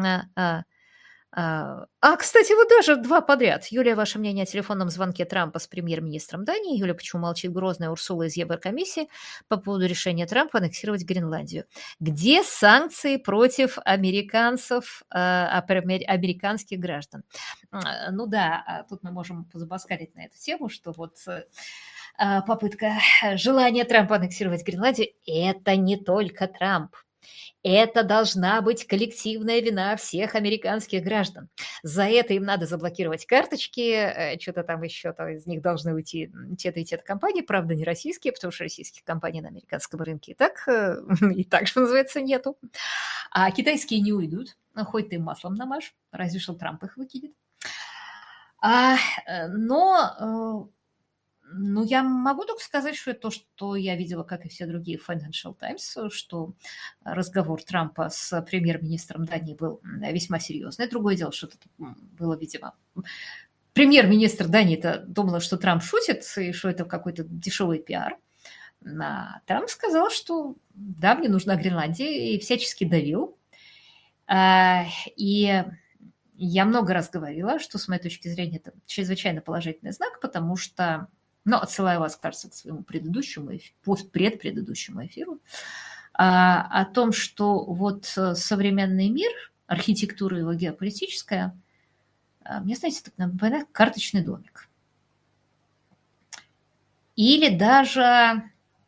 А, кстати, вот даже два подряд. Юлия, ваше мнение о телефонном звонке Трампа с премьер-министром Дании? Юля, почему молчит грозная Урсула из Еврокомиссии по поводу решения Трампа аннексировать Гренландию? Где санкции против американцев, американских граждан? Ну да, тут мы можем позабаскалить на эту тему, что вот попытка, желание Трампа аннексировать Гренландию – это не только Трамп. Это должна быть коллективная вина всех американских граждан. За это им надо заблокировать карточки, что-то там еще, то из них должны уйти те-то и те-то компании, правда, не российские, потому что российских компаний на американском рынке и так, и так, что называется, нету. А китайские не уйдут, хоть ты маслом намажь, разве что Трамп их выкинет. А, но... Ну, я могу только сказать, что это то, что я видела, как и все другие в Financial Times, что разговор Трампа с премьер-министром Дании был весьма серьезный. Другое дело, что это было, видимо... Премьер-министр Дании-то думала, что Трамп шутит, и что это какой-то дешевый пиар. А Трамп сказал, что да, мне нужна Гренландия, и всячески давил. И я много раз говорила, что, с моей точки зрения, это чрезвычайно положительный знак, потому что... Но отсылаю вас, кажется, к своему предыдущему, предпредыдущему эфиру, о том, что вот современный мир, архитектура его геополитическая, мне, знаете, так напоминает карточный домик. Или даже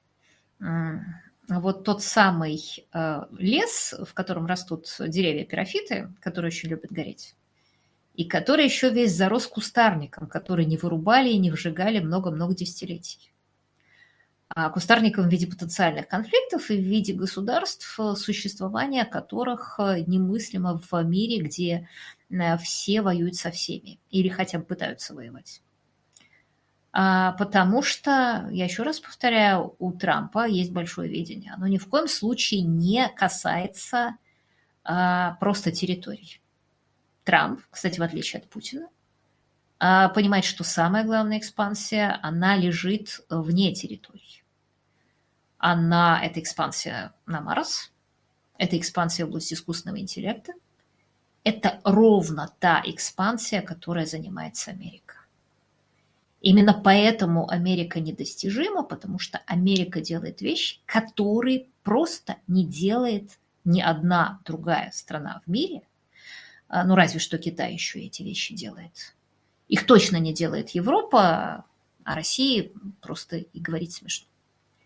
вот тот самый лес, в котором растут деревья-пирофиты, которые очень любят гореть, и который еще весь зарос кустарником, который не вырубали и не выжигали много-много десятилетий. А кустарником в виде потенциальных конфликтов и в виде государств, существование которых немыслимо в мире, где все воюют со всеми или хотя бы пытаются воевать. А потому что, я еще раз повторяю, у Трампа есть большое видение. Оно ни в коем случае не касается а, просто территорий. Трамп, кстати, в отличие от Путина, понимает, что самая главная экспансия, она лежит вне территории. Она, это экспансия на Марс, это экспансия в области искусственного интеллекта, это ровно та экспансия, которой занимается Америка. Именно поэтому Америка недостижима, потому что Америка делает вещи, которые просто не делает ни одна другая страна в мире. Ну, разве что Китай еще эти вещи делает. Их точно не делает Европа, а России просто и говорить смешно.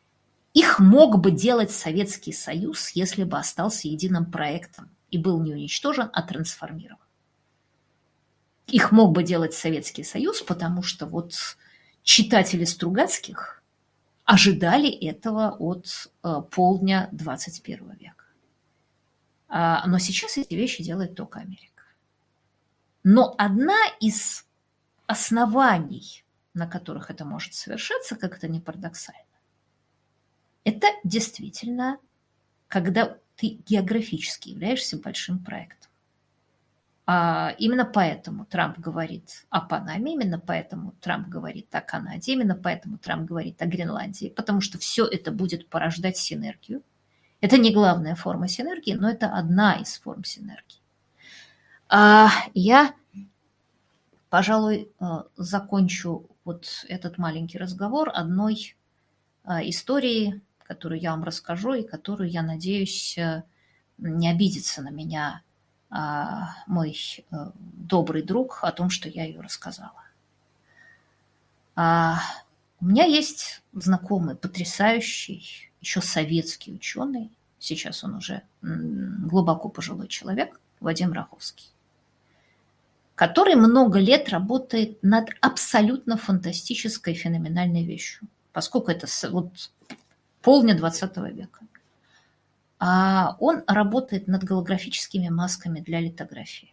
Их мог бы делать Советский Союз, если бы остался единым проектом и был не уничтожен, а трансформирован. Их мог бы делать Советский Союз, потому что вот читатели Стругацких ожидали этого от э, полдня двадцать первого века. А, но сейчас эти вещи делает только Америка. Но одна из оснований, на которых это может совершаться, как это ни парадоксально, это действительно, когда ты географически являешься большим проектом. А именно поэтому Трамп говорит о Панаме, именно поэтому Трамп говорит о Канаде, именно поэтому Трамп говорит о Гренландии, потому что все это будет порождать синергию. Это не главная форма синергии, но это одна из форм синергии. А я, пожалуй, закончу вот этот маленький разговор одной историей, которую я вам расскажу и которую, я надеюсь, не обидится на меня мой добрый друг о том, что я ее рассказала. У меня есть знакомый, потрясающий, еще советский ученый, сейчас он уже глубоко пожилой человек, Вадим Раховский, который много лет работает над абсолютно фантастической, феноменальной вещью, поскольку это вот полдня двадцатого века. А он работает над голографическими масками для литографии.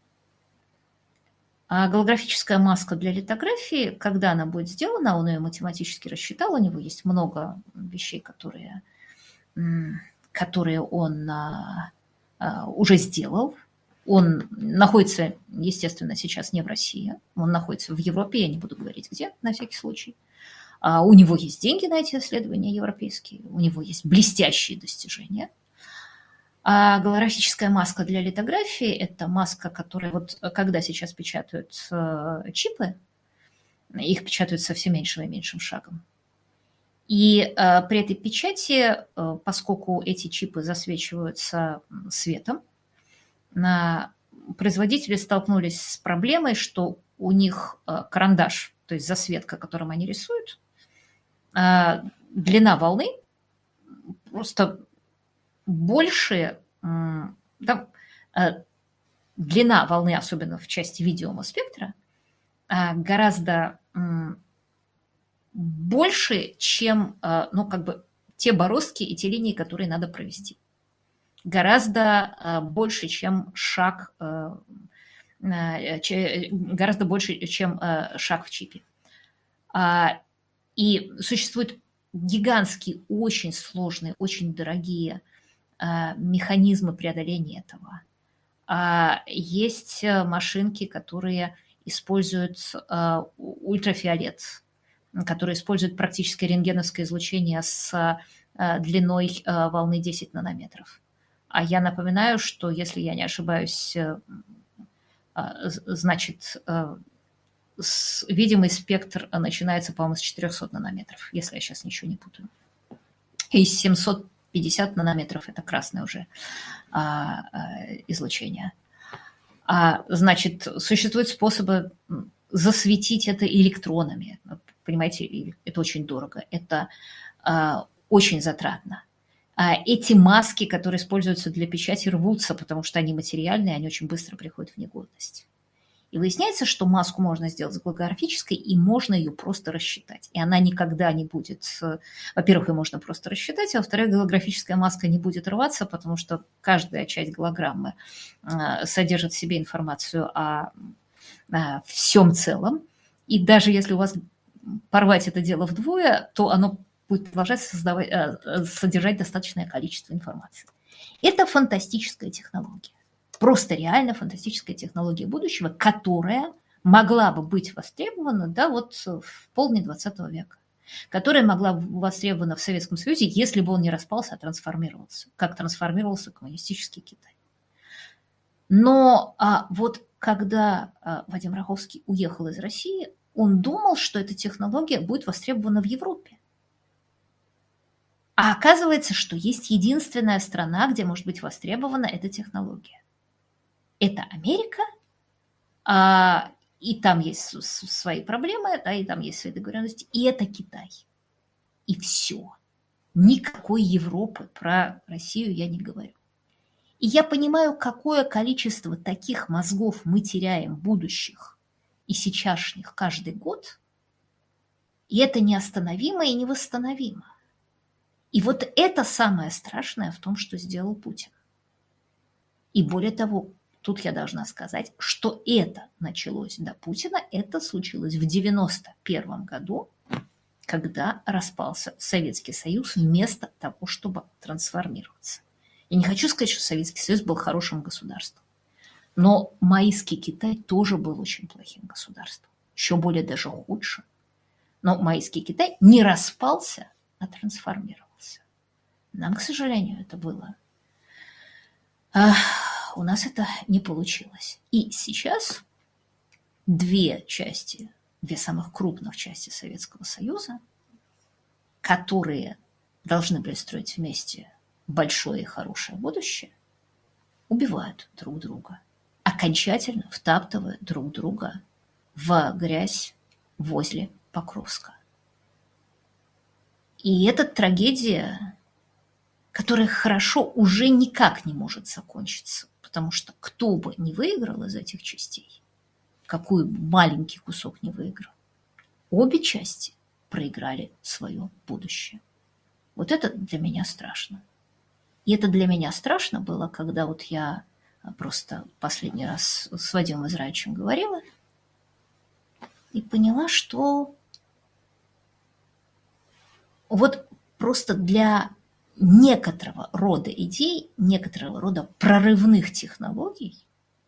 А голографическая маска для литографии, когда она будет сделана, он ее математически рассчитал, у него есть много вещей, которые, которые он уже сделал. Он находится, естественно, сейчас не в России, он находится в Европе, я не буду говорить где, на всякий случай. А у него есть деньги на эти исследования европейские, у него есть блестящие достижения. А голографическая маска для литографии – это маска, которая, вот когда сейчас печатают чипы, их печатают со все меньшим и меньшим шагом. И э, при этой печати, э, поскольку эти чипы засвечиваются светом, на производители столкнулись с проблемой, что у них э, карандаш, то есть засветка, которым они рисуют, э, длина волны просто больше, э, да, э, длина волны, особенно в части видеомоспектра, э, гораздо э, больше, чем э, ну, как бы те бороздки и те линии, которые надо провести. Гораздо э, больше, чем шаг, э, э, че, гораздо больше, чем э, шаг в чипе. А, и существуют гигантские, очень сложные, очень дорогие э, механизмы преодоления этого. А, есть машинки, которые используют э, ультрафиолет, которые используют практическое рентгеновское излучение с э, длиной э, волны десять нанометров. А я напоминаю, что, если я не ошибаюсь, значит, видимый спектр начинается, по-моему, с четырехсот нанометров, если я сейчас ничего не путаю. И семьсот пятьдесят нанометров – это красное уже излучение. А, значит, существуют способы засветить это электронами. Понимаете, это очень дорого, это очень затратно. Эти маски, которые используются для печати, рвутся, потому что они материальные, они очень быстро приходят в негодность. И выясняется, что маску можно сделать голографической, и можно ее просто рассчитать. И она никогда не будет... Во-первых, ее можно просто рассчитать, а во-вторых, голографическая маска не будет рваться, потому что каждая часть голограммы содержит в себе информацию о, о всем целом. И даже если у вас порвать это дело вдвое, то оно будет продолжать создавать, содержать достаточное количество информации. Это фантастическая технология. Просто реально фантастическая технология будущего, которая могла бы быть востребована, да, вот в половине двадцатого века. Которая могла быть востребована в Советском Союзе, если бы он не распался, а трансформировался, как трансформировался коммунистический Китай. Но а вот когда а, Вадим Раховский уехал из России, он думал, что эта технология будет востребована в Европе. А оказывается, что есть единственная страна, где может быть востребована эта технология. Это Америка, а, и там есть свои проблемы, да, и там есть свои договоренности, и это Китай. И все. никакой Европы, про Россию я не говорю. И я понимаю, какое количество таких мозгов мы теряем, будущих и сейчасшних, каждый год, и это неостановимо и невосстановимо. И вот это самое страшное в том, что сделал Путин. И более того, тут я должна сказать, что это началось до Путина, это случилось в девяносто первом году, когда распался Советский Союз вместо того, чтобы трансформироваться. Я не хочу сказать, что Советский Союз был хорошим государством, но Маоистский Китай тоже был очень плохим государством, еще более даже худшим. Но Маоистский Китай не распался, а трансформировался. Нам, к сожалению, это было... А у нас это не получилось. И сейчас две части, две самых крупных части Советского Союза, которые должны были строить вместе большое и хорошее будущее, убивают друг друга, окончательно втаптывая друг друга в грязь возле Покровска. И эта трагедия, которая хорошо уже никак не может закончиться, потому что кто бы не выиграл из этих частей, какой бы маленький кусок не выиграл, обе части проиграли свое будущее. Вот это для меня страшно. И это для меня страшно было, когда вот я просто последний раз с Вадимом Израилевичем говорила и поняла, что вот просто для некоторого рода идей, некоторого рода прорывных технологий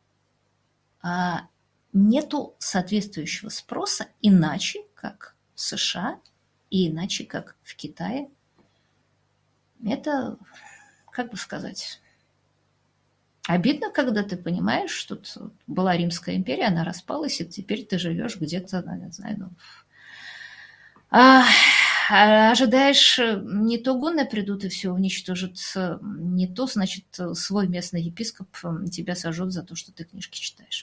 а нету соответствующего спроса иначе, как в США и иначе, как в Китае. Это, как бы сказать, обидно, когда ты понимаешь, что тут была Римская империя, она распалась, и теперь ты живешь где-то, не знаю, ну, а, ожидаешь, не то гунны придут и все уничтожат, не то, значит, свой местный епископ тебя сожжет за то, что ты книжки читаешь.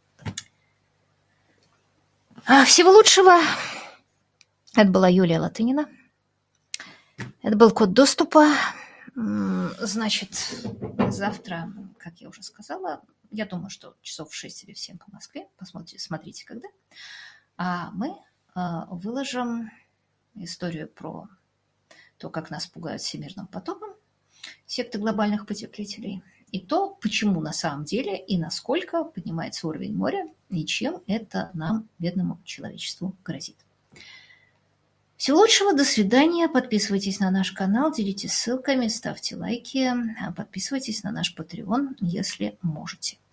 Всего лучшего. Это была Юлия Латынина. Это был код доступа. Значит, завтра, как я уже сказала, я думаю, что часов в шесть или в семь по Москве, посмотрите, смотрите, когда, а мы выложим историю про то, как нас пугают всемирным потопом секты глобальных потеплителей, и то, почему на самом деле и насколько поднимается уровень моря, и чем это нам, бедному человечеству, грозит. Всего лучшего, до свидания. Подписывайтесь на наш канал, делитесь ссылками, ставьте лайки, подписывайтесь на наш Patreon, если можете.